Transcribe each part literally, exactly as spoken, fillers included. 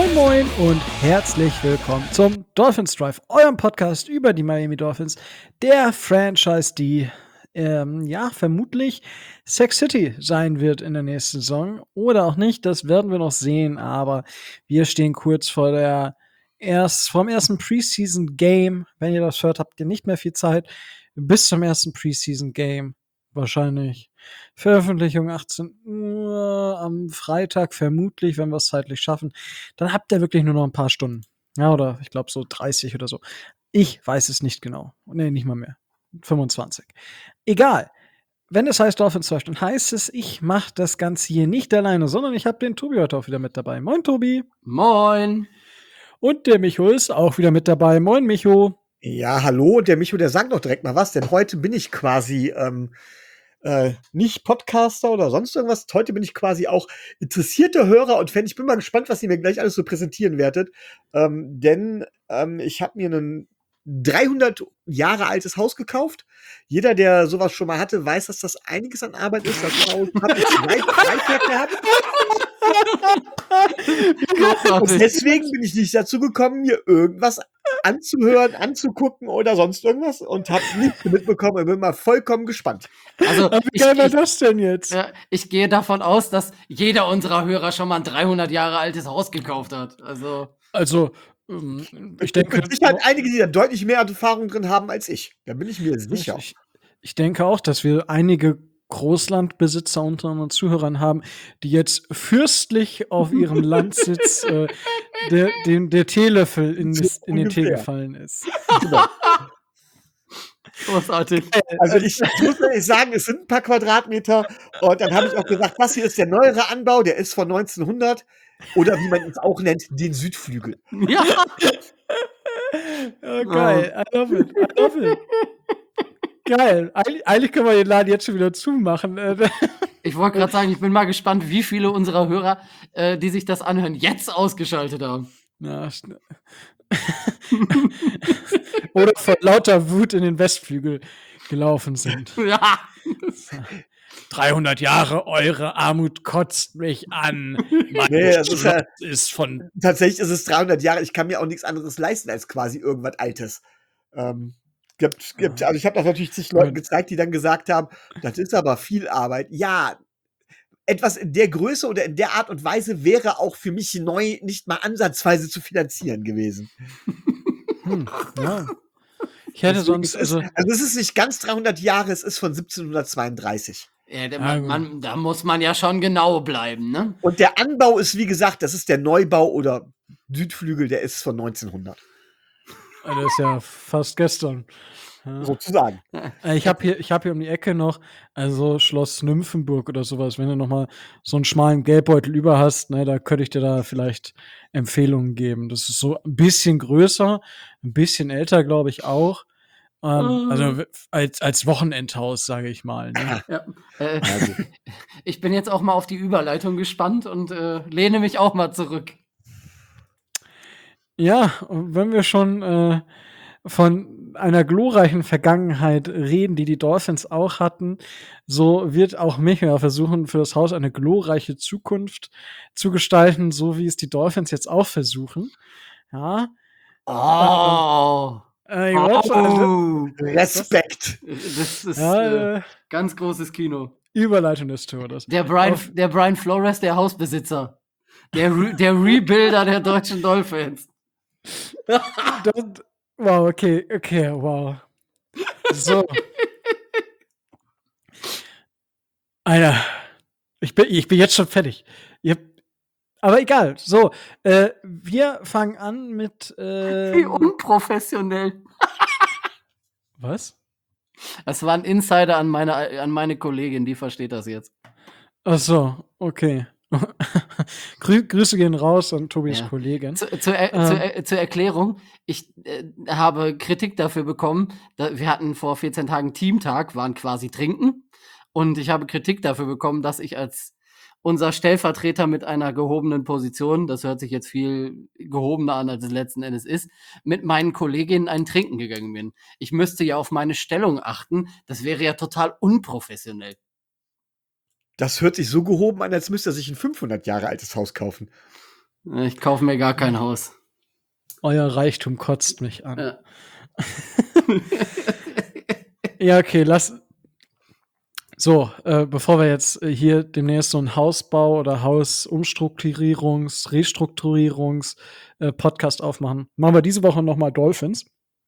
Moin Moin und herzlich willkommen zum Dolphins Drive, eurem Podcast über die Miami Dolphins, der Franchise, die ähm, ja vermutlich Sack City sein wird in der nächsten Saison oder auch nicht, das werden wir noch sehen, aber wir stehen kurz vor der erst vom ersten Preseason Game. Wenn ihr das hört, habt ihr nicht mehr viel Zeit bis zum ersten Preseason Game. Wahrscheinlich Veröffentlichung achtzehn Uhr am Freitag, vermutlich, wenn wir es zeitlich schaffen. Dann habt ihr wirklich nur noch ein paar Stunden. Ja, oder ich glaube so dreißig oder so. Ich weiß es nicht genau. Nee, nicht mal mehr. fünfundzwanzig. Egal. Wenn es heißt Dolphins Drive, dann heißt es, ich mache das Ganze hier nicht alleine, sondern ich habe den Tobi heute auch wieder mit dabei. Moin, Tobi. Moin. Und der Micho ist auch wieder mit dabei. Moin, Micho. Ja, hallo. Der Micho, der sagt doch direkt mal was, denn heute bin ich quasi ähm, äh, nicht Podcaster oder sonst irgendwas. Heute bin ich quasi auch interessierter Hörer und Fan. Ich bin mal gespannt, was ihr mir gleich alles so präsentieren werdet. Ähm, denn ähm, ich habe mir ein dreihundert Jahre altes Haus gekauft. Jeder, der sowas schon mal hatte, weiß, dass das einiges an Arbeit ist. Das Haus hat jetzt drei Triebwerke gehabt. Und deswegen bin ich nicht dazu gekommen, mir irgendwas anzuhören, anzugucken oder sonst irgendwas und habe nichts mitbekommen und bin mal vollkommen gespannt. Also, Aber wie geil war das denn jetzt? Ja, ich gehe davon aus, dass jeder unserer Hörer schon mal ein dreihundert Jahre altes Haus gekauft hat. Also, Also, ähm, ich denke. Mit Sicherheit einige, die da deutlich mehr Erfahrung drin haben als ich. Da bin ich mir sicher. Ich, ich denke auch, dass wir einige Großlandbesitzer unter unseren Zuhörern haben, die jetzt fürstlich auf ihrem Landsitz äh, der, den, der Teelöffel in, das, in den Tee gefallen ist. Genau. Großartig. Also ich, ich muss ehrlich sagen, es sind ein paar Quadratmeter und dann habe ich auch gesagt, das hier ist der neuere Anbau, der ist von neunzehnhundert oder wie man es auch nennt, den Südflügel. Ja. Oh, geil, I love it, I love it. Geil. Eig eigentlich können wir den Laden jetzt schon wieder zumachen. Ich wollte gerade sagen, ich bin mal gespannt, wie viele unserer Hörer, äh, die sich das anhören, jetzt ausgeschaltet haben. Na, oder vor lauter Wut in den Westflügel gelaufen sind. Ja. dreihundert Jahre, eure Armut kotzt mich an. Mein Nee, das ist, ja, ist von. Tatsächlich ist es dreihundert Jahre. Ich kann mir auch nichts anderes leisten als quasi irgendwas Altes. Ähm, gibt, gibt, also ich habe das natürlich zig Leuten gezeigt, die dann gesagt haben, das ist aber viel Arbeit. Ja, etwas in der Größe oder in der Art und Weise wäre auch für mich neu nicht mal ansatzweise zu finanzieren gewesen. Hm, ja. Ich hätte Deswegen, sonst. Es ist, Also, also es ist nicht ganz dreihundert Jahre, es ist von siebzehnhundertzweiunddreißig. Ja, der, man, man, da muss man ja schon genau bleiben, ne? Und der Anbau ist, wie gesagt, das ist der Neubau oder Südflügel, der ist von neunzehnhundert. Das ist ja fast gestern. Ja. Sozusagen. Ich habe hier, ich hab hier um die Ecke noch, also Schloss Nymphenburg oder sowas, wenn du noch mal so einen schmalen Geldbeutel über hast, ne, da könnte ich dir da vielleicht Empfehlungen geben. Das ist so ein bisschen größer, ein bisschen älter, glaube ich auch. Ähm, also als, als Wochenendhaus, sage ich mal. Ne? Ja, äh, ich bin jetzt auch mal auf die Überleitung gespannt und äh, lehne mich auch mal zurück. Ja, und wenn wir schon äh, von einer glorreichen Vergangenheit reden, die die Dolphins auch hatten, so wird auch Micha versuchen, für das Haus eine glorreiche Zukunft zu gestalten, so wie es die Dolphins jetzt auch versuchen. Ja. Oh. Äh, oh. Respekt. Das ist ja, äh, ganz großes Kino. Überleitung des Todes. Der Brian, der Brian Flores, der Hausbesitzer. Der, Re der Rebuilder der deutschen Dolphins. Das, wow, okay, okay, wow. So. Alter, ich bin, ich bin jetzt schon fertig. Ihr, aber egal. So, äh, wir fangen an mit. Äh, Wie unprofessionell. Was? Das war ein Insider an meine, an meine Kollegin, die versteht das jetzt. Ach so, okay. Grü Grüße gehen raus an Tobis Ja. Kollegin. Zu, zu, äh, ähm. zu, äh, zur Erklärung, ich äh, habe Kritik dafür bekommen, da, wir hatten vor vierzehn Tagen Teamtag, waren quasi trinken und ich habe Kritik dafür bekommen, dass ich als unser Stellvertreter mit einer gehobenen Position, das hört sich jetzt viel gehobener an, als es letzten Endes ist, mit meinen Kolleginnen ein Trinken gegangen bin. Ich müsste ja auf meine Stellung achten, das wäre ja total unprofessionell. Das hört sich so gehoben an, als müsste er sich ein fünfhundert Jahre altes Haus kaufen. Ich kaufe mir gar kein Haus. Euer Reichtum kotzt mich an. Ja. Ja, okay, lass. So, äh, bevor wir jetzt äh, hier demnächst so einen Hausbau oder Hausumstrukturierungs-, Restrukturierungs-Podcast aufmachen, machen wir diese Woche noch mal Dolphins.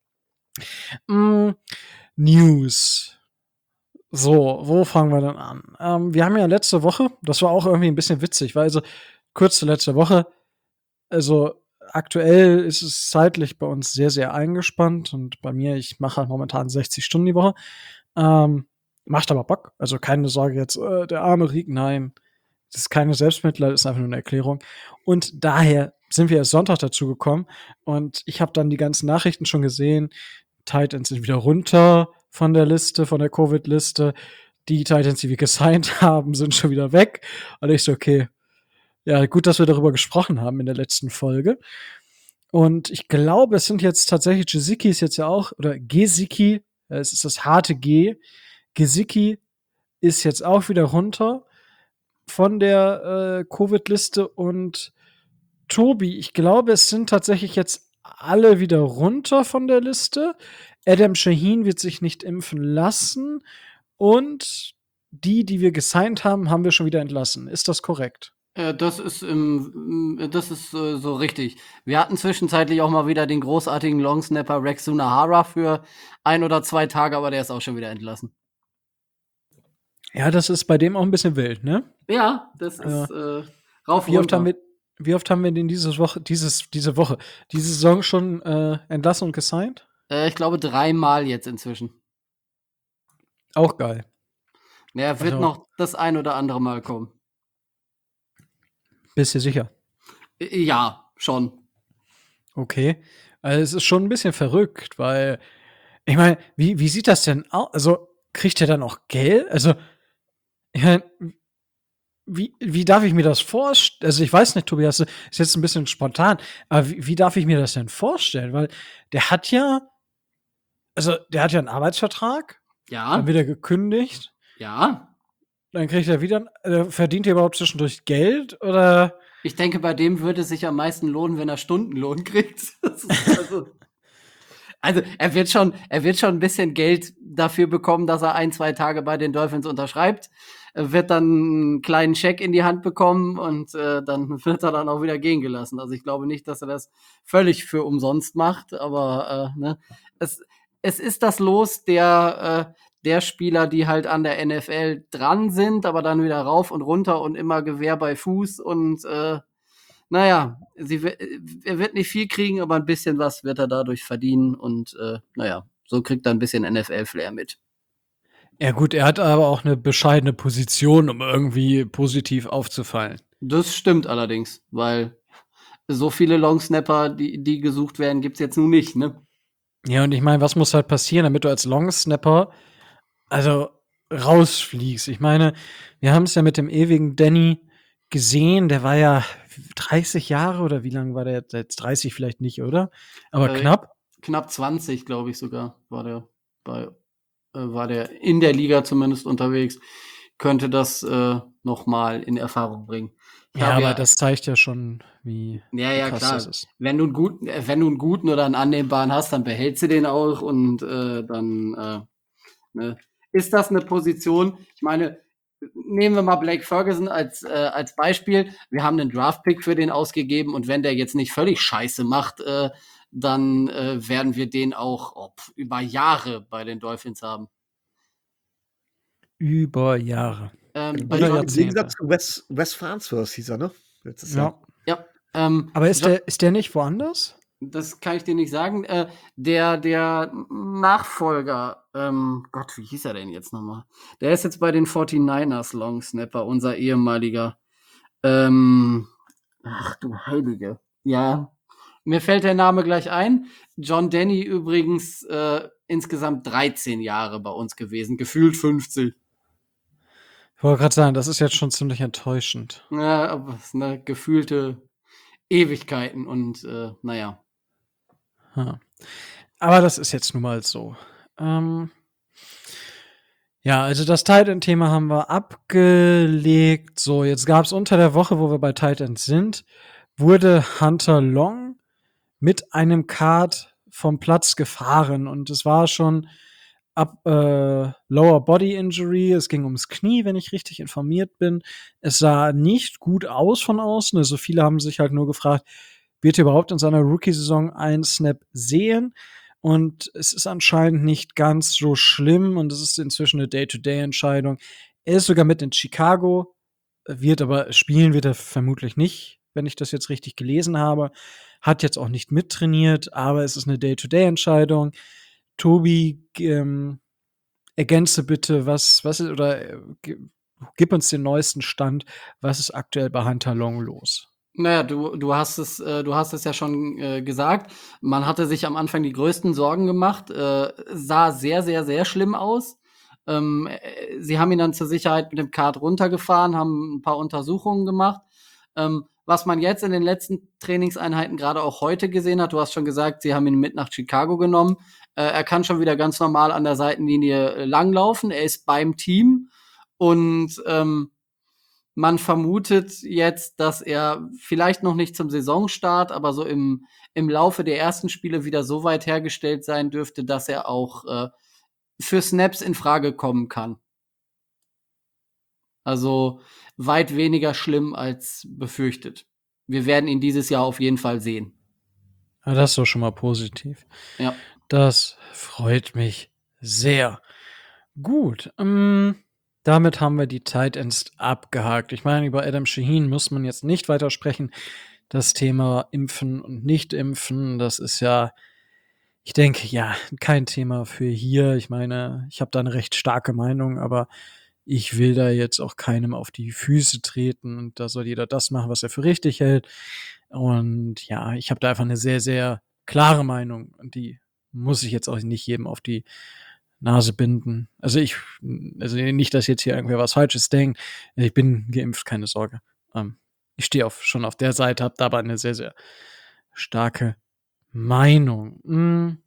Mm, News. So, wo fangen wir denn an? Ähm, wir haben ja letzte Woche, das war auch irgendwie ein bisschen witzig, weil also kurz zur letzte Woche, also aktuell ist es zeitlich bei uns sehr, sehr eingespannt und bei mir, ich mache halt momentan sechzig Stunden die Woche. Ähm, macht aber Bock. Also keine Sorge jetzt, äh, der arme Riek, nein. Das ist keine Selbstmitleid, das ist einfach nur eine Erklärung. Und daher sind wir erst Sonntag dazu gekommen und ich habe dann die ganzen Nachrichten schon gesehen. Titans sind wieder runter von der Liste, von der Covid-Liste. Die Titans, die wir gesigned haben, sind schon wieder weg. Und ich so, okay, ja, gut, dass wir darüber gesprochen haben in der letzten Folge. Und ich glaube, es sind jetzt tatsächlich, Gesicki ist jetzt ja auch, oder Gesicki, es ist das harte G. Gesicki ist jetzt auch wieder runter von der äh, Covid-Liste und Tobi, ich glaube, es sind tatsächlich jetzt alle wieder runter von der Liste. Adam Shaheen wird sich nicht impfen lassen und die, die wir gesigned haben, haben wir schon wieder entlassen. Ist das korrekt? Äh, das ist im, m- das ist äh, so richtig. Wir hatten zwischenzeitlich auch mal wieder den großartigen Longsnapper Rex Sunahara für ein oder zwei Tage, aber der ist auch schon wieder entlassen. Ja, das ist bei dem auch ein bisschen wild, ne? Ja, das Ja. ist äh, rauf Wie oft runter. haben wir, wie oft haben wir den diese Woche, dieses, diese Woche, diese Saison schon äh, entlassen und gesigned? Äh, ich glaube dreimal jetzt inzwischen. Auch geil. Ja, wird Also- noch das ein oder andere Mal kommen. Bist du sicher? Äh, Ja, schon. Okay. Also es ist schon ein bisschen verrückt, weil ich meine, wie, wie sieht das denn aus? Also kriegt er dann auch Geld? Also, ich mein, wie, wie darf ich mir das vorstellen? Also ich weiß nicht, Tobias, ist jetzt ein bisschen spontan, aber wie, wie darf ich mir das denn vorstellen? Weil der hat ja, also der hat ja einen Arbeitsvertrag, Ja, dann wird er gekündigt, ja. dann kriegt er wieder, äh, verdient er überhaupt zwischendurch Geld oder? Ich denke, bei dem würde es sich am meisten lohnen, wenn er Stundenlohn kriegt. Das ist also, also er wird schon, er wird schon ein bisschen Geld dafür bekommen, dass er ein, zwei Tage bei den Dolphins unterschreibt. Er wird dann einen kleinen Scheck in die Hand bekommen und äh, dann wird er dann auch wieder gehen gelassen. Also ich glaube nicht, dass er das völlig für umsonst macht, aber äh, ne, es, es ist das Los der, äh, der Spieler, die halt an der N F L dran sind, aber dann wieder rauf und runter und immer Gewehr bei Fuß und äh, naja, sie, wi- er wird nicht viel kriegen, aber ein bisschen was wird er dadurch verdienen und äh, naja, so kriegt er ein bisschen N F L-Flair mit. Ja gut, er hat aber auch eine bescheidene Position, um irgendwie positiv aufzufallen. Das stimmt allerdings, weil so viele Longsnapper, die, die gesucht werden, gibt's jetzt nun nicht, ne? Ja, und ich meine, was muss halt passieren, damit du als Longsnapper also rausfliegst? Ich meine, wir haben es ja mit dem ewigen Danny gesehen, der war ja dreißig Jahre oder wie lange war der jetzt? Jetzt dreißig vielleicht nicht, oder? Aber Äh, knapp. Knapp zwanzig, glaube ich sogar, war der bei, äh, war der in der Liga zumindest unterwegs. Könnte das äh, nochmal in Erfahrung bringen. Ich Ja, habe aber das zeigt ja schon, wie, Ja, wie ja, krass klar. das ist. Wenn du einen guten, äh, wenn du einen guten oder einen annehmbaren hast, dann behältst du den auch und äh, dann äh, ne, ist das eine Position. Ich meine, nehmen wir mal Blake Ferguson als äh, als Beispiel. Wir haben einen Draftpick für den ausgegeben und wenn der jetzt nicht völlig Scheiße macht, äh, dann äh, werden wir den auch ob, über Jahre bei den Dolphins haben. Über Jahre. Ähm, bei Oder John, Im Jahrzehnte. Gegensatz zu Wes, Wes Farnsworth hieß er, ne? Letztes Jahr. Ja. ja, ähm, Aber ist John- der, ist der nicht woanders? Das kann ich dir nicht sagen. Äh, der, der Nachfolger, ähm, Gott, wie hieß er denn jetzt nochmal? Der ist jetzt bei den forty-niners Long Snapper, unser ehemaliger. Ähm, ach du Heilige. Ja, mir fällt der Name gleich ein. John Denny übrigens äh, insgesamt dreizehn Jahre bei uns gewesen, gefühlt fünfzig. Ich wollte gerade sagen, das ist jetzt schon ziemlich enttäuschend. Ja, aber es ist eine gefühlte Ewigkeiten und äh, naja. Ja. Aber das ist jetzt nun mal so. Ähm, ja, also das Titan-Thema haben wir abgelegt. So, jetzt gab es unter der Woche, wo wir bei Titans sind, wurde Hunter Long mit einem Kart vom Platz gefahren und es war schon ab äh, Lower Body Injury. Es ging ums Knie, wenn ich richtig informiert bin. Es sah nicht gut aus von außen. Also viele haben sich halt nur gefragt, wird er überhaupt in seiner Rookie-Saison einen Snap sehen? Und es ist anscheinend nicht ganz so schlimm und es ist inzwischen eine Day-to-Day-Entscheidung. Er ist sogar mit in Chicago, wird aber spielen wird er vermutlich nicht, wenn ich das jetzt richtig gelesen habe. Hat jetzt auch nicht mittrainiert, aber es ist eine Day-to-Day-Entscheidung. Tobi, ähm, ergänze bitte, was, was ist, oder äh, gi- gib uns den neuesten Stand. Was ist aktuell bei Hunter Long los? Naja, du, du hast es, äh, du hast es ja schon äh, gesagt. Man hatte sich am Anfang die größten Sorgen gemacht. Äh, sah sehr, sehr, sehr schlimm aus. Ähm, äh, sie haben ihn dann zur Sicherheit mit dem Kart runtergefahren, haben ein paar Untersuchungen gemacht. Ähm, was man jetzt in den letzten Trainingseinheiten gerade auch heute gesehen hat, du hast schon gesagt, sie haben ihn mit nach Chicago genommen. Äh, er kann schon wieder ganz normal an der Seitenlinie äh, langlaufen. Er ist beim Team und ähm, man vermutet jetzt, dass er vielleicht noch nicht zum Saisonstart, aber so im, im Laufe der ersten Spiele wieder so weit hergestellt sein dürfte, dass er auch äh, für Snaps in Frage kommen kann. Also weit weniger schlimm als befürchtet. Wir werden ihn dieses Jahr auf jeden Fall sehen. Ja, das ist doch schon mal positiv. Ja. Das freut mich sehr. Gut, ähm, damit haben wir die Tight Ends abgehakt. Ich meine, über Adam Shaheen muss man jetzt nicht weiter sprechen. Das Thema Impfen und Nicht-Impfen, das ist ja, ich denke, ja, kein Thema für hier. Ich meine, ich habe da eine recht starke Meinung, aber ich will da jetzt auch keinem auf die Füße treten und da soll jeder das machen, was er für richtig hält. Und ja, ich habe da einfach eine sehr, sehr klare Meinung und die muss ich jetzt auch nicht jedem auf die Nase binden. Also ich, also nicht, dass jetzt hier irgendwer was Falsches denkt. Ich bin geimpft, keine Sorge. Ähm, ich stehe auf, schon auf der Seite, habe da aber eine sehr, sehr starke Meinung. Mm.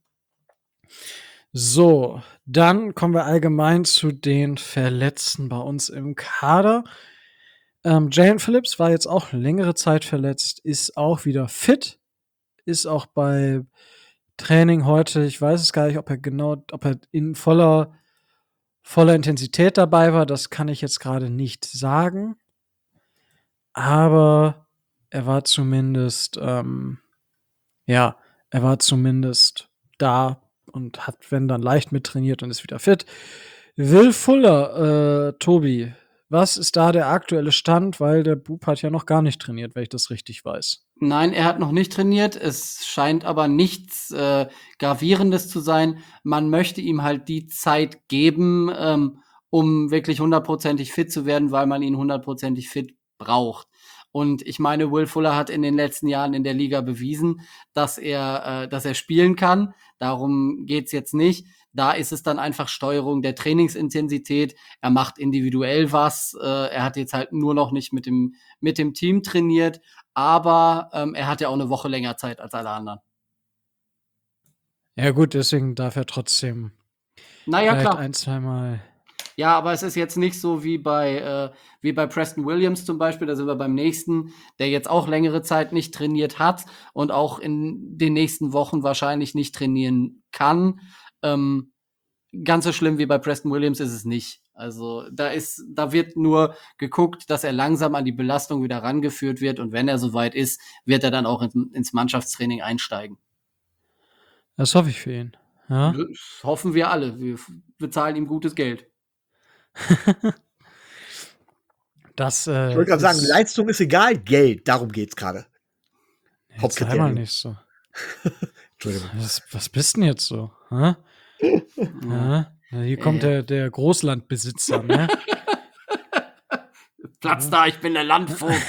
So, dann kommen wir allgemein zu den Verletzten bei uns im Kader. Ähm, Jalen Phillips war jetzt auch längere Zeit verletzt, ist auch wieder fit, ist auch bei Training heute, ich weiß es gar nicht, ob er genau, ob er in voller, voller Intensität dabei war, das kann ich jetzt gerade nicht sagen. Aber er war zumindest, ähm, ja, er war zumindest da und hat, wenn dann leicht mittrainiert und ist wieder fit. Will Fuller, äh, Tobi, was ist da der aktuelle Stand? Weil der Bub hat ja noch gar nicht trainiert, wenn ich das richtig weiß. Nein, er hat noch nicht trainiert. Es scheint aber nichts äh, Gravierendes zu sein. Man möchte ihm halt die Zeit geben, ähm, um wirklich hundertprozentig fit zu werden, weil man ihn hundertprozentig fit braucht. Und ich meine, Will Fuller hat in den letzten Jahren in der Liga bewiesen, dass er, äh, dass er spielen kann. Darum geht's jetzt nicht. Da ist es dann einfach Steuerung der Trainingsintensität. Er macht individuell was. Äh, er hat jetzt halt nur noch nicht mit dem, mit dem Team trainiert. Aber ähm, er hat ja auch eine Woche länger Zeit als alle anderen. Ja gut, deswegen darf er trotzdem Naja, vielleicht klar. ein, zweimal. Ja, aber es ist jetzt nicht so wie bei, äh, wie bei Preston Williams zum Beispiel, da sind wir beim nächsten, der jetzt auch längere Zeit nicht trainiert hat und auch in den nächsten Wochen wahrscheinlich nicht trainieren kann. Ähm, ganz so schlimm wie bei Preston Williams ist es nicht. Also da ist, da wird nur geguckt, dass er langsam an die Belastung wieder rangeführt wird und wenn er soweit ist, wird er dann auch in, ins Mannschaftstraining einsteigen. Das hoffe ich für ihn. Ja? Das hoffen wir alle. Wir bezahlen ihm gutes Geld. Das, äh, Ich wollte gerade sagen, ist- Leistung ist egal, Geld, darum geht's gerade. Jetzt sei mal Hauptkriterium. nicht so. Entschuldigung. Was, was bist denn jetzt so? Hä? Ja? Na, hier kommt Ja. der, der Großlandbesitzer, ne? Platz da, ich bin der Landvogt.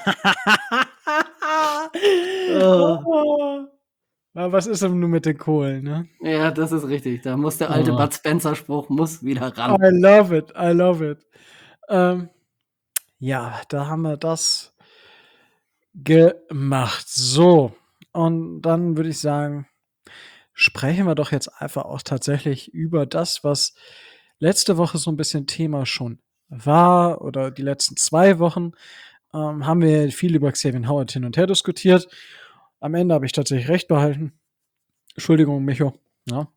Oh. Na, was ist denn nun mit den Kohlen, ne? Ja, das ist richtig. Da muss der alte Oh. Bud Spencer-Spruch muss wieder ran. I love it, I love it. Ähm, ja, da haben wir das gemacht. So, und dann würde ich sagen, sprechen wir doch jetzt einfach auch tatsächlich über das, was letzte Woche so ein bisschen Thema schon war oder die letzten zwei Wochen. ähm, haben wir viel über Xavier Howard hin und her diskutiert. Am Ende habe ich tatsächlich recht behalten. Entschuldigung, Micho. Ja.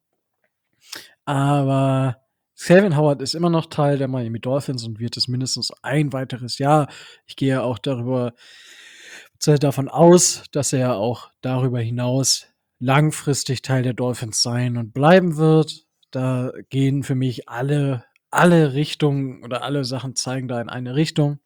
Aber Xavier Howard ist immer noch Teil der Miami Dolphins und wird es mindestens ein weiteres Jahr. Ich gehe auch darüber davon aus, dass er auch darüber hinaus langfristig Teil der Dolphins sein und bleiben wird. Da gehen für mich alle, alle Richtungen oder alle Sachen zeigen da in eine Richtung.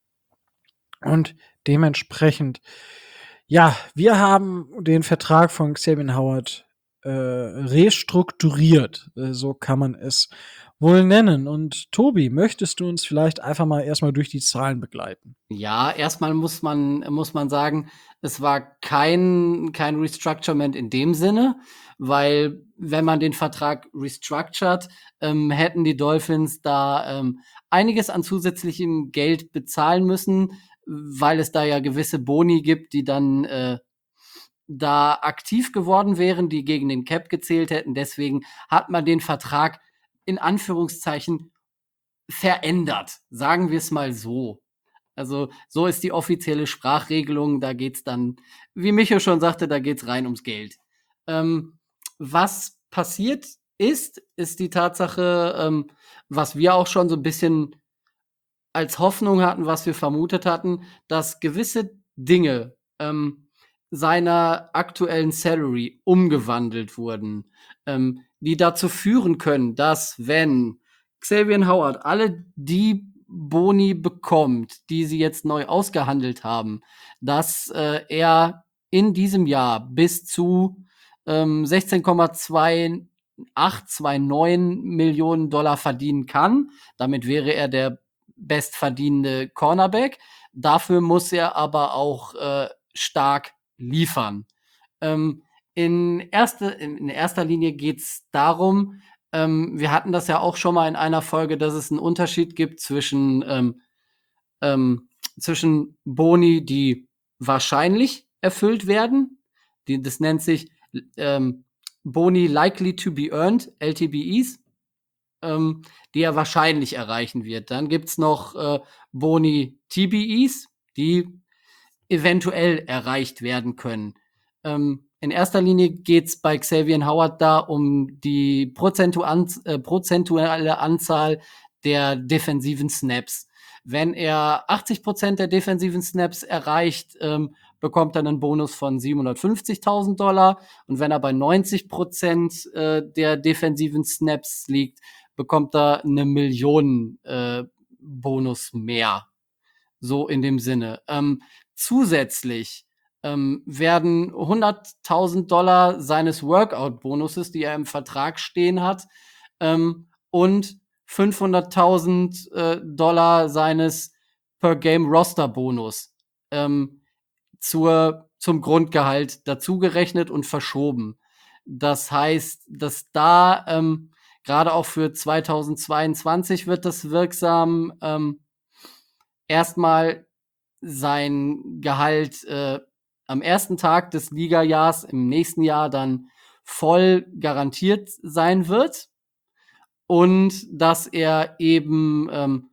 Und dementsprechend, ja, wir haben den Vertrag von Xavier Howard äh, restrukturiert. Äh, so kann man es wohl nennen. Und Tobi, möchtest du uns vielleicht einfach mal erstmal durch die Zahlen begleiten? Ja, erstmal muss man, muss man sagen, es war kein, kein Restructurement in dem Sinne, weil wenn man den Vertrag restructured, ähm, hätten die Dolphins da ähm, einiges an zusätzlichem Geld bezahlen müssen, weil es da ja gewisse Boni gibt, die dann äh, da aktiv geworden wären, die gegen den Cap gezählt hätten. Deswegen hat man den Vertrag in Anführungszeichen verändert. Sagen wir es mal so. Also so ist die offizielle Sprachregelung. Da geht's dann, wie Micho schon sagte, da geht's rein ums Geld. Ähm, was passiert ist, ist die Tatsache, ähm, was wir auch schon so ein bisschen als Hoffnung hatten, was wir vermutet hatten, dass gewisse Dinge ähm, seiner aktuellen Salary umgewandelt wurden, ähm, die dazu führen können, dass, wenn Xavier Howard alle die Boni bekommt, die sie jetzt neu ausgehandelt haben, dass äh, er in diesem Jahr bis zu ähm, sechzehn Komma achtundzwanzig Millionen Dollar verdienen kann. Damit wäre er der bestverdienende Cornerback. Dafür muss er aber auch äh, stark liefern. Ähm, in, erste, in erster Linie geht's darum, ähm, wir hatten das ja auch schon mal in einer Folge, dass es einen Unterschied gibt zwischen, ähm, ähm, zwischen Boni, die wahrscheinlich erfüllt werden. Die, das nennt sich ähm, Boni likely to be earned, L T B Es, ähm, die er wahrscheinlich erreichen wird. Dann gibt's noch äh, Boni T B Es, die eventuell erreicht werden können. Ähm, in erster Linie geht's bei Xavier Howard da um die prozentuan äh, prozentuale Anzahl der defensiven Snaps. Wenn er achtzig Prozent der defensiven Snaps erreicht, ähm, bekommt er einen Bonus von siebenhundertfünfzigtausend Dollar. Und wenn er bei neunzig Prozent äh, der defensiven Snaps liegt, bekommt er eine Million äh, Bonus mehr. So in dem Sinne. Ähm, zusätzlich ähm, werden hunderttausend Dollar seines Workout-Bonuses, die er im Vertrag stehen hat, ähm, und fünfhunderttausend äh, Dollar seines Per-Game-Roster-Bonus ähm, zur, zum Grundgehalt dazugerechnet und verschoben. Das heißt, dass da ähm, gerade auch für zweitausendzweiundzwanzig wird das wirksam, ähm, erstmal sein Gehalt äh, am ersten Tag des Ligajahrs im nächsten Jahr dann voll garantiert sein wird und dass er eben ähm,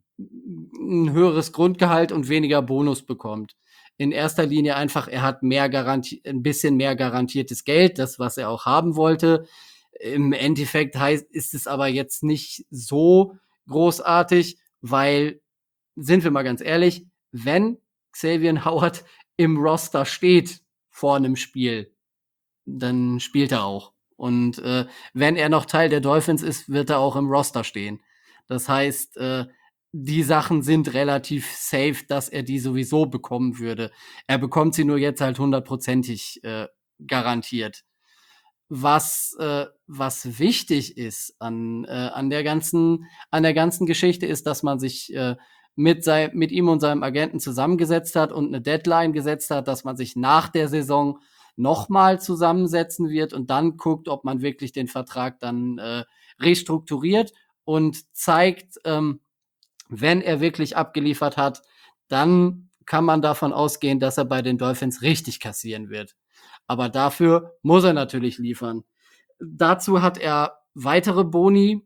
ein höheres Grundgehalt und weniger Bonus bekommt. In erster Linie einfach, er hat mehr garanti- ein bisschen mehr garantiertes Geld, das, was er auch haben wollte. Im Endeffekt heißt, ist es aber jetzt nicht so großartig, weil, sind wir mal ganz ehrlich, wenn Xavier Howard im Roster steht vor einem Spiel, dann spielt er auch. Und äh, wenn er noch Teil der Dolphins ist, wird er auch im Roster stehen. Das heißt, äh, die Sachen sind relativ safe, dass er die sowieso bekommen würde. Er bekommt sie nur jetzt halt hundertprozentig äh, garantiert. Was äh, was wichtig ist an äh, an der ganzen an der ganzen Geschichte ist, dass man sich äh, mit sei, mit ihm und seinem Agenten zusammengesetzt hat und eine Deadline gesetzt hat, dass man sich nach der Saison nochmal zusammensetzen wird und dann guckt, ob man wirklich den Vertrag dann äh, restrukturiert und zeigt, ähm, wenn er wirklich abgeliefert hat, dann kann man davon ausgehen, dass er bei den Dolphins richtig kassieren wird. Aber dafür muss er natürlich liefern. Dazu hat er weitere Boni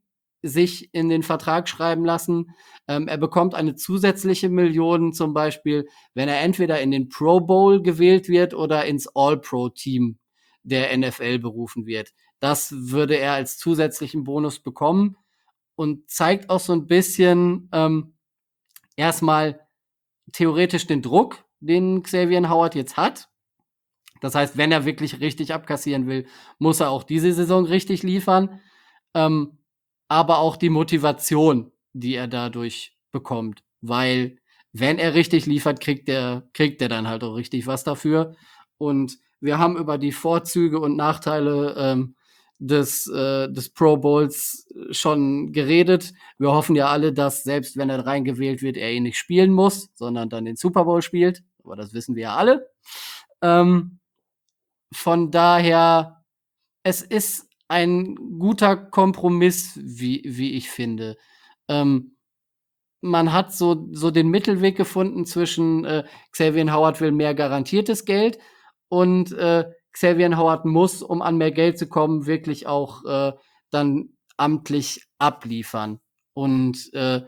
sich in den Vertrag schreiben lassen. Ähm, er bekommt eine zusätzliche Million zum Beispiel, wenn er entweder in den Pro Bowl gewählt wird oder ins All-Pro-Team der N F L berufen wird. Das würde er als zusätzlichen Bonus bekommen und zeigt auch so ein bisschen ähm, erstmal theoretisch den Druck, den Xavier Howard jetzt hat. Das heißt, wenn er wirklich richtig abkassieren will, muss er auch diese Saison richtig liefern. Ähm, aber auch die Motivation, die er dadurch bekommt. Weil, wenn er richtig liefert, kriegt er, kriegt er dann halt auch richtig was dafür. Und wir haben über die Vorzüge und Nachteile ähm, des, äh, des Pro Bowls schon geredet. Wir hoffen ja alle, dass selbst wenn er reingewählt wird, er ihn nicht spielen muss, sondern dann den Super Bowl spielt. Aber das wissen wir ja alle. Ähm, von daher, es ist ein guter Kompromiss, wie, wie ich finde. Ähm, man hat so, so den Mittelweg gefunden zwischen äh, Xavier Howard will mehr garantiertes Geld und äh, Xavier Howard muss, um an mehr Geld zu kommen, wirklich auch äh, dann amtlich abliefern. Und äh,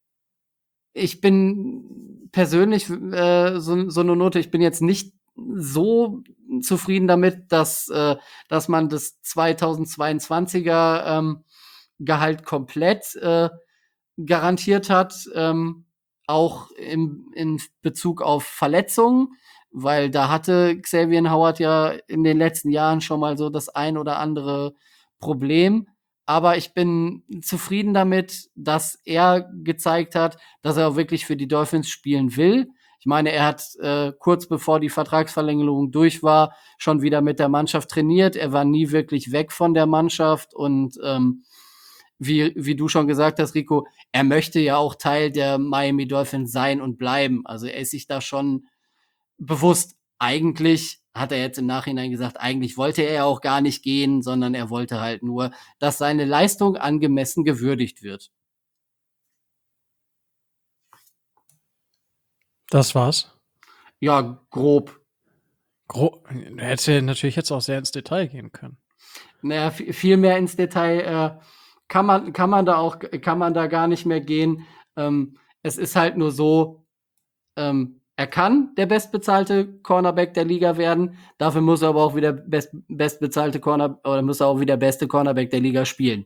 ich bin persönlich äh, so, so eine Note, ich bin jetzt nicht so zufrieden damit, dass, äh, dass man das zweitausendzweiundzwanziger ähm, Gehalt komplett äh, garantiert hat, ähm, auch im, in Bezug auf Verletzungen, weil da hatte Xavier Howard ja in den letzten Jahren schon mal so das ein oder andere Problem. Aber ich bin zufrieden damit, dass er gezeigt hat, dass er auch wirklich für die Dolphins spielen will. Ich meine, er hat äh, kurz bevor die Vertragsverlängerung durch war, schon wieder mit der Mannschaft trainiert. Er war nie wirklich weg von der Mannschaft und ähm, wie, wie du schon gesagt hast, Rico, er möchte ja auch Teil der Miami Dolphins sein und bleiben. Also er ist sich da schon bewusst. Eigentlich hat er jetzt im Nachhinein gesagt, eigentlich wollte er auch gar nicht gehen, sondern er wollte halt nur, dass seine Leistung angemessen gewürdigt wird. Das war's. Ja, grob. Gro hätte natürlich jetzt auch sehr ins Detail gehen können. Naja, viel mehr ins Detail äh, kann man, kann man da auch, kann man da gar nicht mehr gehen. Ähm, es ist halt nur so, ähm, er kann der bestbezahlte Cornerback der Liga werden. Dafür muss er aber auch wieder best, bestbezahlte Corner oder muss er auch wieder beste Cornerback der Liga spielen.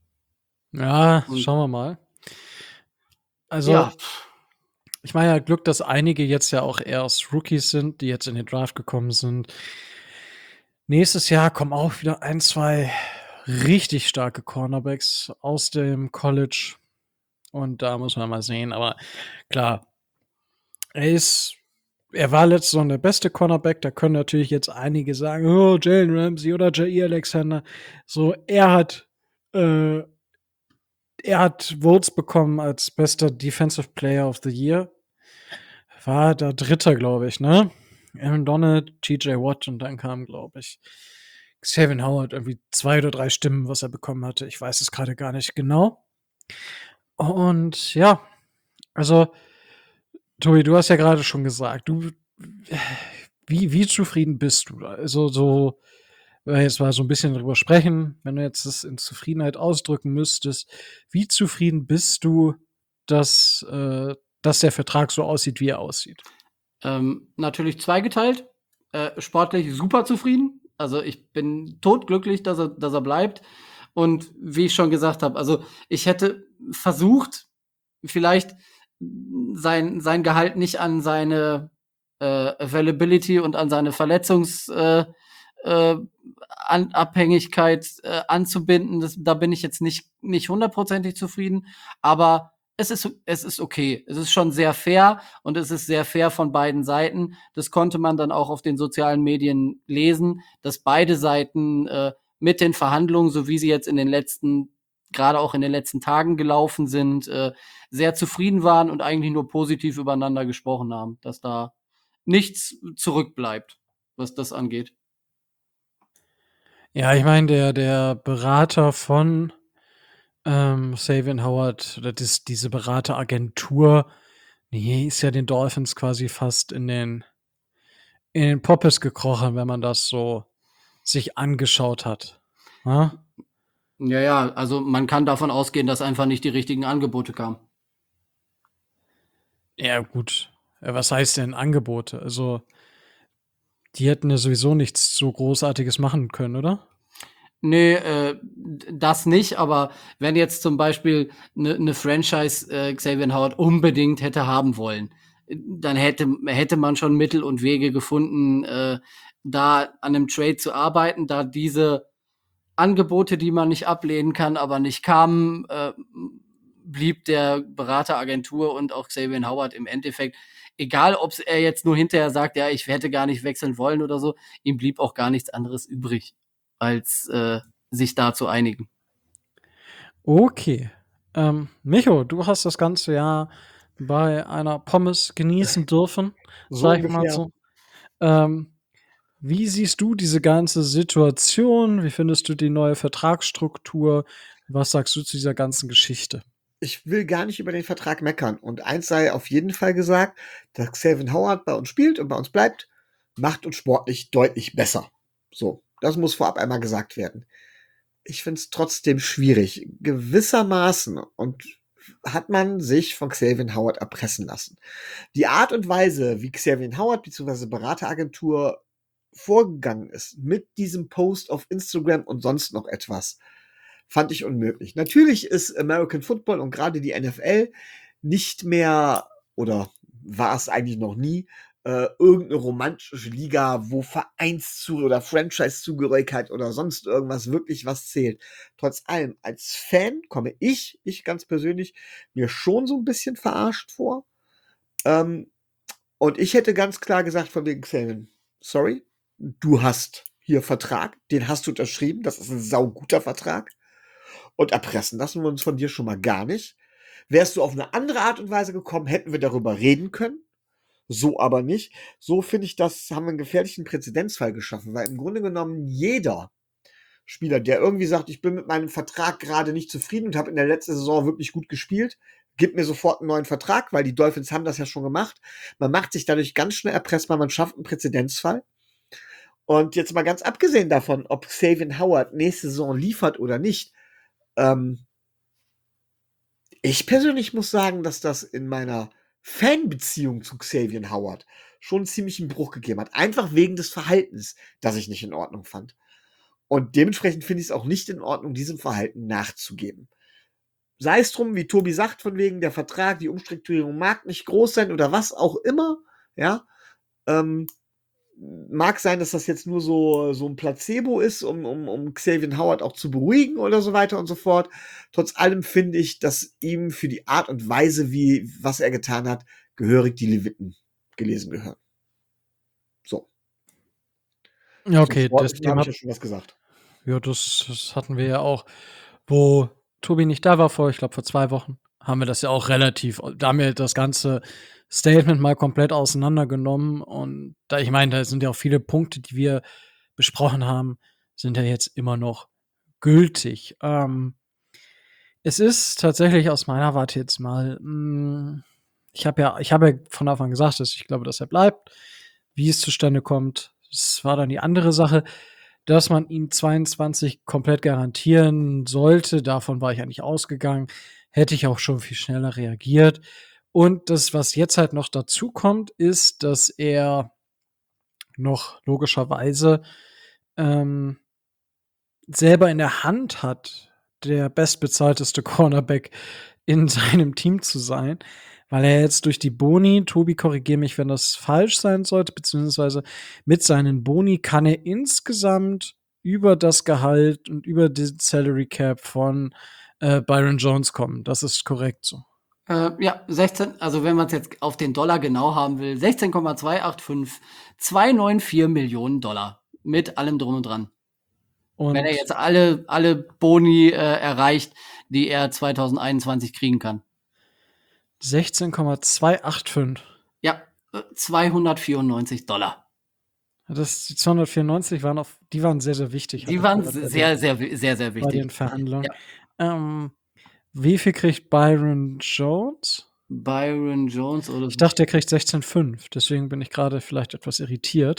Ja, Und, schauen wir mal. Also, ja, ich meine ja Glück, dass einige jetzt ja auch erst Rookies sind, die jetzt in den Draft gekommen sind. Nächstes Jahr kommen auch wieder ein, zwei richtig starke Cornerbacks aus dem College. Und da muss man mal sehen. Aber klar, er ist, er war letztes Jahr der beste Cornerback. Da können natürlich jetzt einige sagen, oh, Jalen Ramsey oder Jair Alexander. So, er hat, äh, er hat Votes bekommen als bester Defensive Player of the Year. War da Dritter, glaube ich, ne? Aaron Donald, T J Watt und dann kam, glaube ich, Xavier Howard irgendwie zwei oder drei Stimmen, was er bekommen hatte. Ich weiß es gerade gar nicht genau. Und ja, also, Tobi, du hast ja gerade schon gesagt, du, wie, wie zufrieden bist du da? Also, so, wenn wir jetzt mal so ein bisschen drüber sprechen, wenn du jetzt das in Zufriedenheit ausdrücken müsstest, wie zufrieden bist du, dass, äh, dass der Vertrag so aussieht, wie er aussieht? ähm, natürlich zweigeteilt. Äh, sportlich super zufrieden. Also ich bin todglücklich, dass er, dass er bleibt. Und wie ich schon gesagt habe, also ich hätte versucht, vielleicht sein, sein Gehalt nicht an seine äh, Availability und an seine Verletzungs äh, äh, an Abhängigkeit äh, anzubinden. Das, da bin ich jetzt nicht nicht hundertprozentig zufrieden, aber es ist es ist okay. Es ist schon sehr fair und es ist sehr fair von beiden Seiten. Das konnte man dann auch auf den sozialen Medien lesen, dass beide Seiten äh, mit den Verhandlungen, so wie sie jetzt in den letzten gerade auch in den letzten Tagen gelaufen sind, äh, sehr zufrieden waren und eigentlich nur positiv übereinander gesprochen haben, dass da nichts zurückbleibt, was das angeht. Ja, ich meine, der, der Berater von ähm, Xavier Howard, oder das, diese Berateragentur, die ist ja den Dolphins quasi fast in den, in den Poppes gekrochen, wenn man das so sich angeschaut hat. Ja? Ja, ja, also man kann davon ausgehen, dass einfach nicht die richtigen Angebote kamen. Ja, gut. Äh, Was heißt denn Angebote? Also, die hätten ja sowieso nichts so Großartiges machen können, oder? Nee, äh, d das nicht, aber wenn jetzt zum Beispiel 'ne 'ne Franchise, äh, Xavier Howard unbedingt hätte haben wollen, äh, dann hätte hätte man schon Mittel und Wege gefunden, äh, da an 'nem Trade zu arbeiten, da diese Angebote, die man nicht ablehnen kann, aber nicht kamen, äh, blieb der Berateragentur und auch Xavier Howard im Endeffekt egal, ob er jetzt nur hinterher sagt: „Ja, ich hätte gar nicht wechseln wollen“ oder so, ihm blieb auch gar nichts anderes übrig, als, äh, sich da zu einigen. Okay. Ähm, Micho, du hast das Ganze ja bei einer Pommes genießen dürfen, So sage ich mal ungefähr. so. Ähm, wie siehst du diese ganze Situation? Wie findest du die neue Vertragsstruktur? Was sagst du zu dieser ganzen Geschichte? Ich will gar nicht über den Vertrag meckern. Und eins sei auf jeden Fall gesagt, dass Xavier Howard bei uns spielt und bei uns bleibt, macht uns sportlich deutlich besser. So, das muss vorab einmal gesagt werden. Ich finde es trotzdem schwierig. Gewissermaßen und hat man sich von Xavier Howard erpressen lassen. Die Art und Weise, wie Xavier Howard bzw. Berateragentur vorgegangen ist mit diesem Post auf Instagram und sonst noch etwas, fand ich unmöglich. Natürlich ist American Football und gerade die N F L nicht mehr oder war es eigentlich noch nie äh, irgendeine romantische Liga, wo Vereinszug oder Franchise-Zugehörigkeit oder sonst irgendwas wirklich was zählt. Trotz allem, als Fan komme ich, ich ganz persönlich, mir schon so ein bisschen verarscht vor. Ähm, und ich hätte ganz klar gesagt von wegen Xavier, sorry, du hast hier Vertrag, den hast du unterschrieben, das ist ein sauguter Vertrag. Und erpressen lassen wir uns von dir schon mal gar nicht. Wärst du auf eine andere Art und Weise gekommen, hätten wir darüber reden können. So aber nicht. So finde ich, das haben wir einen gefährlichen Präzedenzfall geschaffen, weil im Grunde genommen jeder Spieler, der irgendwie sagt, ich bin mit meinem Vertrag gerade nicht zufrieden und habe in der letzten Saison wirklich gut gespielt, gibt mir sofort einen neuen Vertrag, weil die Dolphins haben das ja schon gemacht. Man macht sich dadurch ganz schnell erpressbar, man schafft einen Präzedenzfall. Und jetzt mal ganz abgesehen davon, ob Xavier Howard nächste Saison liefert oder nicht, ähm, ich persönlich muss sagen, dass das in meiner Fanbeziehung zu Xavier Howard schon ziemlich einen Bruch gegeben hat. Einfach wegen des Verhaltens, das ich nicht in Ordnung fand. Und dementsprechend finde ich es auch nicht in Ordnung, diesem Verhalten nachzugeben. Sei es drum, wie Tobi sagt, von wegen der Vertrag, die Umstrukturierung mag nicht groß sein oder was auch immer, ja. Ähm, mag sein, dass das jetzt nur so, so ein Placebo ist, um, um, um Xavier Howard auch zu beruhigen oder so weiter und so fort. Trotz allem finde ich, dass ihm für die Art und Weise, wie, was er getan hat, gehörig die Leviten gelesen gehören. So. Ja, Zum okay, das Sportlichen habe ich Thema ja schon was gesagt. ja, das das hatten wir ja auch, wo Tobi nicht da war vor ich glaube, vor zwei Wochen, haben wir das ja auch relativ da haben wir das ganze Statement mal komplett auseinandergenommen und da ich meine, da sind ja auch viele Punkte, die wir besprochen haben, sind ja jetzt immer noch gültig. Ähm, es ist tatsächlich aus meiner Warte jetzt mal hm, ich habe ja ich habe ja von Anfang an gesagt, dass ich glaube, dass er bleibt. Wie es zustande kommt, das war dann die andere Sache. Dass man ihm zweiundzwanzig komplett garantieren sollte, davon war ich eigentlich ausgegangen. Hätte ich auch schon viel schneller reagiert. Und das, was jetzt halt noch dazu kommt, ist, dass er noch logischerweise, ähm, selber in der Hand hat, der bestbezahlteste Cornerback in seinem Team zu sein, weil er jetzt durch die Boni Tobi, korrigiere mich, wenn das falsch sein sollte, beziehungsweise mit seinen Boni kann er insgesamt über das Gehalt und über den Salary Cap von, äh, Byron Jones kommen. Das ist korrekt so. Äh, ja, sechzehn, also wenn man es jetzt auf den Dollar genau haben will, sechzehn Komma zwei acht fünf zwei neun vier Millionen Dollar mit allem drum und dran. Wenn er Und jetzt alle alle Boni, äh, erreicht, die er zwanzig einundzwanzig kriegen kann. sechzehn Komma zweihundertfünfundachtzig. Ja, äh, zweihundertvierundneunzig Dollar. Das die zweihundertvierundneunzig waren auf die waren sehr, sehr wichtig, hatte Die ich waren gehört bei den sehr, sehr, wi sehr, sehr bei wichtig. den Verhandlungen. Ja. Ähm, wie viel kriegt Byron Jones? Byron Jones oder Ich dachte, der kriegt sechzehn Komma fünf, deswegen bin ich grade vielleicht etwas irritiert.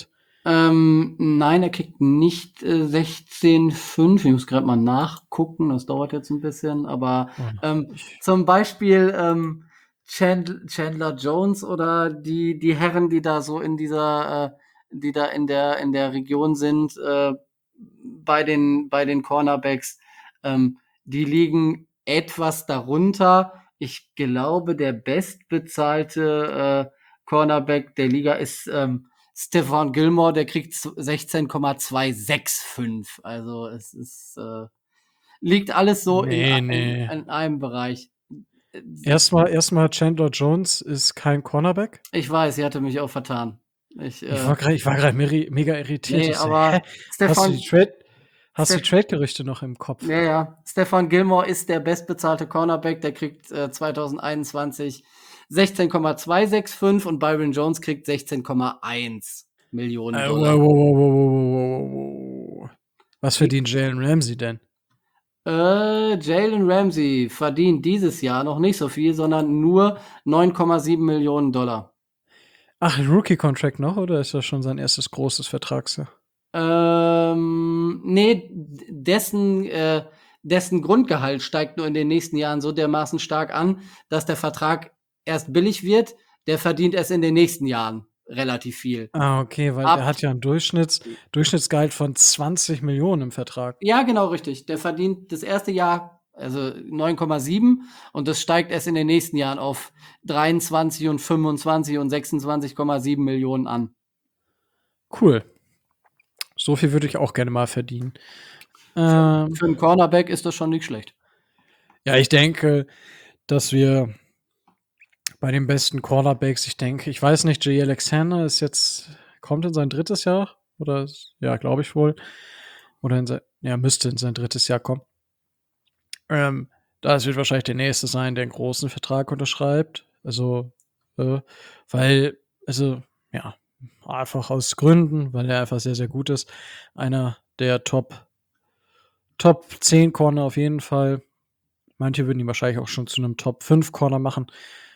Ähm, nein, er kriegt nicht äh, sechzehn Komma fünf. Ich muss gerade mal nachgucken, das dauert jetzt ein bisschen. Aber Oh, ähm, ich, zum Beispiel ähm, Chandler, Chandler Jones oder die, die Herren, die da so in dieser, äh, die da in der, in der Region sind, äh, bei den, bei den Cornerbacks, ähm, die liegen etwas darunter. Ich glaube, der bestbezahlte äh, Cornerback der Liga ist ähm, Stephon Gilmore, der kriegt sechzehn Komma zweihunderfünfundsechzig. Also es ist äh, liegt alles so in, nee, in, nee. in einem Bereich. Erstmal, erstmal Chandler Jones ist kein Cornerback. Ich weiß, sie hatte mich auch vertan. Ich, Ich äh, war gerade, ich war gerade meri- mega irritiert. nee, Ich so, hä? aber Hast du die Stephon, Trade, hast du die Steph, Trade-Gerüchte noch im Kopf? ja, ja, Stephon Gilmore ist der bestbezahlte Cornerback, der kriegt äh, zwanzig einundzwanzig sechzehn Komma zweihundertfünfundsechzig und Byron Jones kriegt sechzehn Komma eins Millionen Äh, wow, Dollar. wow, wow, wow, wow, wow, wow. Was verdient Jalen Ramsey denn? Äh, Jalen Ramsey verdient dieses Jahr noch nicht so viel, sondern nur neun Komma sieben Millionen Dollar. Ach, Rookie-Contract noch oder ist das schon sein erstes großes Vertragsjahr? Ähm, nee, dessen, äh, dessen Grundgehalt steigt nur in den nächsten Jahren so dermaßen stark an, dass der Vertrag erst billig wird. Der verdient erst in den nächsten Jahren relativ viel. Ah, okay, weil der Ab, hat ja ein Durchschnitts, Durchschnittsgehalt von zwanzig Millionen im Vertrag. ja, genau richtig. Der verdient das erste Jahr, also neun Komma sieben und das steigt erst in den nächsten Jahren auf dreiundzwanzig und fünfundzwanzig und sechsundzwanzig Komma sieben Millionen an. Cool. So viel würde ich auch gerne mal verdienen. Für, Ähm, für einen Cornerback ist das schon nicht schlecht. ja, ich denke, dass wir bei den besten Cornerbacks, ich denke, ich weiß nicht, Jay Alexander ist jetzt, kommt in sein drittes Jahr oder ist- ja, glaube ich wohl. Oder in sein, ja, müsste in sein drittes Jahr kommen. Ähm, das wird wahrscheinlich der nächste sein, der einen großen Vertrag unterschreibt. Also, äh, weil, also, ja, einfach aus Gründen, weil er einfach sehr, sehr gut ist. Einer der Top, Top zehn Corner auf jeden Fall. Manche würden ihn wahrscheinlich auch schon zu einem Top fünf Corner machen.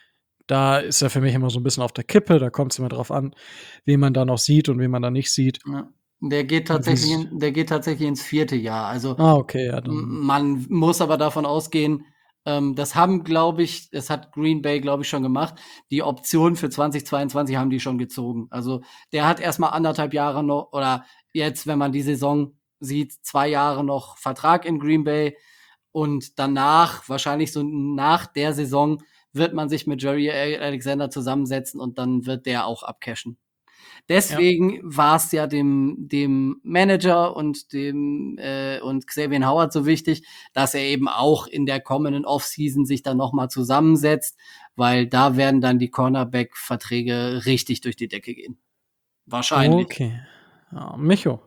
Da ist er für mich immer so ein bisschen auf der Kippe. Da kommt es immer drauf an, wen man da noch sieht und wen man da nicht sieht. Ja. Der geht Und tatsächlich, wie's- in, der geht tatsächlich ins vierte Jahr. Also Ah, okay, ja, m- dann. man muss aber davon ausgehen, ähm, das haben, glaube ich, das hat Green Bay, glaube ich, schon gemacht. Die Option für zwanzig zweiundzwanzig haben die schon gezogen. Also der hat erstmal anderthalb Jahre noch, oder jetzt, wenn man die Saison sieht, zwei Jahre noch Vertrag in Green Bay. Und danach, wahrscheinlich so nach der Saison, wird man sich mit Jerry Alexander zusammensetzen und dann wird der auch abcashen. Ja. Deswegen war es ja dem, dem Manager und dem äh, und Xavier Howard so wichtig, dass er eben auch in der kommenden Offseason sich dann nochmal zusammensetzt, weil da werden dann die Cornerback-Verträge richtig durch die Decke gehen. Wahrscheinlich. Okay. Ja, Micho.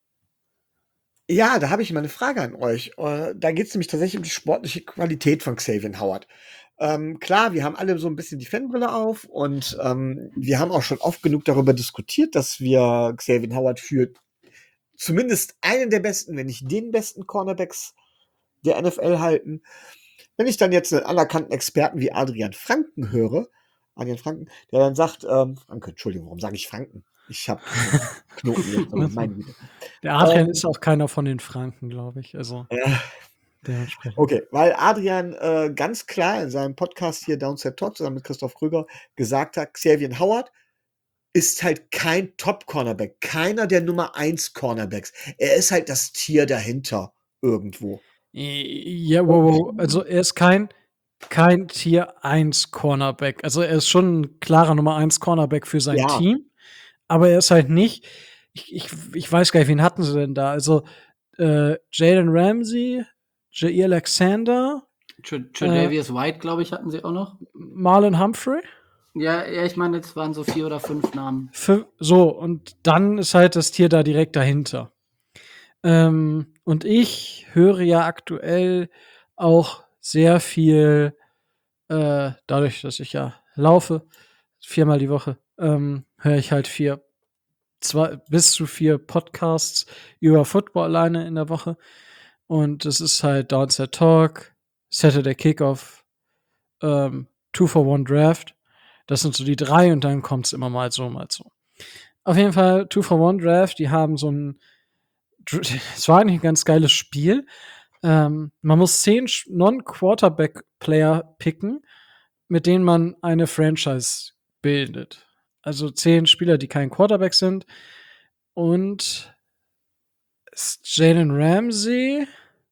Ja, da habe ich mal eine Frage an euch. Äh, da geht es nämlich tatsächlich um die sportliche Qualität von Xavier Howard. Ähm, klar, wir haben alle so ein bisschen die Fanbrille auf und ähm, wir haben auch schon oft genug darüber diskutiert, dass wir Xavier Howard für zumindest einen der besten, wenn nicht den besten Cornerbacks der N F L halten. Wenn ich dann jetzt einen anerkannten Experten wie Adrian Franken höre, Adrian Franken, der dann sagt, ähm, Franke, Entschuldigung, warum sage ich Franken? Ich habe Knoten jetzt, aber meine Güte. Der Adrian Ähm, ist auch keiner von den Franken, glaube ich. Also Ja, dementsprechend. okay, weil Adrian äh, ganz klar in seinem Podcast hier Downset Talk zusammen mit Christoph Krüger gesagt hat, Xavier Howard ist halt kein Top-Cornerback, keiner der Nummer eins Cornerbacks. Er ist halt das Tier dahinter irgendwo. Ja, wow, wow. Also er ist kein, kein Tier eins Cornerback. Also er ist schon ein klarer Nummer eins Cornerback für sein Ja. Team, aber er ist halt nicht, ich, ich, ich weiß gar nicht, wen hatten sie denn da? Also äh, Jalen Ramsey, Jair Alexander, Tre'Davious White, glaube ich, hatten sie auch noch. Marlon Humphrey. Ja, ja, ich meine, es waren so vier oder fünf Namen. Fün- So, und dann ist halt das Tier da direkt dahinter. Ähm, und ich höre ja aktuell auch sehr viel, äh, dadurch, dass ich ja laufe, viermal die Woche, ähm, höre ich halt vier, zwei, bis zu vier Podcasts über Football alleine in der Woche. Und es ist halt Downset Talk, Saturday Kickoff, ähm, Two for One Draft. Das sind so die drei und dann kommt es immer mal so, mal so. Auf jeden Fall Two-for-One-Draft, die haben so ein es war eigentlich ein ganz geiles Spiel. Ähm, man muss zehn Sch- Non-Quarterback-Player picken, mit denen man eine Franchise bildet. Also zehn Spieler, die kein Quarterback sind. Und s- Jalen Ramsey,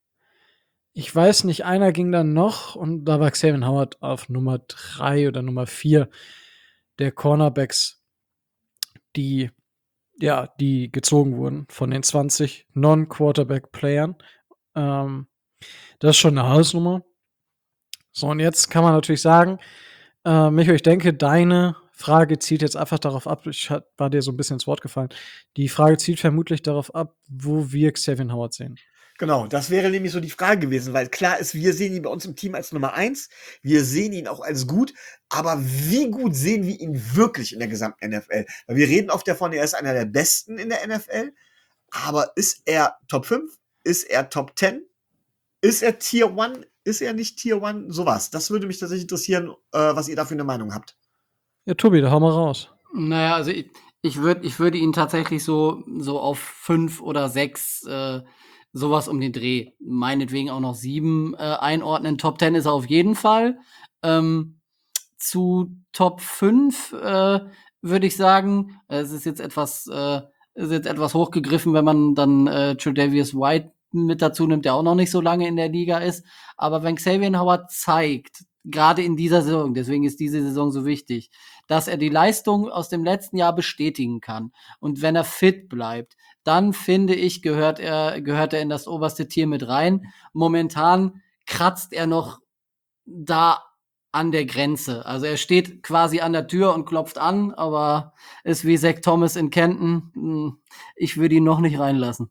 ich weiß nicht, einer ging dann noch und da war Xavier Howard auf Nummer drei oder Nummer vier der Cornerbacks, die ja, die gezogen wurden von den zwanzig Non-Quarterback-Playern. Ähm, das ist schon eine Hausnummer. So, und jetzt kann man natürlich sagen, äh, Micho, ich denke, deine Frage zielt jetzt einfach darauf ab, ich hat, war dir so ein bisschen ins Wort gefallen. Die Frage zielt vermutlich darauf ab, wo wir Xavier Howard sehen. Genau, das wäre nämlich so die Frage gewesen, weil klar ist, wir sehen ihn bei uns im Team als Nummer eins, wir sehen ihn auch als gut, aber wie gut sehen wir ihn wirklich in der gesamten N F L? Weil wir reden oft davon, er ist einer der Besten in der N F L, aber ist er Top fünf? Ist er Top zehn? Ist er Tier eins? Ist er nicht Tier eins? Sowas. Das würde mich tatsächlich interessieren, äh, was ihr dafür eine Meinung habt. Ja, Tobi, da hau mal raus. Naja, also ich, ich würde ich würde ihn tatsächlich so, so auf fünf oder sechs, äh, sowas um den Dreh, meinetwegen auch noch sieben äh, einordnen. Top zehn ist er auf jeden Fall. Ähm, zu Top fünf äh, würde ich sagen, äh, es ist jetzt etwas, äh, ist jetzt etwas hochgegriffen, wenn man dann äh, Tre'Davious White mit dazu nimmt, der auch noch nicht so lange in der Liga ist. Aber wenn Xavier Howard zeigt, gerade in dieser Saison, deswegen ist diese Saison so wichtig, dass er die Leistung aus dem letzten Jahr bestätigen kann und wenn er fit bleibt, dann finde ich, gehört er, gehört er in das oberste Tier mit rein. Momentan kratzt er noch da an der Grenze. Also er steht quasi an der Tür und klopft an, aber ist wie Zach Thomas in Kenton. Ich würde ihn noch nicht reinlassen.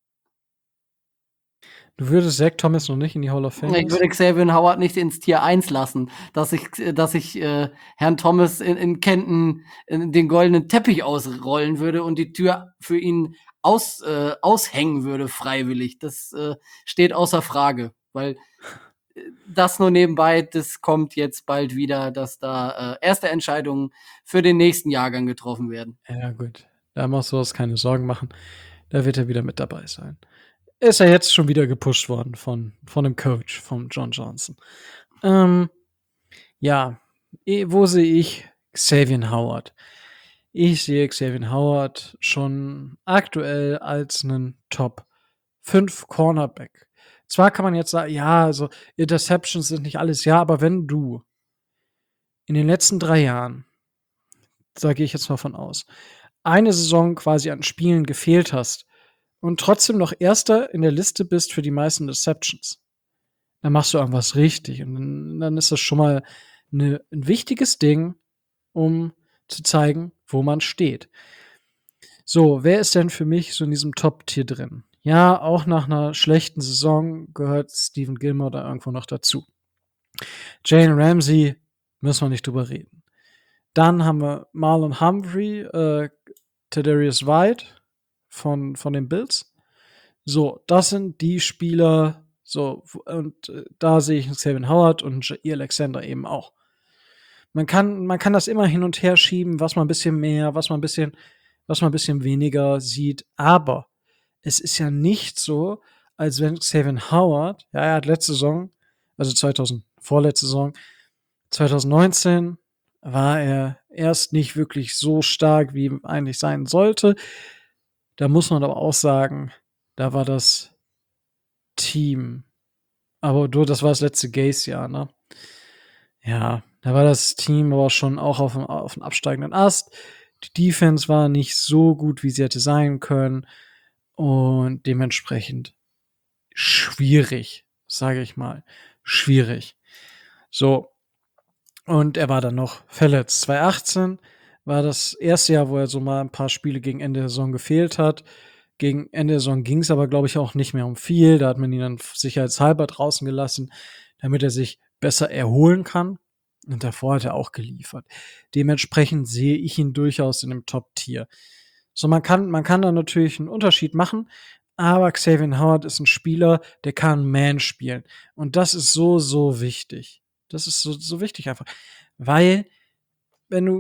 Du würdest Zach Thomas noch nicht in die Hall of Fame Ich würde Xavier Howard nicht ins Tier eins lassen, dass ich, dass ich äh, Herrn Thomas in, in Kenton in den goldenen Teppich ausrollen würde und die Tür für ihn aus, äh, aushängen würde, freiwillig. Das äh, steht außer Frage, weil äh, das nur nebenbei, das kommt jetzt bald wieder, dass da äh, erste Entscheidungen für den nächsten Jahrgang getroffen werden. Ja, gut. Da musst du uns keine Sorgen machen. Da wird er wieder mit dabei sein. Ist er jetzt schon wieder gepusht worden von, von dem Coach, von John Johnson. Ähm, ja, eh, wo sehe ich Xavier Howard? Ich sehe Xavier Howard schon aktuell als einen Top fünf Cornerback. Zwar kann man jetzt sagen, ja, also Interceptions sind nicht alles, ja, aber wenn du in den letzten drei Jahren, da gehe ich jetzt mal von aus, eine Saison quasi an Spielen gefehlt hast und trotzdem noch Erster in der Liste bist für die meisten Receptions, dann machst du irgendwas richtig. Und dann, dann ist das schon mal ne, ein wichtiges Ding, um zu zeigen, wo man steht. So, wer ist denn für mich so in diesem Top-Tier drin? Ja, auch nach einer schlechten Saison gehört Stephen Gilmore da irgendwo noch dazu. Jalen Ramsey, müssen wir nicht drüber reden. Dann haben wir Marlon Humphrey, äh, Tre'Davious White von, von den Bills. So, das sind die Spieler, so, und äh, da sehe ich Xavier Howard und Jair Alexander eben auch. Man kann, man kann das immer hin und her schieben, was man ein bisschen mehr, was man ein bisschen, was man ein bisschen weniger sieht, aber es ist ja nicht so, als wenn Xavier Howard, ja, er hat letzte Saison, also zweitausend, vorletzte Saison, zwanzig neunzehn war er erst nicht wirklich so stark, wie eigentlich sein sollte. Da muss man aber auch sagen, da war das Team, aber du, das war das letzte Gaze-Jahr, ne? Ja, da war das Team aber schon auch auf dem, auf dem absteigenden Ast. Die Defense war nicht so gut, wie sie hätte sein können. Und dementsprechend schwierig, sage ich mal. Schwierig. So. Und er war dann noch verletzt. zwanzig achtzehn war das erste Jahr, wo er so mal ein paar Spiele gegen Ende der Saison gefehlt hat. Gegen Ende der Saison ging es aber, glaube ich, auch nicht mehr um viel. Da hat man ihn dann sicherheitshalber draußen gelassen, damit er sich besser erholen kann. Und davor hat er auch geliefert. Dementsprechend sehe ich ihn durchaus in dem Top-Tier. So, man kann, man kann da natürlich einen Unterschied machen, aber Xavier Howard ist ein Spieler, der kann Man spielen. Und das ist so, so wichtig. Das ist so, so wichtig einfach. Weil, wenn du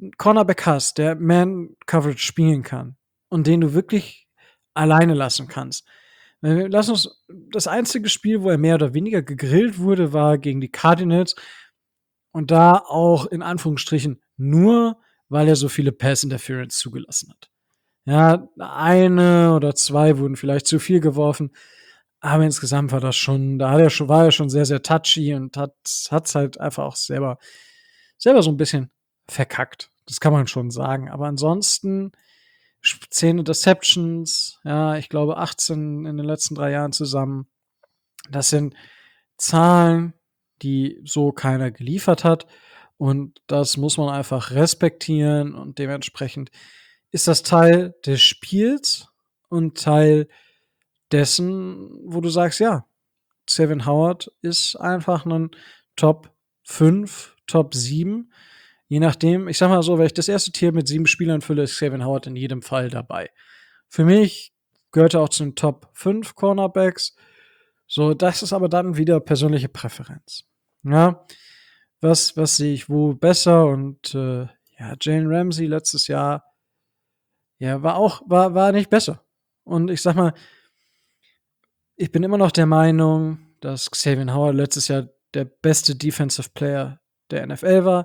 einen Cornerback hast, der Man-Coverage spielen kann und den du wirklich alleine lassen kannst. Wir lassen uns das einzige Spiel, wo er mehr oder weniger gegrillt wurde, war gegen die Cardinals. Und da auch in Anführungsstrichen nur, weil er so viele Pass-Interference zugelassen hat. Ja, eine oder zwei wurden vielleicht zu viel geworfen. Aber insgesamt war das schon, da hat er schon, war er schon sehr, sehr touchy und hat es halt einfach auch selber, selber so ein bisschen verkackt. Das kann man schon sagen. Aber ansonsten zehn Interceptions, ja, ich glaube achtzehn in den letzten drei Jahren zusammen. Das sind Zahlen, die so keiner geliefert hat. Und das muss man einfach respektieren. Und dementsprechend ist das Teil des Spiels und Teil dessen, wo du sagst, ja, Xavier Howard ist einfach ein Top fünf, Top sieben. Je nachdem, ich sag mal so, wenn ich das erste Tier mit sieben Spielern fülle, ist Xavier Howard in jedem Fall dabei. Für mich gehört er auch zu den Top fünf Cornerbacks. So, das ist aber dann wieder persönliche Präferenz. Ja, was, was sehe ich wo besser? Und äh, ja, Jalen Ramsey letztes Jahr, ja, war auch, war, war nicht besser. Und ich sag mal, ich bin immer noch der Meinung, dass Xavier Howard letztes Jahr der beste Defensive Player der N F L war.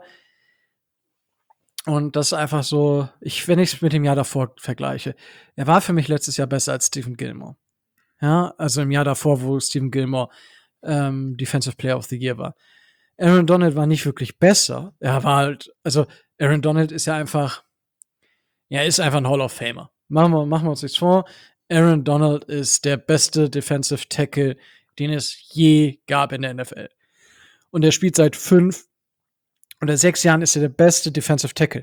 Und das ist einfach so, ich, wenn ich es mit dem Jahr davor vergleiche, er war für mich letztes Jahr besser als Stephen Gilmore. Ja, also im Jahr davor, wo Stephen Gilmore ähm, Defensive Player of the Year war. Aaron Donald war nicht wirklich besser. Er war halt, also Aaron Donald ist ja einfach, ja, ist einfach ein Hall of Famer. Machen wir, machen wir uns nichts vor. Aaron Donald ist der beste Defensive Tackle, den es je gab in der N F L. Und er spielt seit fünf oder sechs Jahren ist er der beste Defensive Tackle.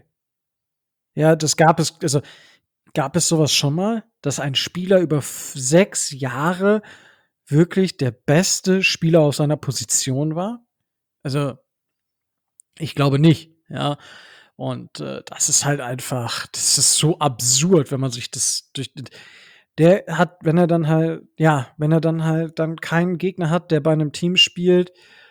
Ja, das gab es, also gab es sowas schon mal, dass ein Spieler über f- sechs Jahre wirklich der beste Spieler auf seiner Position war? Also, ich glaube nicht, ja. Und äh, das ist halt einfach, das ist so absurd, wenn man sich das durch. Der hat, wenn er dann halt, ja, wenn er dann halt dann keinen Gegner hat, der bei einem Team spielt,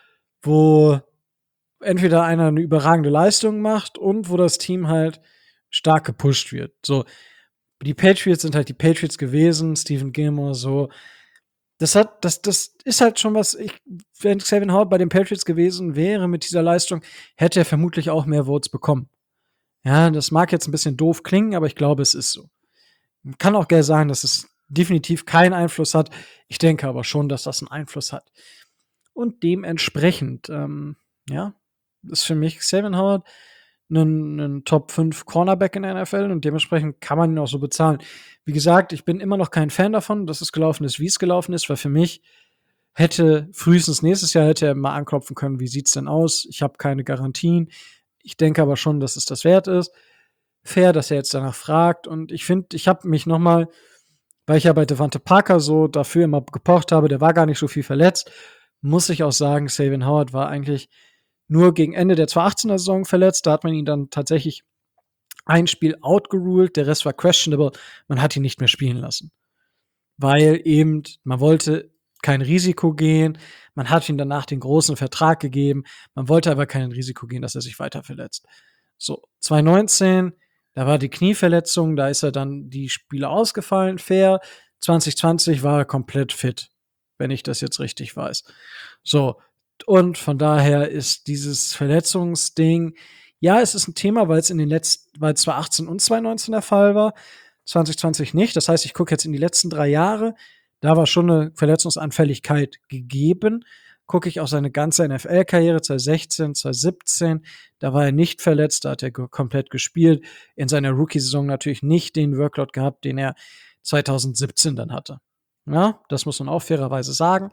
wo entweder einer eine überragende Leistung macht und wo das Team halt stark gepusht wird. So, die Patriots sind halt die Patriots gewesen, Stephen Gilmore so. Das hat, das, das ist halt schon was, ich, wenn Xavier Howard bei den Patriots gewesen wäre mit dieser Leistung, hätte er vermutlich auch mehr Votes bekommen. Ja, das mag jetzt ein bisschen doof klingen, aber ich glaube, es ist so. Kann auch gerne sein, dass es definitiv keinen Einfluss hat. Ich denke aber schon, dass das einen Einfluss hat. Und dementsprechend, ähm, ja, ist für mich Xavier Howard ein, ein Top fünf Cornerback in der N F L und dementsprechend kann man ihn auch so bezahlen. Wie gesagt, ich bin immer noch kein Fan davon, dass es gelaufen ist, wie es gelaufen ist, weil für mich hätte frühestens nächstes Jahr hätte er mal anklopfen können, wie sieht's denn aus? Ich habe keine Garantien. Ich denke aber schon, dass es das wert ist. Fair, dass er jetzt danach fragt. Und ich finde, ich habe mich noch mal, weil ich ja bei Devante Parker so dafür immer gepocht habe, der war gar nicht so viel verletzt, muss ich auch sagen, Xavier Howard war eigentlich nur gegen Ende der zweitausendachtzehner Saison verletzt. Da hat man ihn dann tatsächlich ein Spiel outgeruled, der Rest war questionable. Man hat ihn nicht mehr spielen lassen. Weil eben, man wollte kein Risiko gehen. Man hat ihm danach den großen Vertrag gegeben. Man wollte aber kein Risiko gehen, dass er sich weiter verletzt. So, zwanzig neunzehn, da war die Knieverletzung, da ist er dann die Spiele ausgefallen, fair. zwanzig zwanzig war er komplett fit, wenn ich das jetzt richtig weiß. So, und von daher ist dieses Verletzungsding, ja, es ist ein Thema, weil es in den letzten, weil zwanzig achtzehn und zwanzig neunzehn der Fall war, zwanzig zwanzig nicht. Das heißt, ich gucke jetzt in die letzten drei Jahre, da war schon eine Verletzungsanfälligkeit gegeben. Gucke ich auch seine ganze N F L-Karriere, zwanzig sechzehn, zwanzig siebzehn, da war er nicht verletzt, da hat er ge- komplett gespielt. In seiner Rookie-Saison natürlich nicht den Workload gehabt, den er zwanzig siebzehn dann hatte. Ja, das muss man auch fairerweise sagen.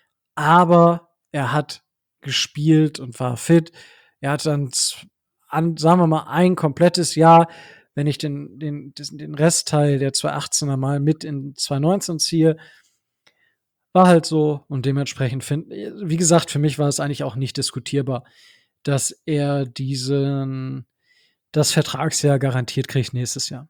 Aber er hat gespielt und war fit. Er hat dann, z- an, sagen wir mal, ein komplettes Jahr, wenn ich den, den, den den Restteil der zwanzig achtzehner mal mit in zwanzig neunzehn ziehe, war halt so und dementsprechend finde, wie gesagt, für mich war es eigentlich auch nicht diskutierbar, dass er diesen, das Vertragsjahr garantiert kriegt nächstes Jahr.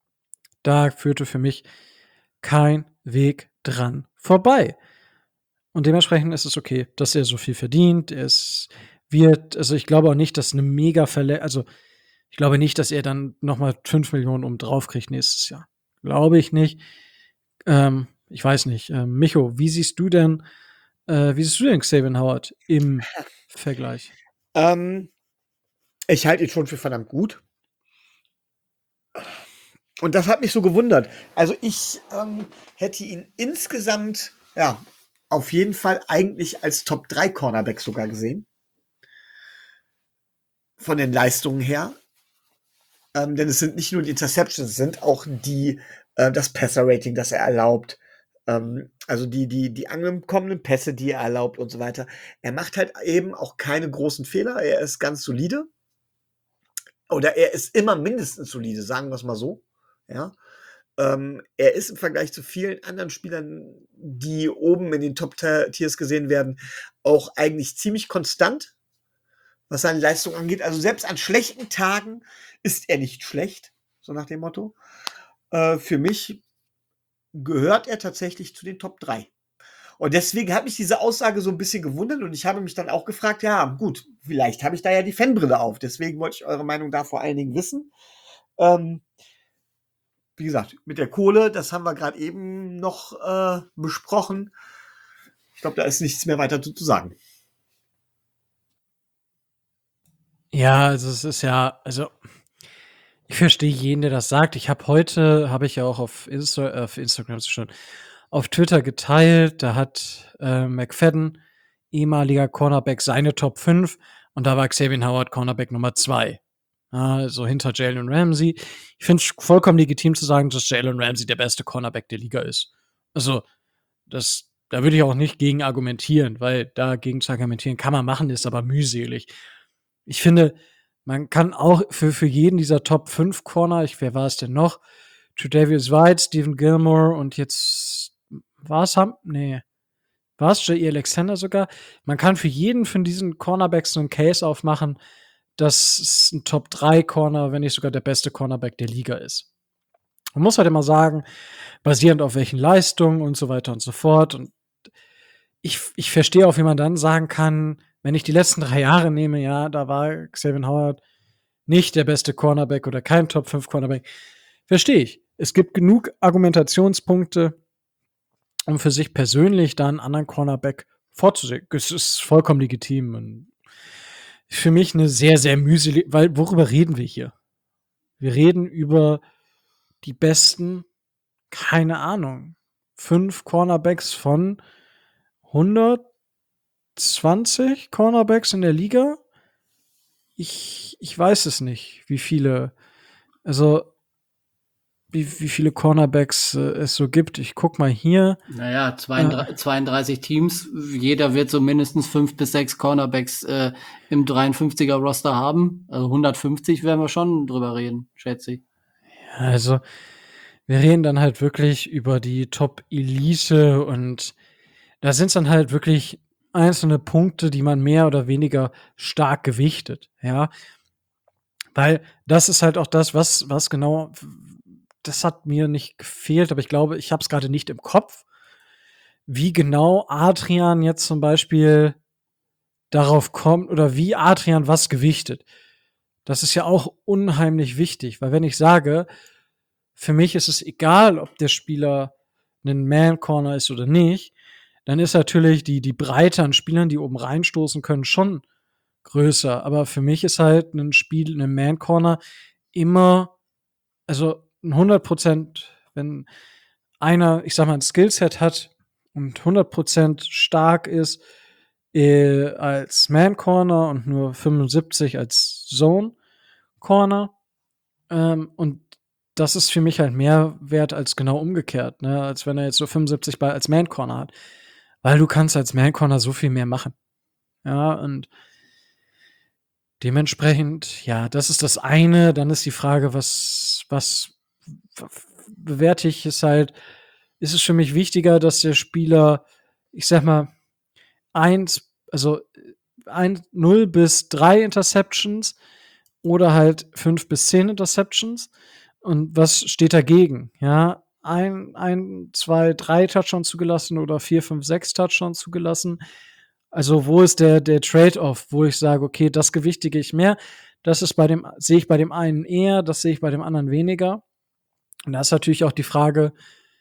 Da führte für mich kein Weg dran vorbei. Und dementsprechend ist es okay, dass er so viel verdient. Es wird, also ich glaube auch nicht, dass eine mega Verletzung, also Ich glaube nicht, dass er dann noch mal fünf Millionen oben drauf kriegt nächstes Jahr. Glaube ich nicht. Ähm, ich weiß nicht. Ähm, Micho, wie siehst du denn, äh, wie siehst du denn Xavier Howard im Vergleich? Ähm, ich halte ihn schon für verdammt gut. Und das hat mich so gewundert. Also ich ähm, hätte ihn insgesamt, ja, auf jeden Fall eigentlich als Top drei Cornerback sogar gesehen. Von den Leistungen her. Ähm, denn es sind nicht nur die Interceptions, es sind auch die, äh, das Passer-Rating, das er erlaubt. Ähm, also die, die, die angekommenen Pässe, die er erlaubt und so weiter. Er macht halt eben auch keine großen Fehler. Er ist ganz solide. Oder er ist immer mindestens solide, sagen wir es mal so. Ja. Ähm, er ist im Vergleich zu vielen anderen Spielern, die oben in den Top-Tiers gesehen werden, auch eigentlich ziemlich konstant, was seine Leistung angeht. Also selbst an schlechten Tagen ist er nicht schlecht, so nach dem Motto. Äh, für mich gehört er tatsächlich zu den Top drei. Und deswegen hat mich diese Aussage so ein bisschen gewundert und ich habe mich dann auch gefragt, ja gut, vielleicht habe ich da ja die Fanbrille auf. Deswegen wollte ich eure Meinung da vor allen Dingen wissen. Ähm, wie gesagt, mit der Kohle, das haben wir gerade eben noch äh, besprochen. Ich glaube, da ist nichts mehr weiter zu, zu sagen. Ja, also es ist ja, also ich verstehe jeden, der das sagt. Ich habe heute, habe ich ja auch auf, Insta, auf Instagram schon, auf Twitter geteilt, da hat äh, McFadden, ehemaliger Cornerback, seine Top fünf und da war Xavier Howard Cornerback Nummer zwei. Also hinter Jalen Ramsey. Ich finde es vollkommen legitim zu sagen, dass Jalen Ramsey der beste Cornerback der Liga ist. Also, das, da würde ich auch nicht gegen argumentieren, weil dagegen zu argumentieren kann man machen, ist aber mühselig. Ich finde, man kann auch für, für jeden dieser Top fünf Corner, ich, wer war es denn noch? Tre'Davious White, Stephen Gilmore und jetzt war es Ham? Nee. War es J E Alexander sogar? Man kann für jeden von diesen Cornerbacks so einen Case aufmachen, dass es ein Top drei Corner, wenn nicht sogar der beste Cornerback der Liga ist. Man muss halt immer sagen, basierend auf welchen Leistungen und so weiter und so fort. Und ich, ich verstehe auch, wie man dann sagen kann, wenn ich die letzten drei Jahre nehme, ja, da war Xavier Howard nicht der beste Cornerback oder kein Top fünf Cornerback. Verstehe ich. Es gibt genug Argumentationspunkte, um für sich persönlich da einen anderen Cornerback vorzusehen. Es ist vollkommen legitim und für mich eine sehr, sehr mühselig, weil worüber reden wir hier? Wir reden über die besten, keine Ahnung, fünf Cornerbacks von hundertzwanzig Cornerbacks in der Liga. Ich, ich weiß es nicht, wie viele, also wie, wie viele Cornerbacks äh, es so gibt. Ich guck mal hier. Naja, zweiunddreißig, äh, zweiunddreißig Teams. Jeder wird so mindestens fünf bis sechs Cornerbacks äh, im dreiundfünfziger-Roster haben. Also hundertfünfzig werden wir schon drüber reden, schätze ich. Ja, also wir reden dann halt wirklich über die Top-Elite und da sind es dann halt wirklich einzelne Punkte, die man mehr oder weniger stark gewichtet, ja. Weil das ist halt auch das, was, was genau, das hat mir nicht gefehlt, aber ich glaube, ich habe es gerade nicht im Kopf, wie genau Adrian jetzt zum Beispiel darauf kommt oder wie Adrian was gewichtet. Das ist ja auch unheimlich wichtig, weil wenn ich sage, für mich ist es egal, ob der Spieler ein Man-Corner ist oder nicht, dann ist natürlich die, die Breite an Spielern, die oben reinstoßen können, schon größer. Aber für mich ist halt ein Spiel, ein Man-Corner immer, also ein hundert Prozent, wenn einer, ich sag mal, ein Skillset hat und hundert Prozent stark ist äh, als Man-Corner und nur fünfundsiebzig als Zone-Corner. Ähm, und das ist für mich halt mehr wert als genau umgekehrt, ne? Als wenn er jetzt so fünfundsiebzig bei als Man-Corner hat. Weil du kannst als Man-Corner so viel mehr machen. Ja, und dementsprechend, ja, das ist das eine. Dann ist die Frage, was, was bewerte ich, ist halt, ist es für mich wichtiger, dass der Spieler, ich sag mal, eins, also ein, null bis drei Interceptions oder halt fünf bis zehn Interceptions. Und was steht dagegen? Ja, ein, ein, zwei, drei Touchdowns zugelassen oder vier, fünf, sechs Touchdowns zugelassen. Also wo ist der, der Trade-off, wo ich sage, okay, das gewichtige ich mehr. Das ist bei dem, sehe ich bei dem einen eher, das sehe ich bei dem anderen weniger. Und da ist natürlich auch die Frage,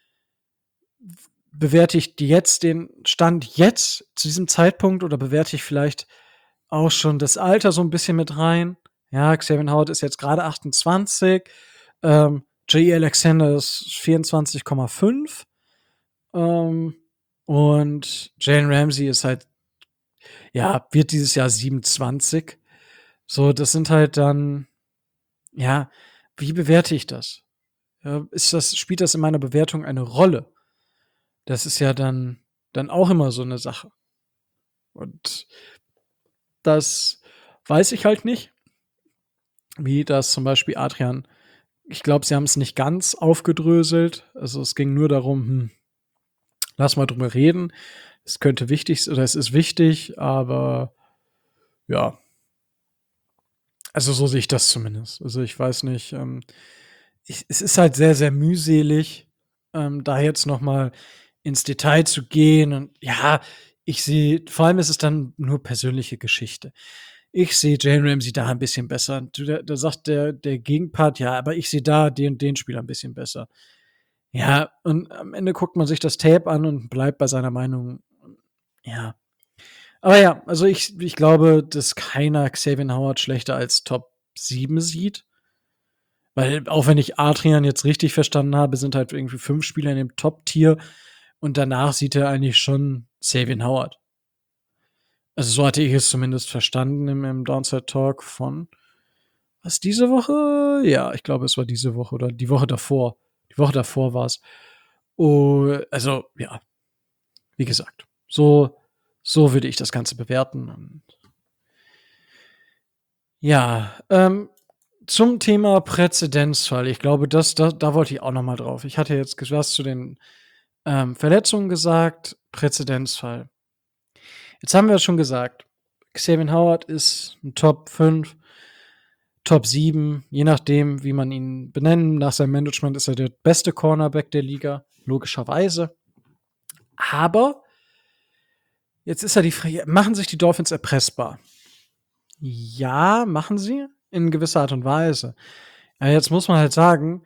bewerte ich die jetzt den Stand jetzt zu diesem Zeitpunkt oder bewerte ich vielleicht auch schon das Alter so ein bisschen mit rein? Ja, Xavier Howard ist jetzt gerade achtundzwanzig, ähm, J E Alexander ist vierundzwanzig Komma fünf ähm, und Jalen Ramsey ist halt, ja, wird dieses Jahr siebenundzwanzig. So, das sind halt dann, ja, wie bewerte ich das? Ja, ist das, spielt das in meiner Bewertung eine Rolle? Das ist ja dann, dann auch immer so eine Sache. Und das weiß ich halt nicht, wie das zum Beispiel Adrian, ich glaube, sie haben es nicht ganz aufgedröselt. Also es ging nur darum, hm, lass mal drüber reden. Es könnte wichtig oder es ist wichtig, aber ja. Also so sehe ich das zumindest. Also ich weiß nicht, ähm, ich, es ist halt sehr, sehr mühselig, ähm, da jetzt noch mal ins Detail zu gehen. Und ja, ich sehe, vor allem ist es dann nur persönliche Geschichte. Ich sehe Jalen Ramsey da ein bisschen besser. Du, Da, da sagt der, der Gegenpart, ja, aber ich sehe da den, den Spieler ein bisschen besser. Ja, und am Ende guckt man sich das Tape an und bleibt bei seiner Meinung. Ja. Aber ja, also ich, ich glaube, dass keiner Xavier Howard schlechter als Top sieben sieht. Weil, auch wenn ich Adrian jetzt richtig verstanden habe, sind halt irgendwie fünf Spieler in dem Top-Tier und danach sieht er eigentlich schon Xavier Howard. Also so hatte ich es zumindest verstanden im, im Downside Talk von, was, diese Woche? Ja, ich glaube, es war diese Woche oder die Woche davor. Die Woche davor war es. Oh, also, ja, wie gesagt, so, so würde ich das Ganze bewerten. Und ja, ähm, zum Thema Präzedenzfall. Ich glaube, das, da, da wollte ich auch noch mal drauf. Ich hatte jetzt was zu den ähm, Verletzungen gesagt. Präzedenzfall. Jetzt haben wir schon gesagt, Xavier Howard ist ein Top fünf, Top sieben, je nachdem, wie man ihn benennen. Nach seinem Management ist er der beste Cornerback der Liga, logischerweise. Aber jetzt ist ja die Frage, machen sich die Dolphins erpressbar? Ja, machen sie in gewisser Art und Weise. Ja, jetzt muss man halt sagen,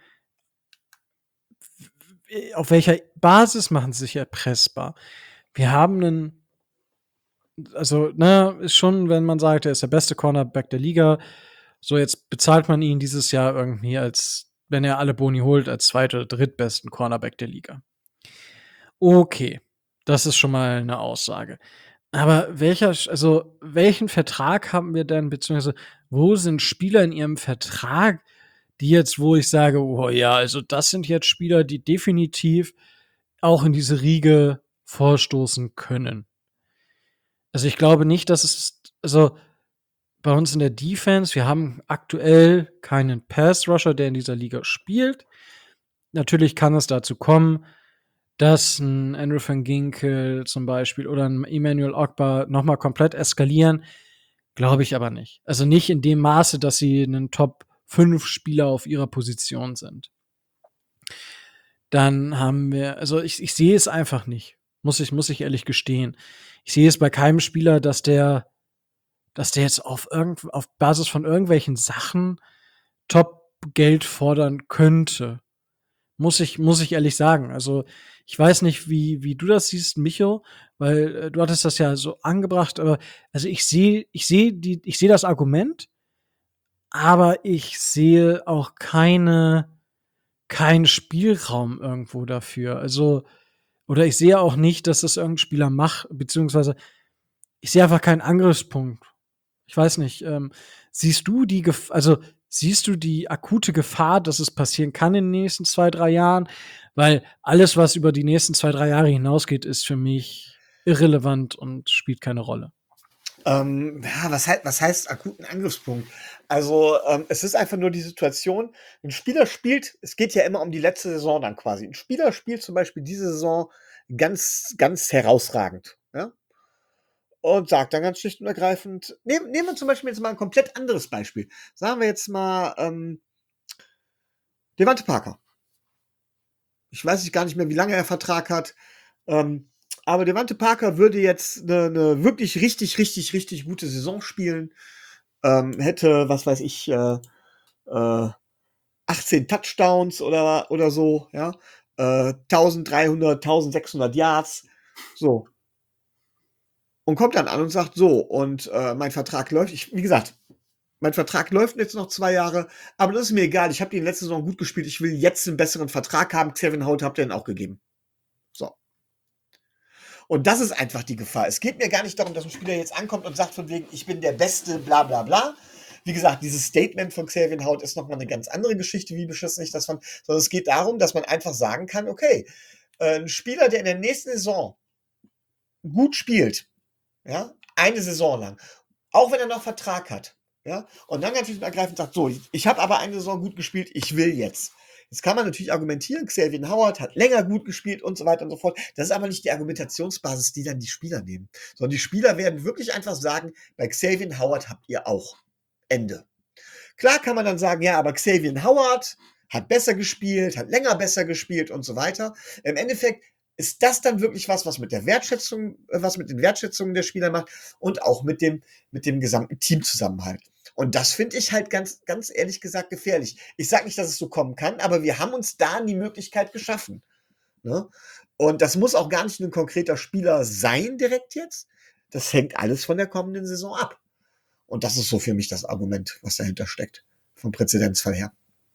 auf welcher Basis machen sie sich erpressbar? Wir haben einen, also, ne, ist schon, wenn man sagt, er ist der beste Cornerback der Liga, so jetzt bezahlt man ihn dieses Jahr irgendwie als, wenn er alle Boni holt, als zweit- oder drittbesten Cornerback der Liga. Okay, das ist schon mal eine Aussage. Aber welcher, also welchen Vertrag haben wir denn, beziehungsweise wo sind Spieler in ihrem Vertrag, die jetzt, wo ich sage, oh ja, also das sind jetzt Spieler, die definitiv auch in diese Riege vorstoßen können. Also ich glaube nicht, dass es, also bei uns in der Defense, wir haben aktuell keinen Pass-Rusher, der in dieser Liga spielt. Natürlich kann es dazu kommen, dass ein Andrew van Ginkel zum Beispiel oder ein Emmanuel Ogba noch mal komplett eskalieren. Glaube ich aber nicht. Also nicht in dem Maße, dass sie einen Top fünf Spieler auf ihrer Position sind. Dann haben wir, also ich, ich sehe es einfach nicht. Muss ich, muss ich ehrlich gestehen. Ich sehe es bei keinem Spieler, dass der, dass der jetzt auf, irgend, auf Basis von irgendwelchen Sachen Top-Geld fordern könnte. Muss ich, muss ich ehrlich sagen. Also, ich weiß nicht, wie, wie du das siehst, Micho, weil äh, du hattest das ja so angebracht, aber also ich sehe, ich sehe die, ich sehe das Argument, aber ich sehe auch keine, keinen Spielraum irgendwo dafür. Also, oder ich sehe auch nicht, dass das irgendein Spieler macht, beziehungsweise ich sehe einfach keinen Angriffspunkt. Ich weiß nicht, ähm, siehst du die, Gef also siehst du die akute Gefahr, dass es passieren kann in den nächsten zwei, drei Jahren? Weil alles, was über die nächsten zwei, drei Jahre hinausgeht, ist für mich irrelevant und spielt keine Rolle. Ähm, ja, was, hei was heißt akuten Angriffspunkt? Also, ähm, es ist einfach nur die Situation, ein Spieler spielt, es geht ja immer um die letzte Saison dann quasi. Ein Spieler spielt zum Beispiel diese Saison ganz, ganz herausragend, ja? Und sagt dann ganz schlicht und ergreifend, nehmen, nehmen wir zum Beispiel jetzt mal ein komplett anderes Beispiel. Sagen wir jetzt mal, ähm, Devante Parker. Ich weiß nicht gar nicht mehr, wie lange er Vertrag hat. Ähm, aber Devante Parker würde jetzt eine, eine wirklich richtig, richtig, richtig gute Saison spielen. ähm, hätte, was weiß ich, äh, äh, achtzehn Touchdowns oder, oder so, ja, äh, dreizehnhundert, sechzehnhundert Yards, so. Und kommt dann an und sagt, so, und äh, mein Vertrag läuft, ich, wie gesagt, mein Vertrag läuft jetzt noch zwei Jahre, aber das ist mir egal, ich habe die letzte Saison gut gespielt, ich will jetzt einen besseren Vertrag haben, Xavier Howard habt ihr den auch gegeben. So. Und das ist einfach die Gefahr. Es geht mir gar nicht darum, dass ein Spieler jetzt ankommt und sagt von wegen, ich bin der Beste, bla bla bla. Wie gesagt, dieses Statement von Xavier Howard ist nochmal eine ganz andere Geschichte, wie beschissen ich das fand, sondern es geht darum, dass man einfach sagen kann, okay, äh, ein Spieler, der in der nächsten Saison gut spielt, ja, eine Saison lang, auch wenn er noch Vertrag hat, ja, und dann natürlich ergreifend sagt, so, ich, ich habe aber eine Saison gut gespielt, ich will jetzt. Jetzt kann man natürlich argumentieren, Xavier Howard hat länger gut gespielt und so weiter und so fort. Das ist aber nicht die Argumentationsbasis, die dann die Spieler nehmen. Sondern die Spieler werden wirklich einfach sagen, bei Xavier Howard habt ihr auch. Ende. Klar kann man dann sagen, ja, aber Xavier Howard hat besser gespielt, hat länger besser gespielt und so weiter. Im Endeffekt ist das dann wirklich was, was mit der Wertschätzung, was mit den Wertschätzungen der Spieler macht und auch mit dem, mit dem gesamten Teamzusammenhalt. Und das finde ich halt ganz, ganz ehrlich gesagt gefährlich. Ich sage nicht, dass es so kommen kann, aber wir haben uns da die Möglichkeit geschaffen. Ne? Und das muss auch gar nicht ein konkreter Spieler sein direkt jetzt. Das hängt alles von der kommenden Saison ab. Und das ist so für mich das Argument, was dahinter steckt, vom Präzedenzfall her.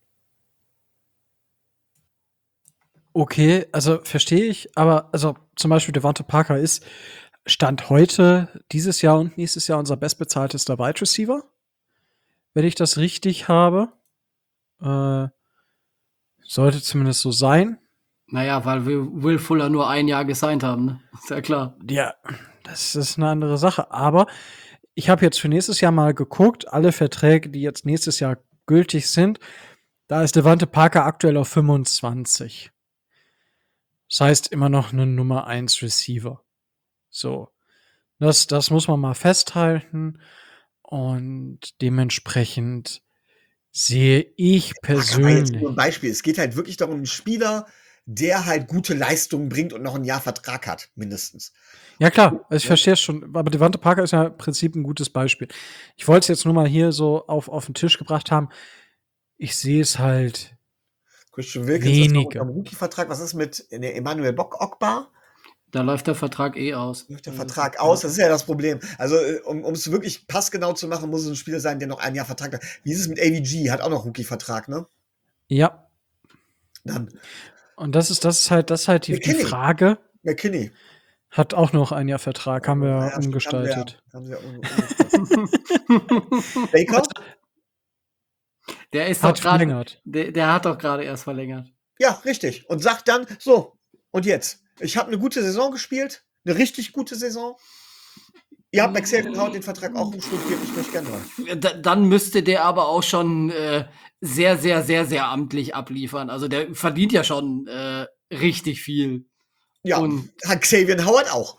Okay, also verstehe ich, aber also zum Beispiel Devonta Parker ist Stand heute dieses Jahr und nächstes Jahr unser bestbezahltester Wide Receiver, wenn ich das richtig habe. Äh, sollte zumindest so sein. Naja, weil wir Will Fuller nur ein Jahr gesigned haben, ne? Ist ja klar. Ja, das ist eine andere Sache. Aber ich habe jetzt für nächstes Jahr mal geguckt, alle Verträge, die jetzt nächstes Jahr gültig sind, da ist Devonta Parker aktuell auf fünfundzwanzig. Das heißt immer noch eine Nummer eins Receiver. So. Das, das muss man mal festhalten. Und dementsprechend sehe ich persönlich. Nur ein Beispiel. Es geht halt wirklich darum, einen Spieler, der halt gute Leistungen bringt und noch ein Jahr Vertrag hat, mindestens. Ja, klar, also ich verstehe es schon. Aber Devonta Parker ist ja im Prinzip ein gutes Beispiel. Ich wollte es jetzt nur mal hier so auf, auf den Tisch gebracht haben. Ich sehe es halt. Christian Wilkins ist noch Wenige. unter dem Rookie-Vertrag. Was ist mit der Emmanuel Bock Ogbar? Da läuft der Vertrag eh aus. Läuft der Vertrag aus? Das ist ja das Problem. Also, äh, um um es wirklich passgenau zu machen, muss es ein Spieler sein, der noch ein Jahr Vertrag hat. Wie ist es mit A V G? Hat auch noch Rookie-Vertrag, ne? Ja. Dann Und das ist, das ist halt, das ist halt die, die McKinney. Frage. McKinney. Hat auch noch ein Jahr Vertrag, haben wir Ja, stimmt, umgestaltet. Haben wir, haben wir um, Baker? Der ist Hat doch gerade, verlängert. der, der hat doch gerade erst verlängert. Ja, richtig. Und sagt dann, so, und jetzt? Ich habe eine gute Saison gespielt, eine richtig gute Saison. Ihr habt bei Xavier Howard den Vertrag auch umstudiert, ich möchte gerne neu. Da, dann müsste der aber auch schon äh, sehr, sehr, sehr, sehr amtlich abliefern. Also der verdient ja schon äh, richtig viel. Ja, Und hat Xavier Howard auch.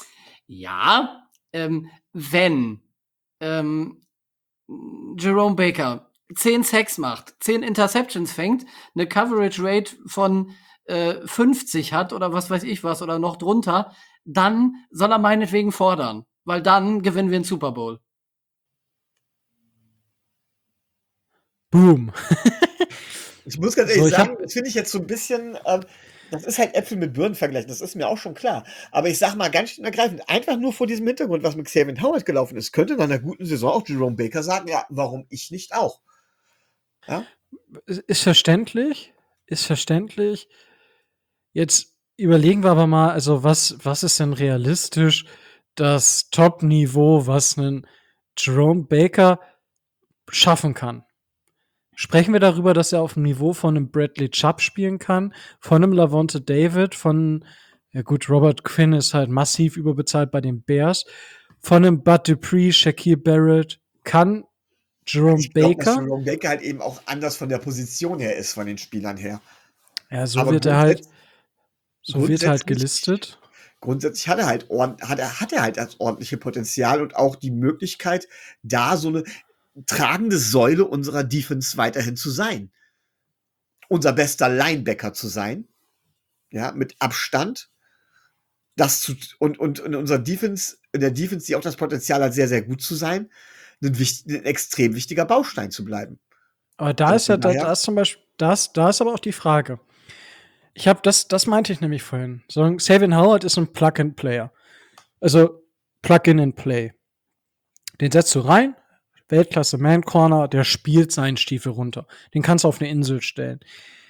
ja, ähm, wenn ähm, Jerome Baker zehn Sacks macht, zehn Interceptions fängt, eine Coverage Rate von äh, fünfzig hat oder was weiß ich was oder noch drunter, dann soll er meinetwegen fordern, weil dann gewinnen wir einen Super Bowl. Boom. Ich muss ganz So, ehrlich ich sagen, hab- das finde ich jetzt so ein bisschen, ähm, das ist halt Äpfel mit Birnen vergleichen, das ist mir auch schon klar. Aber ich sag mal ganz schön ergreifend, einfach nur vor diesem Hintergrund, was mit Xavier Howard gelaufen ist, könnte nach einer guten Saison auch Jerome Baker sagen, ja, warum ich nicht auch? Ja? Ist ist verständlich, ist verständlich. Jetzt überlegen wir aber mal, also was, was ist denn realistisch das Top-Niveau, was ein Jerome Baker schaffen kann? Sprechen wir darüber, dass er auf dem Niveau von einem Bradley Chubb spielen kann, von einem Lavonte David, von, ja gut, Robert Quinn ist halt massiv überbezahlt bei den Bears, von einem Bud Dupree, Shaquille Barrett, kann Jerome Ich glaube, dass Baker, Jerome Baker halt eben auch anders von der Position her ist, von den Spielern her. ja, so Aber wird er halt, grundsätzlich- so wird er halt grundsätzlich- gelistet. Grundsätzlich hat er halt ordn- hat er, hat er halt das ordentliche Potenzial und auch die Möglichkeit, da so eine tragende Säule unserer Defense weiterhin zu sein. Unser bester Linebacker zu sein. Ja, mit Abstand. Das zu, und, und in unserer Defense, in der Defense, die auch das Potenzial hat, sehr, sehr gut zu sein. ein, wicht, ein extrem wichtiger Baustein zu bleiben. Aber da Also ist ja, von da, daher, da ist zum Beispiel, das, da ist aber auch die Frage. Ich habe das, das meinte ich nämlich vorhin. So, Xavier Howard ist ein Plug-and-Player. Also Plug-in-and-Play. Den setzt du rein, Weltklasse Man Corner, der spielt seinen Stiefel runter. Den kannst du auf eine Insel stellen.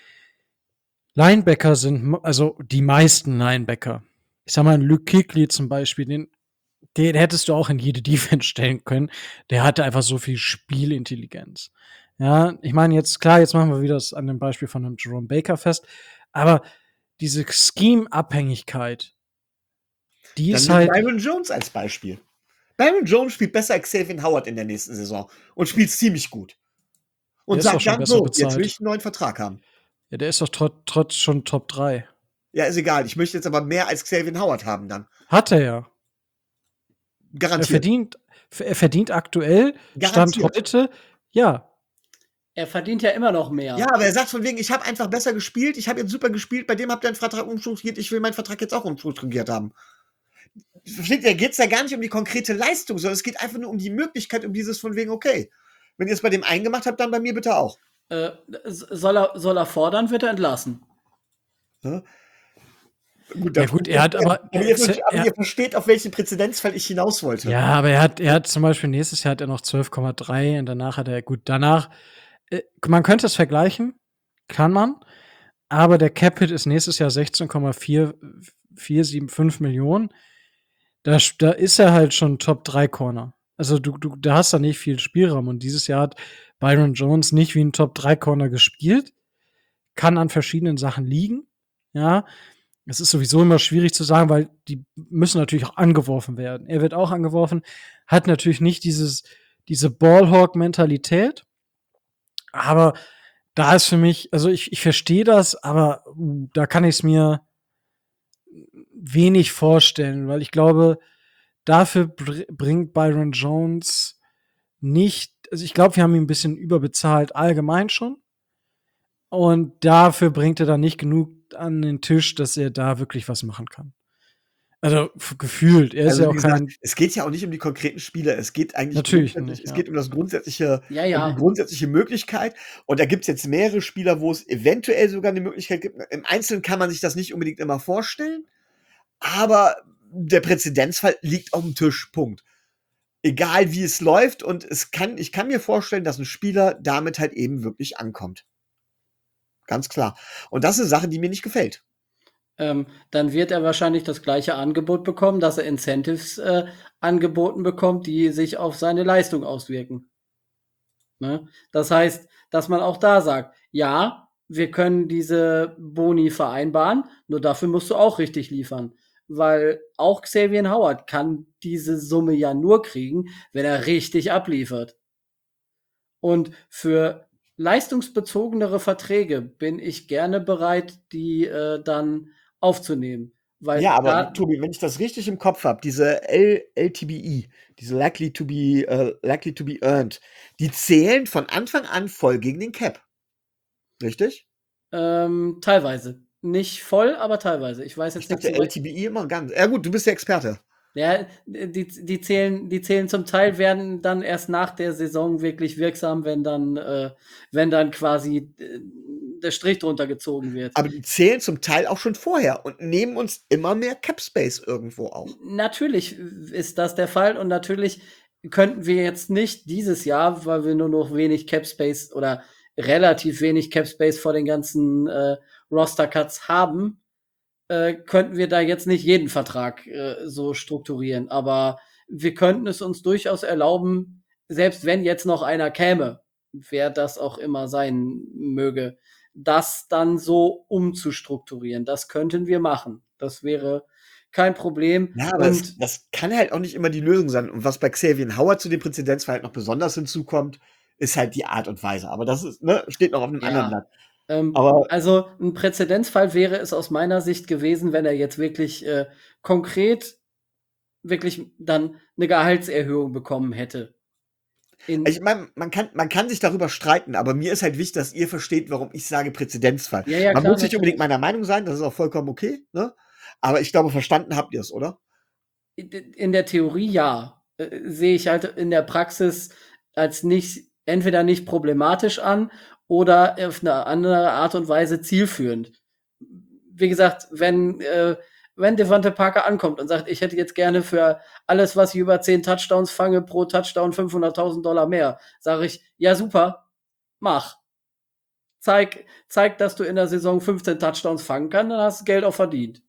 Linebacker sind, also die meisten Linebacker. Ich sag mal, Luke Kuechly zum Beispiel, den, den hättest du auch in jede Defense stellen können. Der hatte einfach so viel Spielintelligenz. Ja, ich meine, jetzt, klar, jetzt machen wir wieder das an dem Beispiel von einem Jerome Baker fest, aber diese Scheme-Abhängigkeit, die dann ist nimm halt. Byron Jones als Beispiel. Byron Jones spielt besser als Xavier Howard in der nächsten Saison und spielt ziemlich gut. Und Der ist doch sagt schon dann besser so, jetzt will bezahlt. ich einen neuen Vertrag haben. Ja, der ist doch trotz, trotz schon Top drei. Ja, ist egal. Ich möchte jetzt aber mehr als Xavier Howard haben dann. Hat er ja. Er Garantiert. verdient, er verdient aktuell, Stand Garantiert. heute, ja. Er verdient ja immer noch mehr. Ja, aber er sagt von wegen, ich habe einfach besser gespielt, ich habe jetzt super gespielt, bei dem habt ihr einen Vertrag umstrukturiert, ich will meinen Vertrag jetzt auch umstrukturiert haben. Versteht ihr, da geht es ja gar nicht um die konkrete Leistung, sondern es geht einfach nur um die Möglichkeit, um dieses von wegen, okay, wenn ihr es bei dem einen gemacht habt, dann bei mir bitte auch. Äh, soll, er, soll er fordern, wird er entlassen. Ja? Gut, Ja gut, er hat aber- aber, ihr, er- aber ihr versteht, auf welchen Präzedenzfall ich hinaus wollte. Ja, aber er hat, er hat zum Beispiel nächstes Jahr hat er noch zwölf Komma drei und danach hat er, gut, danach, äh, man könnte es vergleichen, kann man, aber der Cap-Hit ist nächstes Jahr sechzehn Komma vier vier sieben fünf Millionen. Da, sch- da ist er halt schon Top drei Corner. Also du, du, da hast da nicht viel Spielraum und dieses Jahr hat Byron Jones nicht wie ein Top drei Corner gespielt, kann an verschiedenen Sachen liegen, ja. Es ist sowieso immer schwierig zu sagen, weil die müssen natürlich auch angeworfen werden. Er wird auch angeworfen, hat natürlich nicht dieses, diese Ballhawk-Mentalität. Aber da ist für mich, also ich, ich verstehe das, aber uh, da kann ich es mir wenig vorstellen, weil ich glaube, dafür br bringt Byron Jones nicht, also ich glaube, wir haben ihn ein bisschen überbezahlt, allgemein schon. Und dafür bringt er dann nicht genug an den Tisch, dass er da wirklich was machen kann. Also f- gefühlt, er ist Also, ja wie auch gesagt, kein. es geht ja auch nicht um die konkreten Spieler, es geht eigentlich Natürlich grundsätzlich- nicht, es ja. geht um das grundsätzliche, Ja, um ja. die grundsätzliche Möglichkeit. Und da gibt es jetzt mehrere Spieler, wo es eventuell sogar eine Möglichkeit gibt. Im Einzelnen kann man sich das nicht unbedingt immer vorstellen, aber der Präzedenzfall liegt auf dem Tisch. Punkt. Egal wie es läuft, und es kann, ich kann mir vorstellen, dass ein Spieler damit halt eben wirklich ankommt. Ganz klar. Und das ist eine Sache, die mir nicht gefällt. Ähm, dann wird er wahrscheinlich das gleiche Angebot bekommen, dass er Incentives äh, angeboten bekommt, die sich auf seine Leistung auswirken. Ne? Das heißt, dass man auch da sagt, ja, wir können diese Boni vereinbaren, nur dafür musst du auch richtig liefern. Weil auch Xavier Howard kann diese Summe ja nur kriegen, wenn er richtig abliefert. Und für leistungsbezogenere Verträge bin ich gerne bereit, die äh, dann aufzunehmen. Weil Ja, aber da, Tobi, wenn ich das richtig im Kopf habe, diese L T B E, diese likely to be äh, likely to be earned, die zählen von Anfang an voll gegen den Cap. Richtig? ähm, teilweise. Nicht voll, aber teilweise. Ich weiß Ich jetzt nicht dachte so L T B E immer ganz. Ja gut, du bist der Experte. Ja, die, die zählen, die zählen zum Teil, werden dann erst nach der Saison wirklich wirksam, wenn dann, äh, wenn dann quasi äh, der Strich drunter gezogen wird. Aber die zählen zum Teil auch schon vorher und nehmen uns immer mehr Cap Space irgendwo auch. Natürlich ist das der Fall und natürlich könnten wir jetzt nicht dieses Jahr, weil wir nur noch wenig Cap Space oder relativ wenig Cap Space vor den ganzen äh, Roster Cuts haben, äh, könnten wir da jetzt nicht jeden Vertrag äh, so strukturieren. Aber wir könnten es uns durchaus erlauben, selbst wenn jetzt noch einer käme, wer das auch immer sein möge, das dann so umzustrukturieren. Das könnten wir machen. Das wäre kein Problem. Ja, aber Und das, das kann halt auch nicht immer die Lösung sein. Und was bei Xavier Howard zu dem Präzedenzfall halt noch besonders hinzukommt, ist halt die Art und Weise. Aber das ist, ne, steht noch auf einem Ja. anderen Blatt. Ähm, Aber- also ein Präzedenzfall wäre es aus meiner Sicht gewesen, wenn er jetzt wirklich äh, konkret wirklich dann eine Gehaltserhöhung bekommen hätte. In, Ich meine, man kann, man kann sich darüber streiten, aber mir ist halt wichtig, dass ihr versteht, warum ich sage Präzedenzfall. Ja, ja, man klar, muss nicht unbedingt meiner Meinung sein, das ist auch vollkommen okay, ne? Aber ich glaube, verstanden habt ihr es, oder? in der Theorie ja. äh, sehe ich halt in der Praxis als nicht, entweder nicht problematisch an oder auf eine andere Art und Weise zielführend. Wie gesagt, wenn, äh, wenn Devonta Parker ankommt und sagt, ich hätte jetzt gerne für alles, was ich über zehn Touchdowns fange, pro Touchdown fünfhunderttausend Dollar mehr, sage ich, ja super, mach. Zeig, zeig, dass du in der Saison fünfzehn Touchdowns fangen kannst, dann hast du Geld auch verdient.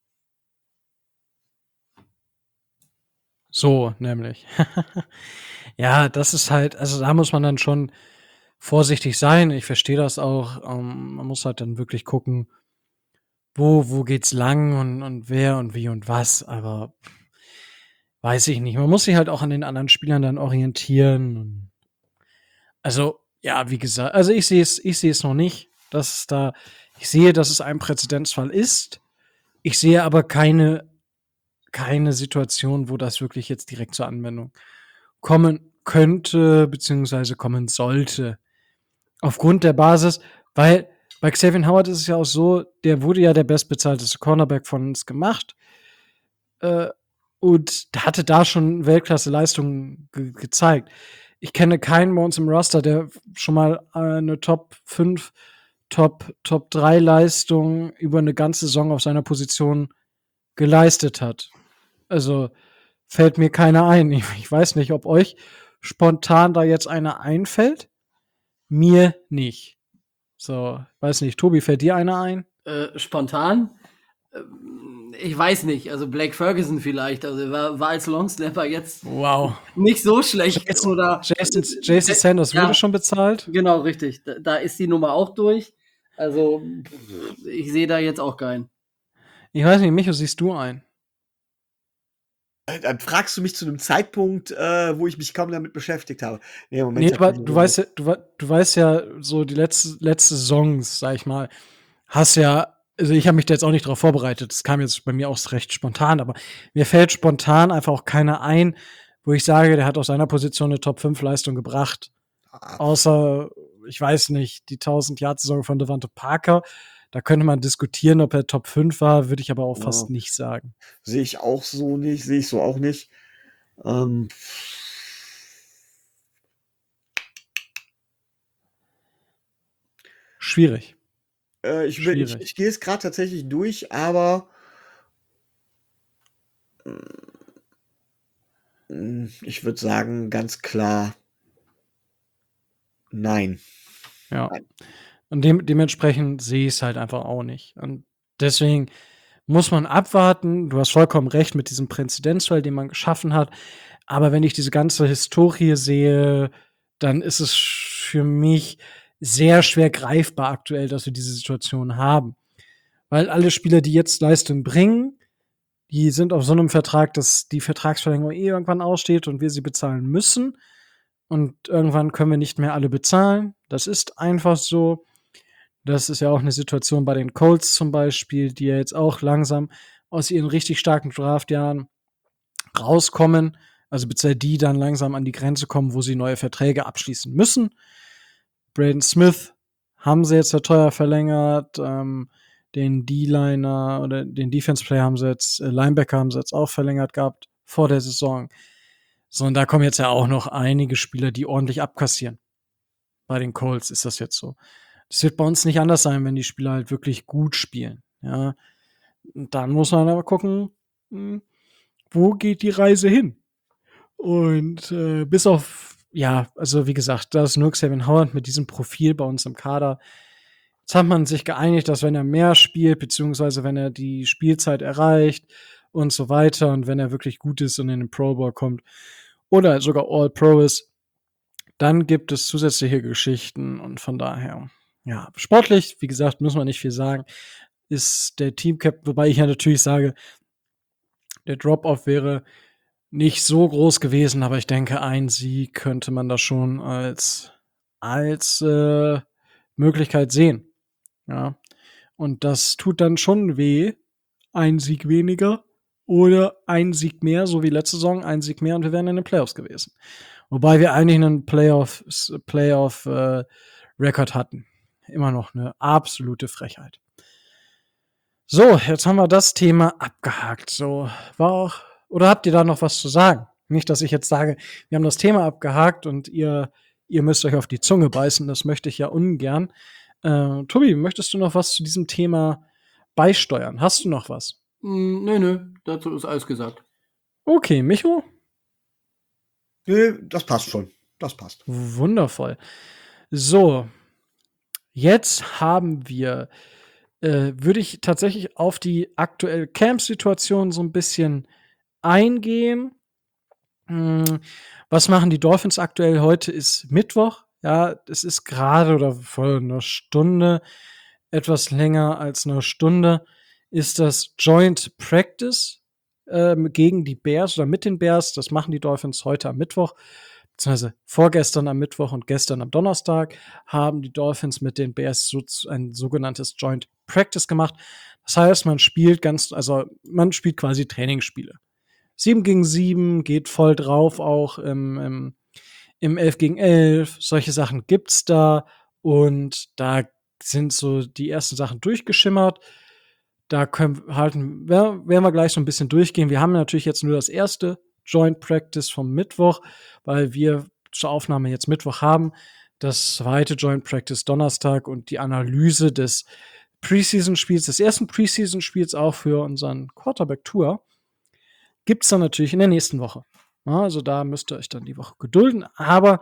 So, nämlich. Ja, das ist halt, also da muss man dann schon vorsichtig sein. Ich verstehe das auch. Ähm, man muss halt dann wirklich gucken, wo, wo geht's lang und, und wer und wie und was, aber weiß ich nicht. Man muss sich halt auch an den anderen Spielern dann orientieren. Also, ja, wie gesagt, also ich sehe es, ich sehe es noch nicht, dass es da, ich sehe, dass es ein Präzedenzfall ist. Ich sehe aber keine, keine Situation, wo das wirklich jetzt direkt zur Anwendung kommen könnte, beziehungsweise kommen sollte. Aufgrund der Basis, weil bei Xavier Howard ist es ja auch so, der wurde ja der bestbezahlteste Cornerback von uns gemacht. Äh, und hatte da schon Weltklasse-Leistungen ge gezeigt. Ich kenne keinen bei uns im Roster, der schon mal äh, eine Top fünf, Top, Top drei Leistung über eine ganze Saison auf seiner Position geleistet hat. Also fällt mir keiner ein. Ich, ich weiß nicht, ob euch spontan da jetzt einer einfällt. Mir nicht. So, weiß nicht, Tobi, fällt dir einer ein? Äh, spontan? Ähm, Ich weiß nicht, also Blake Ferguson vielleicht, also war, war als Longsnapper jetzt Wow. nicht so schlecht. Jason, oder Jason, Jason Sanders ja, wurde schon bezahlt. Genau, richtig. Da, da ist die Nummer auch durch. Also pff, ich sehe da jetzt auch keinen. Ich weiß nicht, Micho, siehst du ein? Dann fragst du mich zu einem Zeitpunkt, äh, wo ich mich kaum damit beschäftigt habe. Nee, im Moment Nee, sagt aber mir die du Nummer weißt ja, du, wei- du weißt ja, so die letzte, letzte Saisons, sag ich mal, hast ja, also ich habe mich da jetzt auch nicht drauf vorbereitet, das kam jetzt bei mir auch recht spontan, aber mir fällt spontan einfach auch keiner ein, wo ich sage, der hat aus seiner Position eine Top fünf Leistung gebracht. Ah, Außer, ich weiß nicht, die tausend-Yard-Saison von Devonta Parker. Da könnte man diskutieren, ob er Top fünf war, würde ich aber auch Ja. fast nicht sagen. Sehe ich auch so nicht, sehe ich so auch nicht. Ähm, Schwierig. äh, ich will, ich, Schwierig. ich gehe es gerade tatsächlich durch, aber mm, ich würde sagen, ganz klar nein. Ja. Nein. Und dem, dementsprechend sehe ich es halt einfach auch nicht. Und deswegen muss man abwarten. Du hast vollkommen recht mit diesem Präzedenzfall, den man geschaffen hat. Aber wenn ich diese ganze Historie sehe, dann ist es für mich sehr schwer greifbar aktuell, dass wir diese Situation haben. Weil alle Spieler, die jetzt Leistung bringen, die sind auf so einem Vertrag, dass die Vertragsverlängerung eh irgendwann aussteht und wir sie bezahlen müssen. Und irgendwann können wir nicht mehr alle bezahlen. Das ist einfach so. Das ist ja auch eine Situation bei den Colts zum Beispiel, die ja jetzt auch langsam aus ihren richtig starken Draftjahren rauskommen. Also beziehungsweise die dann langsam an die Grenze kommen, wo sie neue Verträge abschließen müssen. Braden Smith haben sie jetzt ja teuer verlängert. Ähm, den D-Liner oder den Defense-Player haben sie jetzt, äh, Linebacker haben sie jetzt auch verlängert gehabt vor der Saison. So, und da kommen jetzt ja auch noch einige Spieler, die ordentlich abkassieren. Bei den Colts ist das jetzt so. Das wird bei uns nicht anders sein, wenn die Spieler halt wirklich gut spielen. Ja, und dann muss man aber gucken, hm, wo geht die Reise hin? Und äh, bis auf, ja, also wie gesagt, da ist nur Xavier Howard mit diesem Profil bei uns im Kader. Jetzt hat man sich geeinigt, dass wenn er mehr spielt, beziehungsweise wenn er die Spielzeit erreicht und so weiter und wenn er wirklich gut ist und in den Pro Bowl kommt oder sogar All-Pro ist, dann gibt es zusätzliche Geschichten und von daher, ja, sportlich, wie gesagt, muss man nicht viel sagen, ist der Teamcap, wobei ich ja natürlich sage, der Drop-Off wäre nicht so groß gewesen, aber ich denke, ein Sieg könnte man da schon als, als äh, Möglichkeit sehen. Ja. Und das tut dann schon weh. Ein Sieg weniger oder ein Sieg mehr, so wie letzte Saison, ein Sieg mehr und wir wären in den Playoffs gewesen. Wobei wir eigentlich einen Playoff, Playoff äh, Record hatten. Immer noch eine absolute Frechheit. So, jetzt haben wir das Thema abgehakt. So, war auch, oder habt ihr da noch was zu sagen? Nicht, dass ich jetzt sage, wir haben das Thema abgehakt und ihr, ihr müsst euch auf die Zunge beißen. Das möchte ich ja ungern. Äh, Tobi, möchtest du noch was zu diesem Thema beisteuern? Hast du noch was? Mm, nö, nö, dazu ist alles gesagt. Okay, Micho? Nö, das passt schon. Das passt. Wundervoll. So, jetzt haben wir, äh, würde ich tatsächlich auf die aktuelle Camp-Situation so ein bisschen eingehen. Hm, was machen die Dolphins aktuell? Heute ist Mittwoch. Ja, es ist gerade oder vor einer Stunde, etwas länger als eine Stunde, ist das Joint Practice ähm, gegen die Bears oder mit den Bears. Das machen die Dolphins heute am Mittwoch, beziehungsweise vorgestern am Mittwoch und gestern am Donnerstag haben die Dolphins mit den Bears so ein sogenanntes Joint Practice gemacht. Das heißt, man spielt ganz, also man spielt quasi Trainingsspiele. sieben gegen sieben, geht voll drauf auch im, im, im elf gegen elf. Solche Sachen gibt's da. Und da sind so die ersten Sachen durchgeschimmert. Da können halten, werden wir gleich so ein bisschen durchgehen. Wir haben natürlich jetzt nur das erste Joint Practice vom Mittwoch, weil wir zur Aufnahme jetzt Mittwoch haben. Das zweite Joint Practice Donnerstag und die Analyse des Preseason-Spiels, des ersten Preseason-Spiels auch für unseren Quarterback-Tour, gibt's dann natürlich in der nächsten Woche. Ja, also da müsst ihr euch dann die Woche gedulden. Aber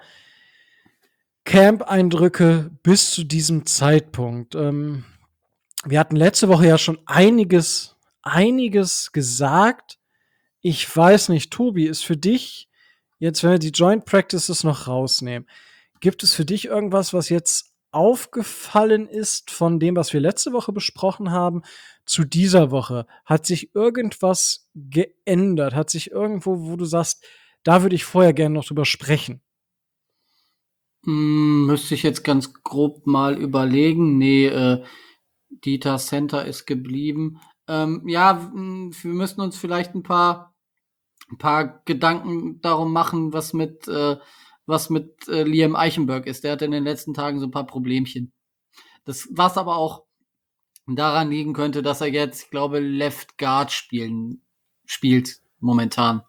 Camp-Eindrücke bis zu diesem Zeitpunkt. Ähm, wir hatten letzte Woche ja schon einiges, einiges gesagt. Ich weiß nicht, Tobi, ist für dich, jetzt wenn wir die Joint Practices noch rausnehmen, gibt es für dich irgendwas, was jetzt aufgefallen ist von dem, was wir letzte Woche besprochen haben, zu dieser Woche? Hat sich irgendwas geändert? Hat sich irgendwo, wo du sagst, da würde ich vorher gerne noch drüber sprechen? Hm, müsste ich jetzt ganz grob mal überlegen. Nee, äh, Dieter Center ist geblieben. Ähm, ja, m, wir müssten uns vielleicht ein paar, ein paar Gedanken darum machen, was mit, äh, was mit äh, Liam Eichenberg ist. Der hatte in den letzten Tagen so ein paar Problemchen. Das, was aber auch daran liegen könnte, dass er jetzt, ich glaube, Left Guard spielen, spielt momentan.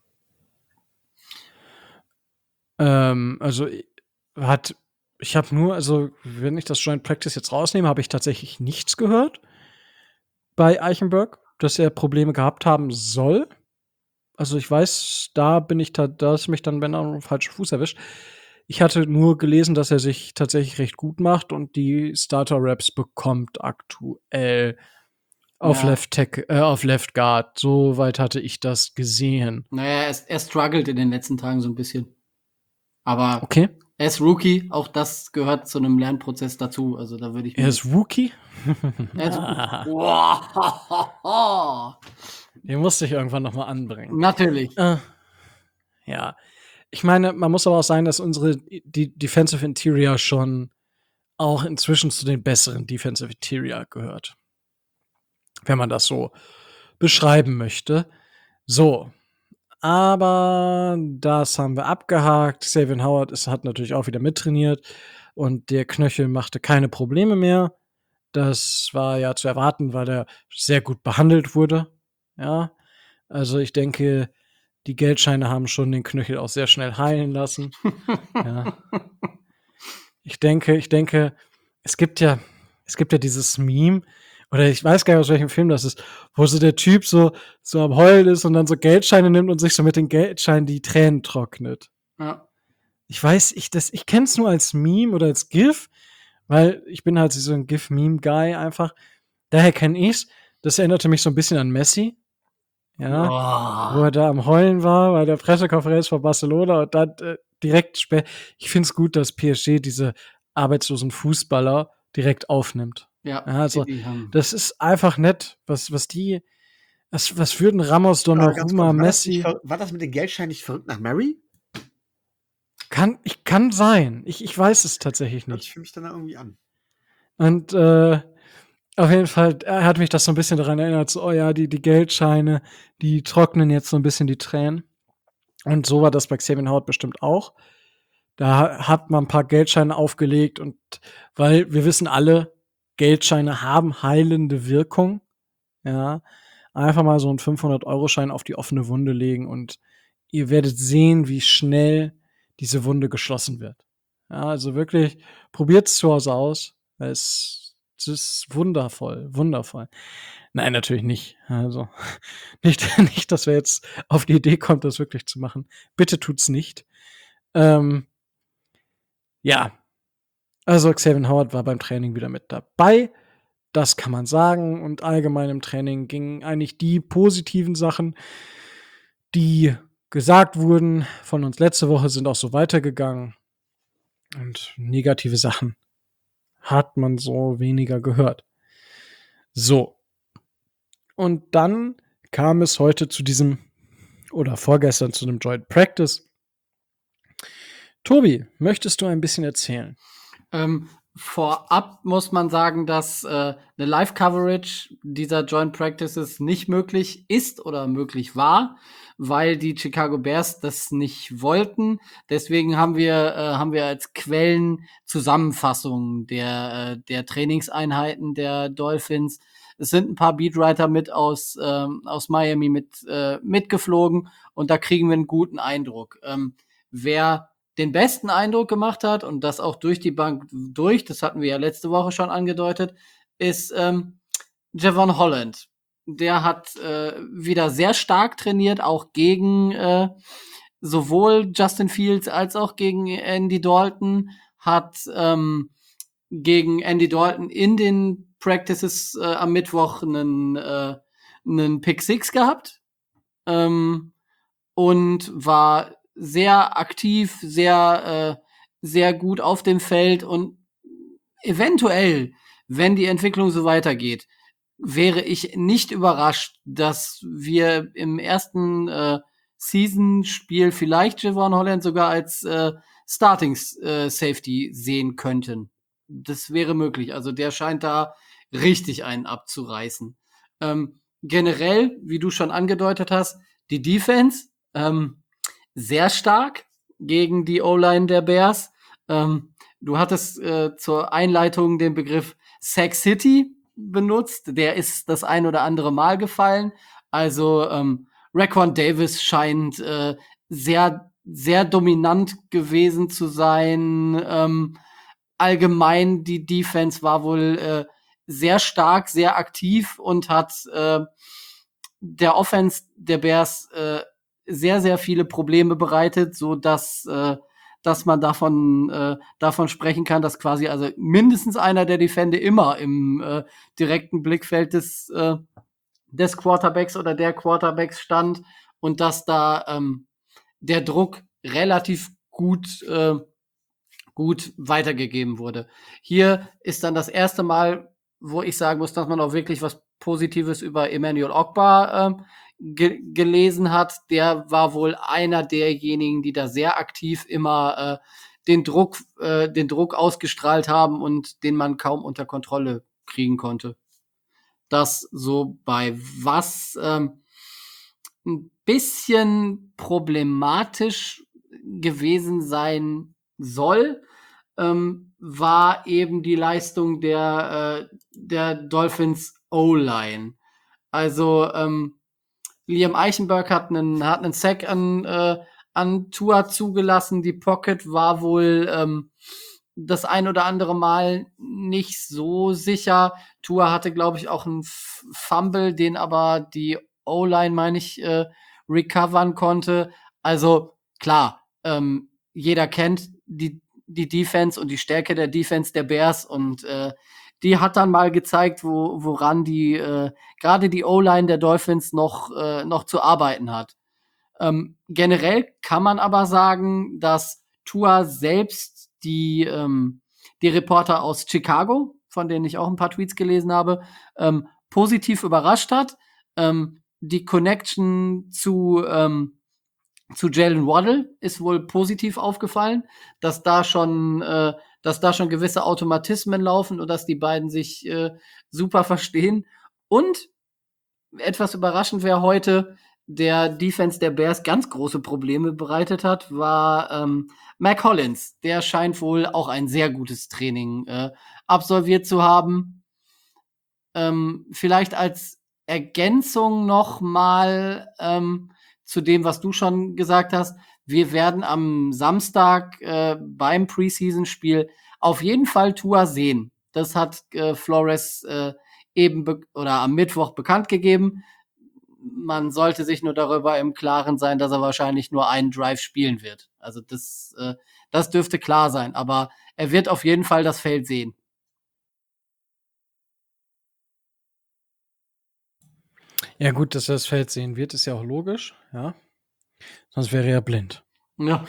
Ähm, also hat, ich habe nur, also wenn ich das Joint Practice jetzt rausnehme, habe ich tatsächlich nichts gehört bei Eichenberg, dass er Probleme gehabt haben soll. Also ich weiß, da bin ich, da, da ist mich dann, wenn er auf dem falschen Fuß erwischt. Ich hatte nur gelesen, dass er sich tatsächlich recht gut macht und die Starter-Raps bekommt aktuell auf Ja. Left Tackle, äh, auf Left Guard. Soweit hatte ich das gesehen. Naja, er, er struggelt in den letzten Tagen so ein bisschen. Aber Okay. er ist Rookie, auch das gehört zu einem Lernprozess dazu. Also da würde ich Er mir. ist Rookie. Er ist Ah, wow. den musste ich irgendwann noch mal anbringen. Natürlich. Äh, ja. Ich meine, man muss aber auch sagen, dass unsere die Defensive Interior schon auch inzwischen zu den besseren Defensive Interior gehört. Wenn man das so beschreiben möchte. So. Aber das haben wir abgehakt. Xavier Howard ist, hat natürlich auch wieder mittrainiert und der Knöchel machte keine Probleme mehr. Das war ja zu erwarten, weil er sehr gut behandelt wurde. Ja. Also ich denke, die Geldscheine haben schon den Knöchel auch sehr schnell heilen lassen. Ja. Ich denke, ich denke, es gibt ja, es gibt ja dieses Meme, oder ich weiß gar nicht, aus welchem Film das ist, wo so der Typ so, so am Heulen ist und dann so Geldscheine nimmt und sich so mit den Geldscheinen die Tränen trocknet. Ja. Ich weiß, ich, das, ich kenn's nur als Meme oder als GIF, weil ich bin halt so ein GIF-Meme-Guy einfach. Daher kenne ich's. Das erinnerte mich so ein bisschen an Messi. Ja. Oh. Wo er da am Heulen war bei der Pressekonferenz von Barcelona und dann äh, direkt spät. Ich finde es gut, dass P S G diese arbeitslosen Fußballer direkt aufnimmt. Ja, Ja, also die haben. das ist einfach nett, was was die, was was würden Ramos, Ja, ganz kurz, Donnarumma, war, das nicht, Messi, ver- war das mit den Geldscheinen nicht verrückt nach Mary? kann ich kann sein. Ich ich weiß es tatsächlich Hört nicht. sich für mich dann irgendwie an. Und äh, auf jeden Fall, er hat mich das so ein bisschen daran erinnert, so, oh ja, die, die Geldscheine, die trocknen jetzt so ein bisschen die Tränen. Und so war das bei Xavier Howard bestimmt auch. Da hat man ein paar Geldscheine aufgelegt und weil wir wissen alle, Geldscheine haben heilende Wirkung. Ja, einfach mal so einen fünfhundert-Euro-Schein auf die offene Wunde legen und ihr werdet sehen, wie schnell diese Wunde geschlossen wird. Ja, also wirklich, probiert's zu Hause aus. Es, es ist wundervoll, wundervoll. Nein, natürlich nicht. Also nicht, nicht, dass wir jetzt auf die Idee kommt, das wirklich zu machen. Bitte tut's nicht. Ähm, ja, also Xavier Howard war beim Training wieder mit dabei. Das kann man sagen. Und allgemein im Training gingen eigentlich die positiven Sachen, die gesagt wurden von uns letzte Woche, sind auch so weitergegangen. Und negative Sachen hat man so weniger gehört. So. Und dann kam es heute zu diesem, oder vorgestern zu einem Joint Practice. Tobi, möchtest du ein bisschen erzählen? Ähm, vorab muss man sagen, dass äh, eine Live-Coverage dieser Joint Practices nicht möglich ist oder möglich war, weil die Chicago Bears das nicht wollten. Deswegen haben wir äh, haben wir als Quellen Zusammenfassungen der äh, der Trainingseinheiten der Dolphins. Es sind ein paar Beatwriter mit aus ähm, aus Miami mit äh, mitgeflogen und da kriegen wir einen guten Eindruck. Ähm, wer den besten Eindruck gemacht hat und das auch durch die Bank durch, das hatten wir ja letzte Woche schon angedeutet, ist ähm, Javon Holland. Der hat äh, wieder sehr stark trainiert, auch gegen äh, sowohl Justin Fields als auch gegen Andy Dalton, hat ähm, gegen Andy Dalton in den Practices äh, am Mittwoch einen, äh, einen Pick Six gehabt ähm, und war sehr aktiv, sehr, äh, sehr gut auf dem Feld und eventuell, wenn die Entwicklung so weitergeht, wäre ich nicht überrascht, dass wir im ersten äh, Season-Spiel vielleicht Javon Holland sogar als äh, Starting äh, Safety sehen könnten. Das wäre möglich. Also der scheint da richtig einen abzureißen. Ähm, generell, wie du schon angedeutet hast, die Defense ähm, sehr stark gegen die O-Line der Bears. Ähm, du hattest äh, zur Einleitung den Begriff Sack City benutzt. Der ist das ein oder andere Mal gefallen. Also ähm, Raekwon Davis scheint äh, sehr, sehr dominant gewesen zu sein. Ähm, allgemein die Defense war wohl äh, sehr stark, sehr aktiv und hat äh, der Offense der Bears äh, sehr, sehr viele Probleme bereitet, so dass äh, dass man davon äh, davon sprechen kann, dass quasi also mindestens einer der Defender immer im äh, direkten Blickfeld des äh, des Quarterbacks oder der Quarterbacks stand und dass da ähm, der Druck relativ gut äh, gut weitergegeben wurde. Hier ist dann das erste Mal, wo ich sagen muss, dass man auch wirklich was Positives über Emmanuel Ogbah äh, ge gelesen hat. Der war wohl einer derjenigen, die da sehr aktiv immer äh, den Druck, äh, den Druck ausgestrahlt haben und den man kaum unter Kontrolle kriegen konnte. Das so bei was ähm, ein bisschen problematisch gewesen sein soll, ähm, war eben die Leistung der, äh, der Dolphins O-Line. Also ähm, Liam Eichenberg hat einen, hat einen Sack an, äh, an Tua zugelassen. Die Pocket war wohl ähm, das ein oder andere Mal nicht so sicher. Tua hatte, glaube ich, auch einen F Fumble, den aber die O-Line, meine ich, äh, recovern konnte. Also klar, ähm, jeder kennt die, die Defense und die Stärke der Defense der Bears und äh, die hat dann mal gezeigt, wo, woran die äh, gerade die O-Line der Dolphins noch, äh, noch zu arbeiten hat. Ähm, generell kann man aber sagen, dass Tua selbst die, ähm, die Reporter aus Chicago, von denen ich auch ein paar Tweets gelesen habe, ähm, positiv überrascht hat. Ähm, die Connection zu, ähm, zu Jalen Waddle ist wohl positiv aufgefallen, dass da schon, äh, dass da schon gewisse Automatismen laufen und dass die beiden sich äh, super verstehen. Und etwas überraschend wäre heute, der Defense der Bears ganz große Probleme bereitet hat, war ähm, Mac Hollins. Der scheint wohl auch ein sehr gutes Training äh, absolviert zu haben. Ähm, vielleicht als Ergänzung noch mal ähm, zu dem, was du schon gesagt hast. Wir werden am Samstag äh, beim Preseason-Spiel auf jeden Fall Tua sehen. Das hat äh, Flores äh, eben be- oder am Mittwoch bekannt gegeben. Man sollte sich nur darüber im Klaren sein, dass er wahrscheinlich nur einen Drive spielen wird. Also das, äh, das dürfte klar sein. Aber er wird auf jeden Fall das Feld sehen. Ja, gut, dass er das Feld sehen wird, ist ja auch logisch, ja. Sonst wäre er blind. Der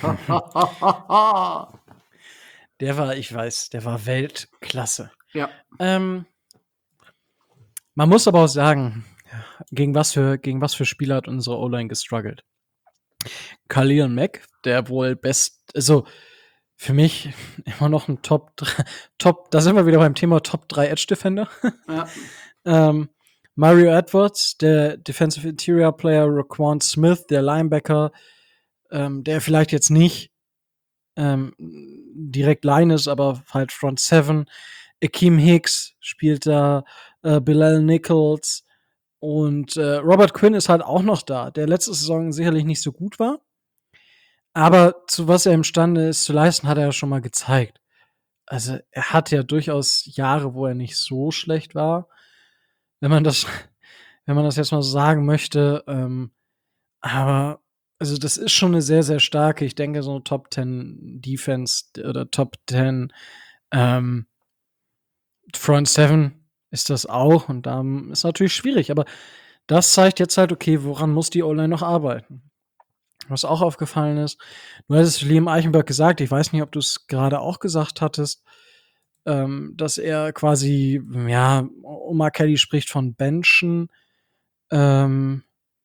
war, ich weiß, der war Weltklasse. Ja. Ähm, man muss aber auch sagen, gegen was für, gegen was für Spieler hat unsere O-Line gestruggelt. Khalil Mack, der wohl best, also für mich immer noch ein Top, Top, da sind wir wieder beim Thema Top drei Edge Defender. Ja. ähm, Mario Edwards, der Defensive Interior Player, Raquan Smith, der Linebacker, ähm, der vielleicht jetzt nicht ähm, direkt Line ist, aber halt Front Seven. Akeem Hicks spielt da, äh, Bilal Nichols und äh, Robert Quinn ist halt auch noch da, der letzte Saison sicherlich nicht so gut war. Aber zu was er imstande ist zu leisten, hat er ja schon mal gezeigt. Also er hat ja durchaus Jahre, wo er nicht so schlecht war. Wenn man das, wenn man das jetzt mal so sagen möchte. Ähm, aber also das ist schon eine sehr, sehr starke, ich denke, so eine Top zehn Defense oder Top zehn ähm, Front Seven ist das auch. Und da ist natürlich schwierig. Aber das zeigt jetzt halt, okay, woran muss die O-Line noch arbeiten? Was auch aufgefallen ist, du hattest Liam Eichenberg gesagt, ich weiß nicht, ob du es gerade auch gesagt hattest, ähm, dass er quasi, ja, Omar Kelly spricht von Benchen, ähm,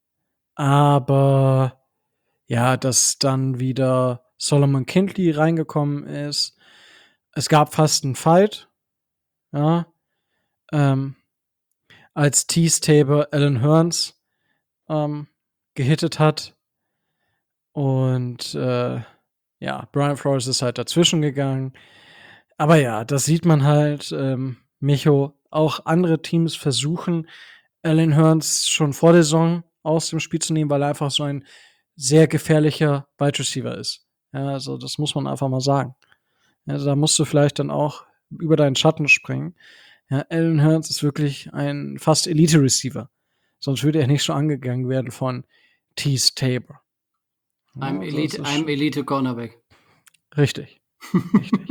aber ja, dass dann wieder Solomon Kindley reingekommen ist. Es gab fast einen Fight, ja, ähm, als Tease Tabor Alan Hearns ähm, gehittet hat. Und äh, ja, Brian Flores ist halt dazwischen gegangen. Aber ja, das sieht man halt, ähm, Micho, auch andere Teams versuchen, Alan Hearns schon vor der Saison aus dem Spiel zu nehmen, weil er einfach so ein sehr gefährlicher Wide Receiver ist. Ja, also das muss man einfach mal sagen. Ja, da musst du vielleicht dann auch über deinen Schatten springen. Ja, Alan Hearns ist wirklich ein fast Elite-Receiver. Sonst würde er nicht so angegangen werden von Tease Tabor. Ja, I'm also Elite, das ist I'm schon- Elite Cornerback. Richtig. Richtig.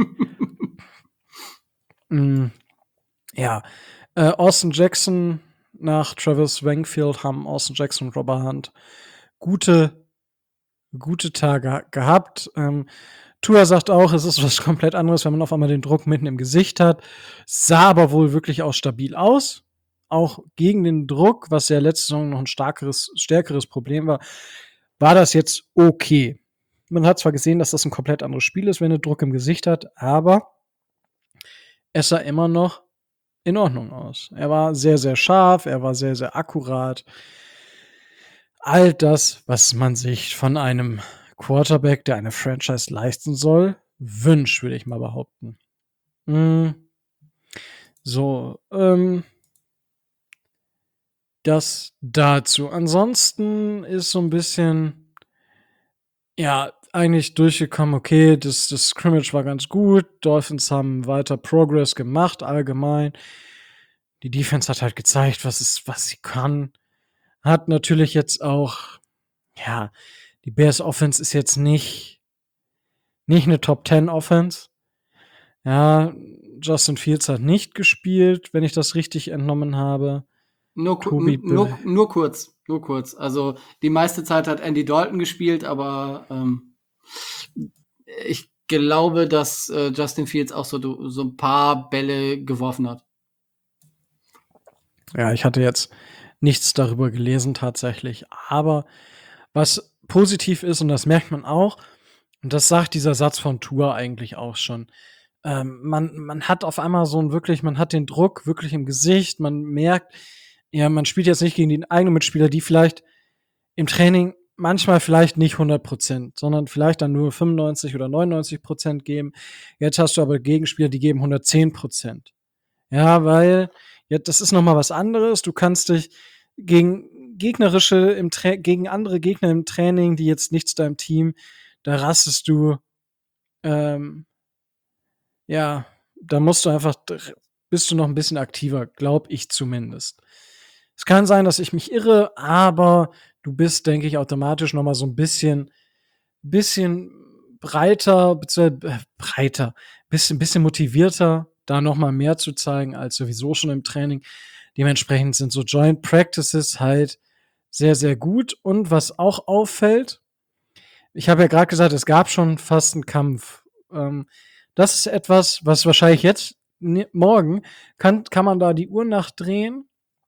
Mm, ja. Äh, Austin Jackson nach Travis Wingfield haben Austin Jackson und Robert Hunt gute, gute Tage gehabt. Ähm, Tua sagt auch, es ist was komplett anderes, wenn man auf einmal den Druck mitten im Gesicht hat. Sah aber wohl wirklich auch stabil aus. Auch gegen den Druck, was ja letzte Saison noch ein starkeres, stärkeres Problem war, war das jetzt okay. Man hat zwar gesehen, dass das ein komplett anderes Spiel ist, wenn er Druck im Gesicht hat, aber es sah immer noch in Ordnung aus. Er war sehr, sehr scharf, er war sehr, sehr akkurat. All das, was man sich von einem Quarterback, der eine Franchise leisten soll, wünscht, würde ich mal behaupten. Mm. So, ähm, das dazu. Ansonsten ist so ein bisschen, ja, eigentlich durchgekommen, okay, das, das Scrimmage war ganz gut. Dolphins haben weiter Progress gemacht, allgemein. Die Defense hat halt gezeigt, was, es, was sie kann. Hat natürlich jetzt auch, ja, die Bears Offense ist jetzt nicht, nicht eine Top Ten Offense. Ja, Justin Fields hat nicht gespielt, wenn ich das richtig entnommen habe. Nur, ku- Tobi n- nur, Bill- nur kurz, nur kurz. Also die meiste Zeit hat Andy Dalton gespielt, aber ähm, ich glaube, dass äh, Justin Fields auch so, so ein paar Bälle geworfen hat. Ja, ich hatte jetzt nichts darüber gelesen tatsächlich. Aber was positiv ist, und das merkt man auch, und das sagt dieser Satz von Tua eigentlich auch schon, ähm, man, man hat auf einmal so ein wirklich, man hat den Druck wirklich im Gesicht, man merkt, ja, man spielt jetzt nicht gegen die eigenen Mitspieler, die vielleicht im Training manchmal vielleicht nicht hundert Prozent, sondern vielleicht dann nur fünfundneunzig oder neunundneunzig Prozent geben. Jetzt hast du aber Gegenspieler, die geben hundertzehn Prozent. Ja, weil ja, das ist noch mal was anderes. Du kannst dich gegen gegnerische im Tra- gegen andere Gegner im Training, die jetzt nicht zu deinem Team, da rastest du, ähm, ja, da musst du einfach, bist du noch ein bisschen aktiver, glaube ich zumindest. Es kann sein, dass ich mich irre, aber du bist, denke ich, automatisch noch mal so ein bisschen, bisschen breiter, beziehungsweise äh, breiter, bisschen, bisschen motivierter, da noch mal mehr zu zeigen als sowieso schon im Training. Dementsprechend sind so Joint Practices halt sehr, sehr gut. Und was auch auffällt, ich habe ja gerade gesagt, es gab schon fast einen Kampf. Ähm, das ist etwas, was wahrscheinlich jetzt, ne, morgen, kann, kann man da die Uhr nachdrehen.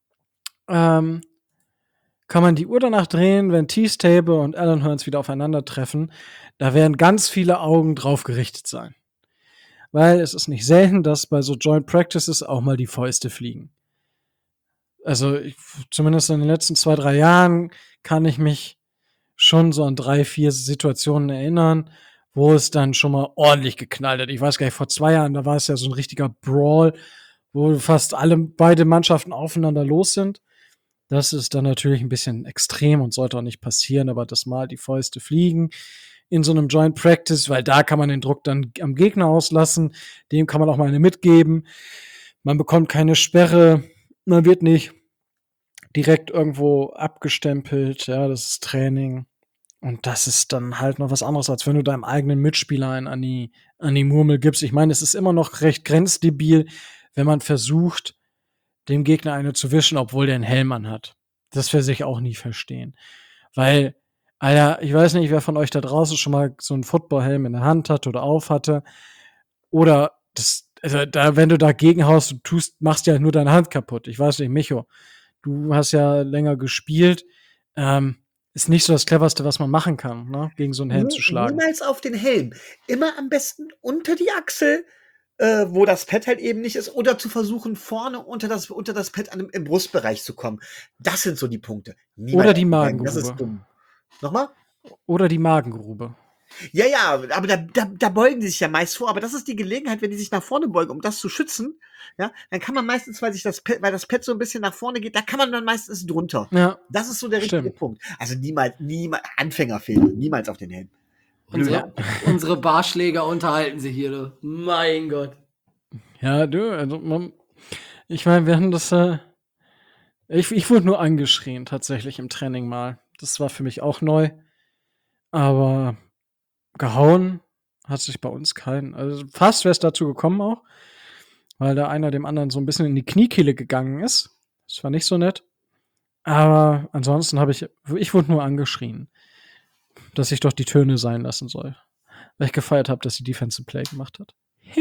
Ähm, kann man die Uhr danach drehen, wenn T-Stable und Alan Hearns wieder aufeinandertreffen. Da werden ganz viele Augen drauf gerichtet sein. Weil es ist nicht selten, dass bei so Joint Practices auch mal die Fäuste fliegen. Also ich, zumindest in den letzten zwei, drei Jahren kann ich mich schon so an drei, vier Situationen erinnern, wo es dann schon mal ordentlich geknallt hat. Ich weiß gar nicht, vor zwei Jahren, da war es ja so ein richtiger Brawl, wo fast alle, beide Mannschaften aufeinander los sind. Das ist dann natürlich ein bisschen extrem und sollte auch nicht passieren, aber dass mal die Fäuste fliegen in so einem Joint Practice, weil da kann man den Druck dann am Gegner auslassen, dem kann man auch mal eine mitgeben. Man bekommt keine Sperre, man wird nicht direkt irgendwo abgestempelt, ja, das ist Training. Und das ist dann halt noch was anderes, als wenn du deinem eigenen Mitspieler einen an die, an die Murmel gibst. Ich meine, es ist immer noch recht grenzdebil, wenn man versucht, dem Gegner eine zu wischen, obwohl der einen Helm anhat. Das will sich auch nie verstehen. Weil, Alter, ich weiß nicht, wer von euch da draußen schon mal so einen Footballhelm in der Hand hatte oder auf hatte. Oder das, also da, wenn du dagegen haust, du tust, machst ja nur deine Hand kaputt. Ich weiß nicht, Micho, du hast ja länger gespielt. Ähm, ist nicht so das Cleverste, was man machen kann, ne? Gegen so einen Helm Nie- zu schlagen. Niemals auf den Helm. Immer am besten unter die Achsel, äh, wo das Pad halt eben nicht ist, oder zu versuchen, vorne unter das, unter das Pad an, dem- im Brustbereich zu kommen. Das sind so die Punkte. Niemals Oder die auf den Helm. Das ist Magengrube. dumm. Nochmal? Oder die Magengrube. Ja, ja, aber da, da, da beugen die sich ja meist vor. Aber das ist die Gelegenheit, wenn die sich nach vorne beugen, um das zu schützen. Ja, dann kann man meistens, weil sich das Pad, weil das Pad so ein bisschen nach vorne geht, da kann man dann meistens drunter. Ja, Das ist so der richtige stimmt. Punkt. Also niemals, niemals, Anfängerfehler, niemals auf den Helm. Unsere, unsere Barschläger unterhalten sich hier, du. Mein Gott. Ja, du, also man, ich meine, wir haben das, äh, ich, ich wurde nur angeschrien tatsächlich im Training mal. Das war für mich auch neu. Aber gehauen hat sich bei uns keinen. Also fast wäre es dazu gekommen auch, weil da einer dem anderen so ein bisschen in die Kniekehle gegangen ist. Das war nicht so nett. Aber ansonsten habe ich, ich wurde nur angeschrien, dass ich doch die Töne sein lassen soll. Weil ich gefeiert habe, dass die Defensive Play gemacht hat.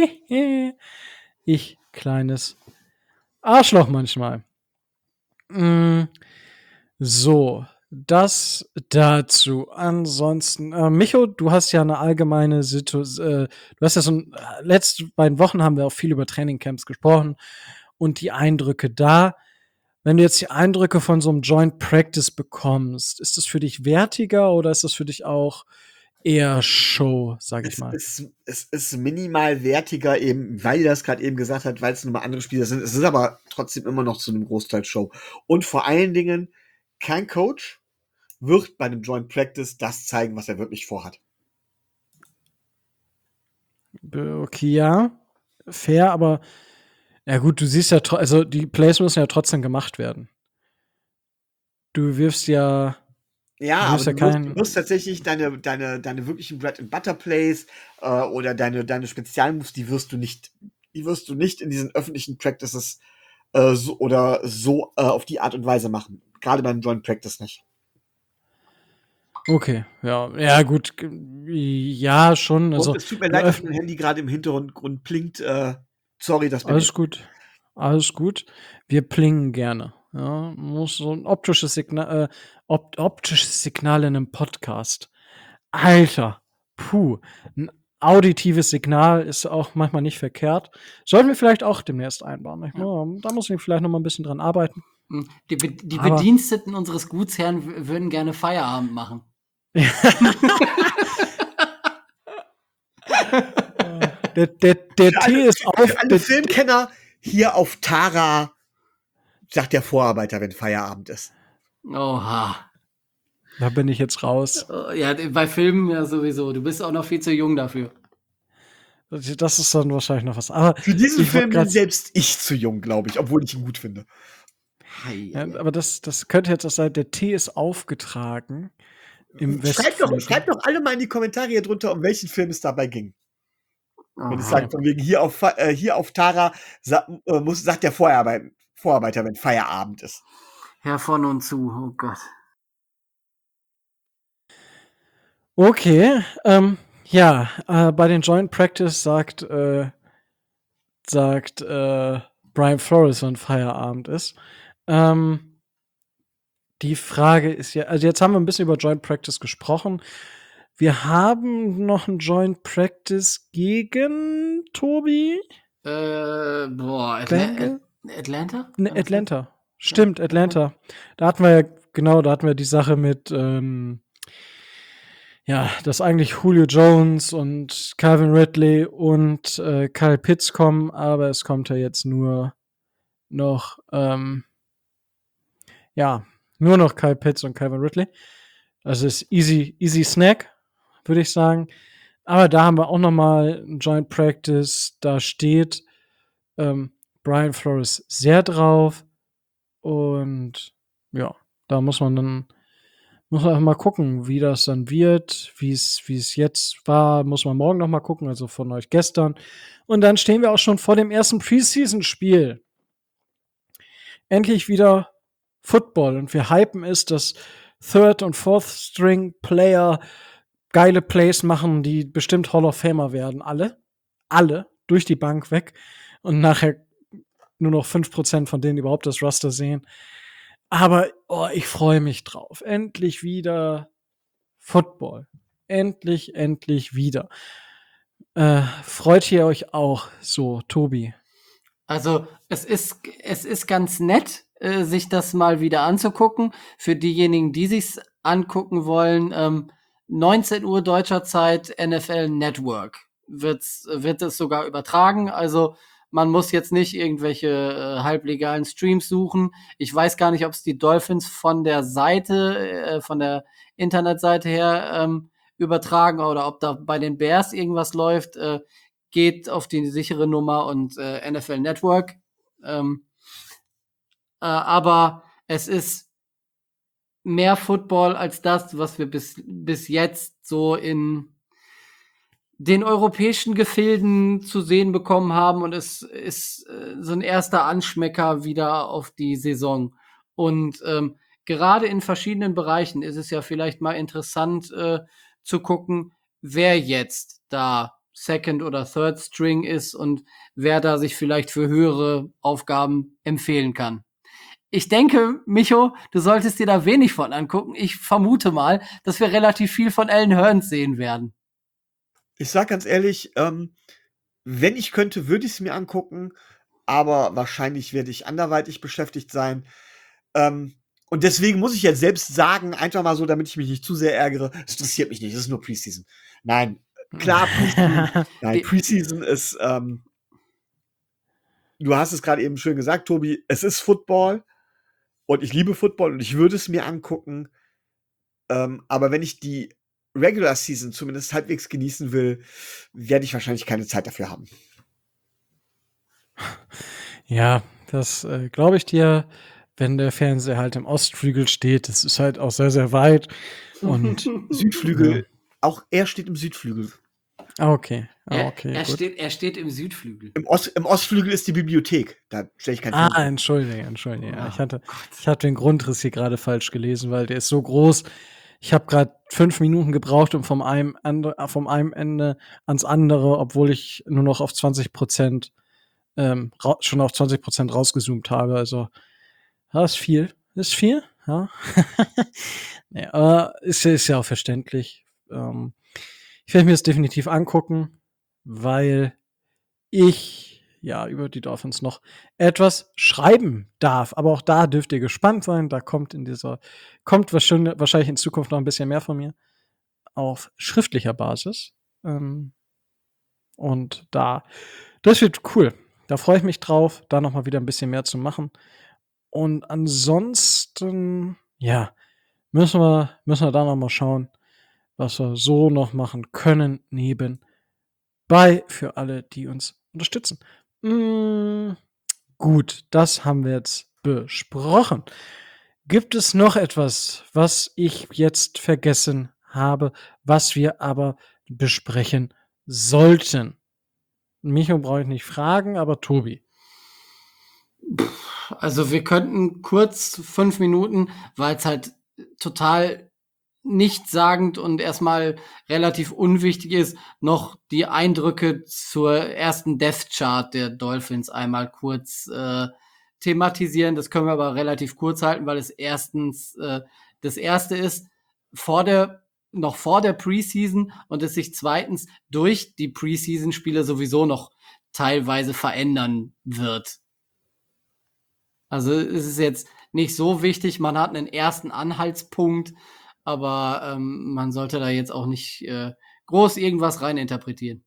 Ich, kleines Arschloch manchmal. Mm, so, das dazu. Ansonsten, äh, Micho, du hast ja eine allgemeine Situation, äh, du hast ja so ein, äh, letzte beiden Wochen haben wir auch viel über Trainingcamps gesprochen und die Eindrücke da. Wenn du jetzt die Eindrücke von so einem Joint Practice bekommst, ist das für dich wertiger oder ist das für dich auch eher Show, sag ich Es mal? ist, es ist minimal wertiger, eben, weil ihr das gerade eben gesagt hat, weil es nun mal andere Spieler sind. Es ist aber trotzdem immer noch zu einem Großteil Show. Und vor allen Dingen, kein Coach wird bei einem Joint Practice das zeigen, was er wirklich vorhat. Okay, ja, fair, aber ja gut, du siehst ja, tro- also die Plays müssen ja trotzdem gemacht werden. Du wirfst ja, Ja, du aber wirfst ja du wirst, du keinen. wirst tatsächlich deine, deine, deine wirklichen Bread and Butter Plays äh, oder deine, deine Spezialmoves, die wirst du nicht, die wirst du nicht in diesen öffentlichen Practices äh, so, oder so äh, auf die Art und Weise machen. Gerade beim Joint Practice nicht. Okay, ja, ja gut, g- ja schon. Also Und es tut mir du leid, dass öff- mein Handy gerade im Hintergrund blinkt. Äh, sorry, das bin alles ich. gut, alles gut. Wir plingen gerne. Ja, muss so ein optisches Signal, äh, op optisches Signal in einem Podcast. Alter, puh, ein auditives Signal ist auch manchmal nicht verkehrt. Sollten wir vielleicht auch demnächst einbauen. Ich, Ja. Da muss ich vielleicht noch mal ein bisschen dran arbeiten. Hm, Die, Be die Aber- Bediensteten unseres Gutsherrn w- würden gerne Feierabend machen. Der, der, der Tee ist auf. Für alle Der, Filmkenner hier auf Tara sagt der Vorarbeiter, wenn Feierabend ist. Oha. Da bin ich jetzt raus. Oh, ja, bei Filmen ja sowieso. Du bist auch noch viel zu jung dafür. Das ist dann wahrscheinlich noch was. Aber Für diesen ich wollt Film bin grad- selbst ich zu jung, glaube ich, obwohl ich ihn gut finde. Ja, aber das, das könnte jetzt auch sein, der Tee ist aufgetragen im Schreibt doch, Westflügel. schreibt doch alle mal in die Kommentare hier drunter, um welchen Film es dabei ging. Wenn ich Aha. sage, von wegen hier auf, Fa- äh, hier auf Tara sa äh, muss, sagt der Vorarbeit Vorarbeiter, wenn Feierabend ist. Herr von und zu, oh Gott. Okay, ähm, ja, äh, bei den Joint Practice sagt, äh, sagt äh, Brian Flores, wann Feierabend ist. Ähm, die Frage ist ja, also jetzt haben wir ein bisschen über Joint Practice gesprochen. Wir haben noch ein Joint Practice gegen Tobi? Äh, boah, Atla Bengals? At Atlanta? Ne, War das Atlanta. Stimmt, Atlanta. Da hatten wir ja, genau, da hatten wir die Sache mit, ähm, ja, dass eigentlich Julio Jones und Calvin Ridley und äh, Kyle Pitts kommen, aber es kommt ja jetzt nur noch, ähm, ja, nur noch Kyle Pitts und Calvin Ridley. Also ist easy, easy Snack, würde ich sagen. Aber da haben wir auch noch mal ein Joint Practice. Da steht ähm, Brian Flores sehr drauf. Und ja, da muss man dann muss man einfach mal gucken, wie das dann wird, wie es wie es jetzt war, muss man morgen noch mal gucken, also von euch gestern. Und dann stehen wir auch schon vor dem ersten Preseason-Spiel. Endlich wieder Football und wir hypen es, dass Third- und Fourth-String-Player geile Plays machen, die bestimmt Hall of Famer werden. Alle. Alle. Durch die Bank weg. Und nachher nur noch fünf Prozent von denen überhaupt das Roster sehen. Aber oh, ich freue mich drauf. Endlich wieder Football. Endlich, endlich wieder. Äh, freut ihr euch auch so, Tobi? Also, es ist, es ist ganz nett, äh, sich das mal wieder anzugucken. Für diejenigen, die sich's angucken wollen, ähm, neunzehn Uhr deutscher Zeit, N F L Network wird's, wird es sogar übertragen. Also, man muss jetzt nicht irgendwelche äh, halblegalen Streams suchen. Ich weiß gar nicht, ob es die Dolphins von der Seite, äh, von der Internetseite her ähm, übertragen oder ob da bei den Bears irgendwas läuft. Äh, geht auf die sichere Nummer und äh, N F L Network. Ähm, äh, aber es ist mehr Football als das, was wir bis, bis jetzt so in den europäischen Gefilden zu sehen bekommen haben. Und es ist äh, so ein erster Anschmecker wieder auf die Saison. Und ähm, gerade in verschiedenen Bereichen ist es ja vielleicht mal interessant äh, zu gucken, wer jetzt da Second oder Third String ist und wer da sich vielleicht für höhere Aufgaben empfehlen kann. Ich denke, Micho, du solltest dir da wenig von angucken. Ich vermute mal, dass wir relativ viel von Alan Hearns sehen werden. Ich sag ganz ehrlich, ähm, wenn ich könnte, würde ich es mir angucken, aber wahrscheinlich werde ich anderweitig beschäftigt sein. Ähm, und deswegen muss ich jetzt selbst sagen, einfach mal so, damit ich mich nicht zu sehr ärgere, es interessiert mich nicht, es ist nur Preseason. Nein, klar, Preseason, nein, Die- Preseason ist, ähm, du hast es gerade eben schön gesagt, Tobi, es ist Football und ich liebe Football und ich würde es mir angucken. Ähm, aber wenn ich die Regular Season zumindest halbwegs genießen will, werde ich wahrscheinlich keine Zeit dafür haben. Ja, das äh, glaube ich dir, wenn der Fernseher halt im Ostflügel steht. Das ist halt auch sehr, sehr weit. Und Südflügel, Ja. auch er steht im Südflügel. ah, okay. Ah, er, okay, er, gut. steht, er steht im Südflügel. Im, Ost, Im Ostflügel ist die Bibliothek. Da stelle ich keinen Ah, Fernseher. entschuldige, entschuldige. Ja, Oh ich hatte, Gott. ich hatte den Grundriss hier gerade falsch gelesen, weil der ist so groß. Ich habe gerade fünf Minuten gebraucht, um vom einem, Ende, äh, vom einem Ende ans andere, obwohl ich nur noch auf zwanzig Prozent ähm, ra- schon auf zwanzig Prozent rausgezoomt habe. Also, das ist viel. Das ist viel, ja. nee, aber ist, ist ja auch verständlich. Ähm, ich werde mir das definitiv angucken, weil ich ja über die Dolphins noch etwas schreiben darf. Aber auch da dürft ihr gespannt sein. Da kommt in dieser, kommt wahrscheinlich, wahrscheinlich in Zukunft noch ein bisschen mehr von mir auf schriftlicher Basis. Ähm, und da, das wird cool. Da freue ich mich drauf, da noch mal wieder ein bisschen mehr zu machen. Und ansonsten, ja, müssen wir, müssen wir da noch mal schauen, was wir so noch machen können nebenbei für alle, die uns unterstützen. Mm, gut, das haben wir jetzt besprochen. Gibt es noch etwas, was ich jetzt vergessen habe, was wir aber besprechen sollten? Micho brauche ich nicht fragen, aber Tobi. Also wir könnten kurz fünf Minuten, weil es halt total nichtssagend und erstmal relativ unwichtig ist, noch die Eindrücke zur ersten Death Chart der Dolphins einmal kurz äh, thematisieren. Das können wir aber relativ kurz halten, weil es erstens äh, das erste ist vor der noch vor der Preseason und es sich zweitens durch die Preseason-Spiele sowieso noch teilweise verändern wird. Also es ist jetzt nicht so wichtig, man hat einen ersten Anhaltspunkt, aber ähm, man sollte da jetzt auch nicht äh, groß irgendwas reininterpretieren.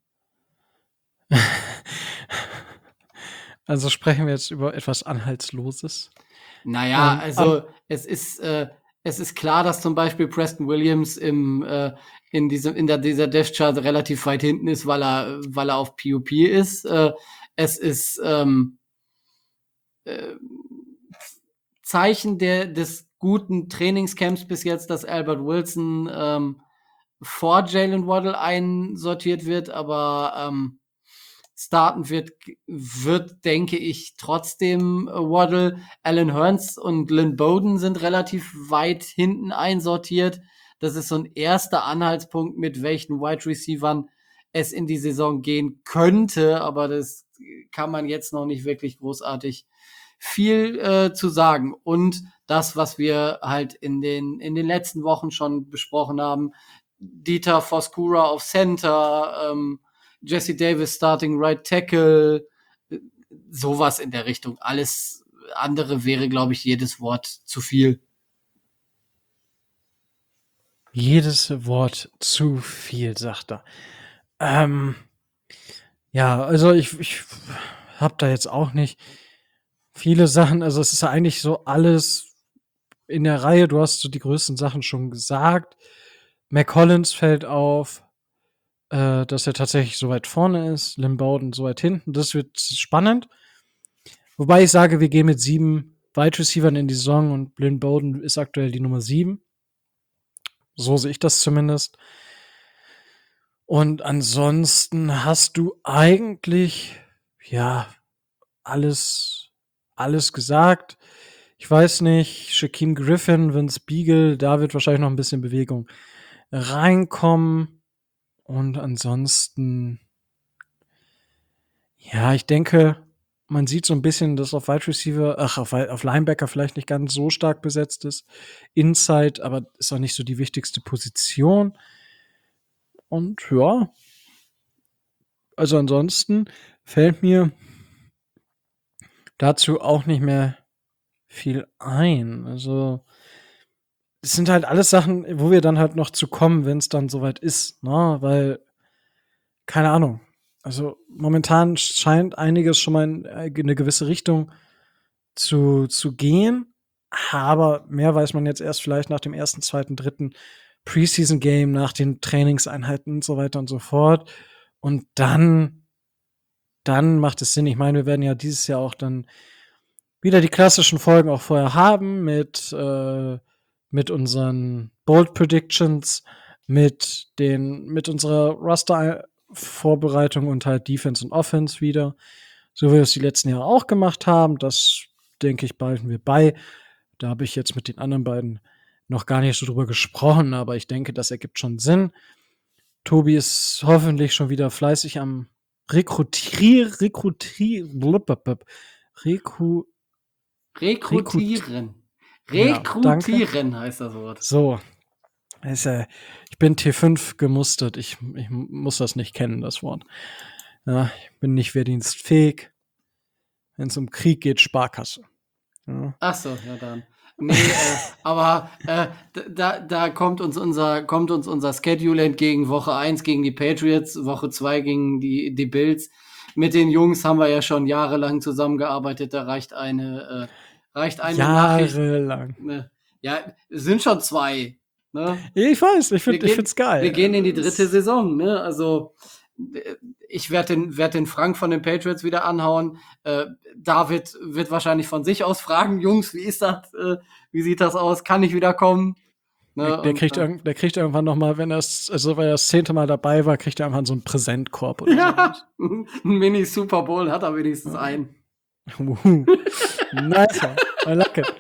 Also sprechen wir jetzt über etwas Anhaltsloses. Naja, Ähm, also es ist äh, es ist klar, dass zum Beispiel Preston Williams im äh, in diesem in der dieser Death Chart relativ weit hinten ist, weil er weil er auf P U P ist. Äh, es ist ähm, äh, Zeichen der, des guten Trainingscamps bis jetzt, dass Albert Wilson ähm, vor Jalen Waddle einsortiert wird, aber ähm, starten wird, wird, denke ich, trotzdem äh, Waddle. Alan Hearns und Lynn Bowden sind relativ weit hinten einsortiert. Das ist so ein erster Anhaltspunkt, mit welchen Wide Receivern es in die Saison gehen könnte, aber das kann man jetzt noch nicht wirklich großartig viel äh, zu sagen. Und das, was wir halt in den, in den letzten Wochen schon besprochen haben, Dieter Foskura auf Center, ähm, Jesse Davis starting right tackle, sowas in der Richtung. Alles andere wäre, glaube ich, jedes Wort zu viel. Jedes Wort zu viel, sagt er. Ähm, ja, also ich, ich habe da jetzt auch nicht viele Sachen, also es ist ja eigentlich so alles in der Reihe, du hast so die größten Sachen schon gesagt. McCollins fällt auf, äh, dass er tatsächlich so weit vorne ist, Lynn Bowden so weit hinten. Das wird spannend. Wobei ich sage, wir gehen mit sieben Wide Receivern in die Saison und Lynn Bowden ist aktuell die Nummer sieben. So sehe ich das zumindest. Und ansonsten hast du eigentlich, ja, alles, alles gesagt. Ich weiß nicht, Shaquem Griffin, Vince Beagle, da wird wahrscheinlich noch ein bisschen Bewegung reinkommen. Und ansonsten, ja, ich denke, man sieht so ein bisschen, dass auf Wide Receiver, ach, auf, auf Linebacker vielleicht nicht ganz so stark besetzt ist. Inside, aber ist auch nicht so die wichtigste Position. Und ja, also ansonsten fällt mir dazu auch nicht mehr viel ein. Also es sind halt alles Sachen, wo wir dann halt noch zu kommen, wenn es dann soweit ist, ne? Weil, keine Ahnung. Also momentan scheint einiges schon mal in eine gewisse Richtung zu, zu gehen. Aber mehr weiß man jetzt erst vielleicht nach dem ersten, zweiten, dritten Preseason-Game, nach den Trainingseinheiten und so weiter und so fort. Und dann, dann macht es Sinn. Ich meine, wir werden ja dieses Jahr auch dann wieder die klassischen Folgen auch vorher haben mit, äh, mit unseren Bold Predictions, mit den, mit unserer Roster-Vorbereitung und halt Defense und Offense wieder. So wie wir es die letzten Jahre auch gemacht haben. Das, denke ich, behalten wir bei. Da habe ich jetzt mit den anderen beiden noch gar nicht so drüber gesprochen, aber ich denke, das ergibt schon Sinn. Tobi ist hoffentlich schon wieder fleißig am Rekrutieren, Rekrutieren, Reku, Rekrutieren. Ja, Rekrutieren heißt das Wort. So. Ist, äh, ich bin T fünf gemustert. Ich, ich muss das nicht kennen, das Wort. Ja, ich bin nicht wehrdienstfähig. Wenn es um Krieg geht, Sparkasse. Ja. Ach so, ja dann. Nee, äh, aber äh, da, da kommt uns unser kommt uns unser Schedule entgegen. Woche eins gegen die Patriots, Woche zwei gegen die, die Bills. Mit den Jungs haben wir ja schon jahrelang zusammengearbeitet. Da reicht eine, äh, reicht eine Jahrelang. Nachricht. Ne, Ja, es sind schon zwei. Ne? Ich weiß, ich Wir finde gehen- es geil. Wir gehen in die dritte Saison, ne? Also äh, ich werde den, werd den Frank von den Patriots wieder anhauen. Äh, David wird wahrscheinlich von sich aus fragen, Jungs, wie ist das? Äh, wie sieht das aus? Kann ich wieder kommen? Ne? Der, der, Und, kriegt äh, irgend- der kriegt irgendwann noch mal, wenn er also weil er das zehnte Mal dabei war, kriegt er irgendwann so einen Präsentkorb oder ja, ein Mini-Super Bowl hat er wenigstens einen. so. Wuhu. Nice one. I like it.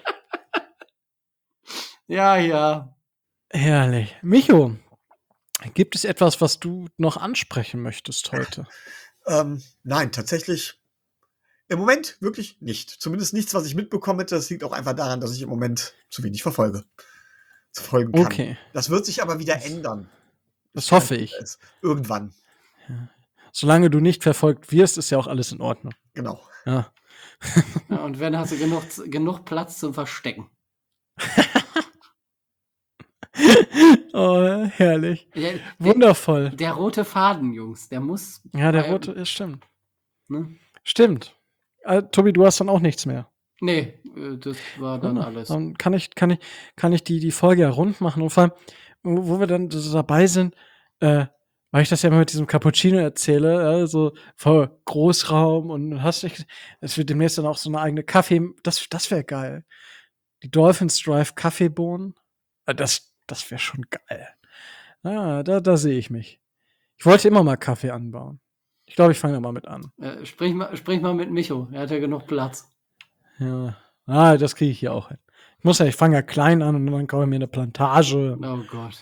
Ja, ja. Herrlich. Micho, gibt es etwas, was du noch ansprechen möchtest heute? Ähm, nein, tatsächlich im Moment wirklich nicht. Zumindest nichts, was ich mitbekommen hätte. Das liegt auch einfach daran, dass ich im Moment zu wenig verfolge. Zu folgen kann. Okay. Das wird sich aber wieder ändern. Das hoffe ich. Es. Irgendwann. Solange du nicht verfolgt wirst, ist ja auch alles in Ordnung. Genau. Ja. Ja, und wenn hast du genug, genug Platz zum Verstecken. Oh, herrlich. Der, der, Wundervoll. der rote Faden, Jungs, der muss. Ja, der bleiben, rote, ja, stimmt. Ne? Stimmt. Äh, Tobi, du hast dann auch nichts mehr. Nee, äh, das war dann Ja, alles. Dann kann ich, kann ich, kann ich die, die Folge ja rund machen. Und vor allem, wo wo wir dann so dabei sind, äh, weil ich das ja immer mit diesem Cappuccino erzähle, ja, so voll Großraum und hast nicht, es wird demnächst dann auch so eine eigene Kaffee, das, das wäre geil. Die Dolphins Drive Kaffeebohnen, äh, das, das wäre schon geil. Ja, da, da sehe ich mich. Ich wollte immer mal Kaffee anbauen. Ich glaube, ich fange da mal mit an. Äh, sprich, mal, sprich mal mit Micho, er hat ja genug Platz. Ja, ah, das kriege ich hier auch hin. Ich muss ja, ich fange ja klein an und dann kaufe ich mir eine Plantage. Oh Gott.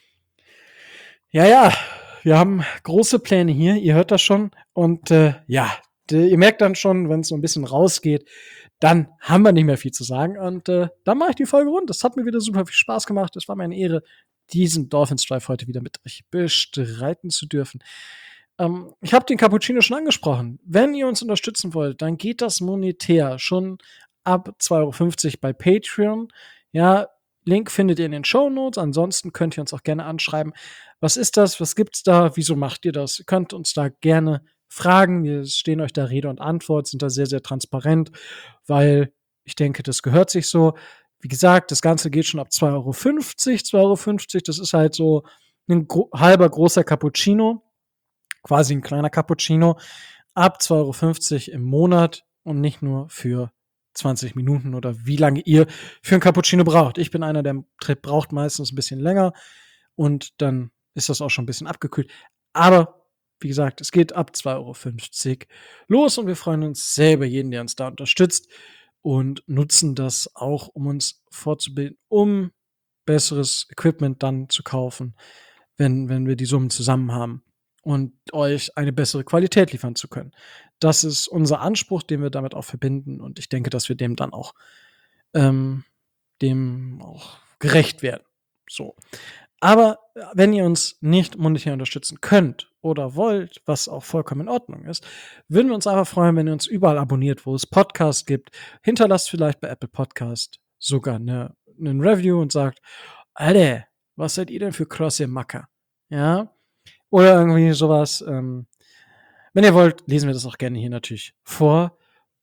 Ja, ja, wir haben große Pläne hier, ihr hört das schon. Und äh, ja, d- ihr merkt dann schon, wenn es so ein bisschen rausgeht, dann haben wir nicht mehr viel zu sagen. Und äh, dann mache ich die Folge rund. Das hat mir wieder super viel Spaß gemacht. Es war mir eine Ehre, diesen Dolphins Drive heute wieder mit euch bestreiten zu dürfen. Ähm, ich habe den Cappuccino schon angesprochen. Wenn ihr uns unterstützen wollt, dann geht das monetär schon ab zwei Euro fünfzig bei Patreon. Ja, Link findet ihr in den Shownotes. Ansonsten könnt ihr uns auch gerne anschreiben. Was ist das? Was gibt's da? Wieso macht ihr das? Ihr könnt uns da gerne fragen. Wir stehen euch da Rede und Antwort, sind da sehr, sehr transparent, weil ich denke, das gehört sich so. Wie gesagt, das Ganze geht schon ab zwei Euro fünfzig. zwei Euro fünfzig, das ist halt so ein gro- halber großer Cappuccino. Quasi ein kleiner Cappuccino. Ab zwei Euro fünfzig im Monat und nicht nur für zwanzig Minuten oder wie lange ihr für einen Cappuccino braucht. Ich bin einer, der Trip braucht meistens ein bisschen länger und dann ist das auch schon ein bisschen abgekühlt. Aber wie gesagt, es geht ab zwei Euro fünfzig los und wir freuen uns sehr über jeden, der uns da unterstützt und nutzen das auch, um uns fortzubilden, um besseres Equipment dann zu kaufen, wenn, wenn wir die Summen zusammen haben und euch eine bessere Qualität liefern zu können. Das ist unser Anspruch, den wir damit auch verbinden und ich denke, dass wir dem dann auch ähm, dem auch gerecht werden. So. Aber wenn ihr uns nicht monetär unterstützen könnt oder wollt, was auch vollkommen in Ordnung ist, würden wir uns einfach freuen, wenn ihr uns überall abonniert, wo es Podcasts gibt. Hinterlasst vielleicht bei Apple Podcast sogar eine, einen Review und sagt, Alter, was seid ihr denn für krasse Macker? Ja? Oder irgendwie sowas. Ähm, wenn ihr wollt, lesen wir das auch gerne hier natürlich vor.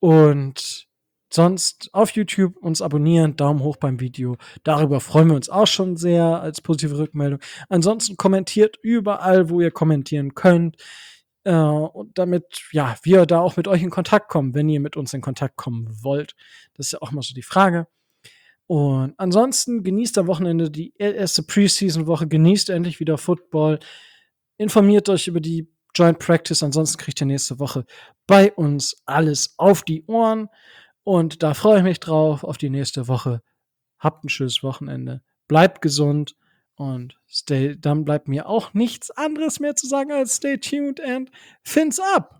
Und sonst auf YouTube uns abonnieren, Daumen hoch beim Video. Darüber freuen wir uns auch schon sehr als positive Rückmeldung. Ansonsten kommentiert überall, wo ihr kommentieren könnt. Äh, und damit, ja, wir da auch mit euch in Kontakt kommen, wenn ihr mit uns in Kontakt kommen wollt. Das ist ja auch mal so die Frage. Und ansonsten genießt am Wochenende die erste Preseason-Woche, genießt endlich wieder Football, informiert euch über die Joint Practice, ansonsten kriegt ihr nächste Woche bei uns alles auf die Ohren und da freue ich mich drauf, auf die nächste Woche. Habt ein schönes Wochenende, bleibt gesund und stay, dann bleibt mir auch nichts anderes mehr zu sagen als stay tuned and fins up!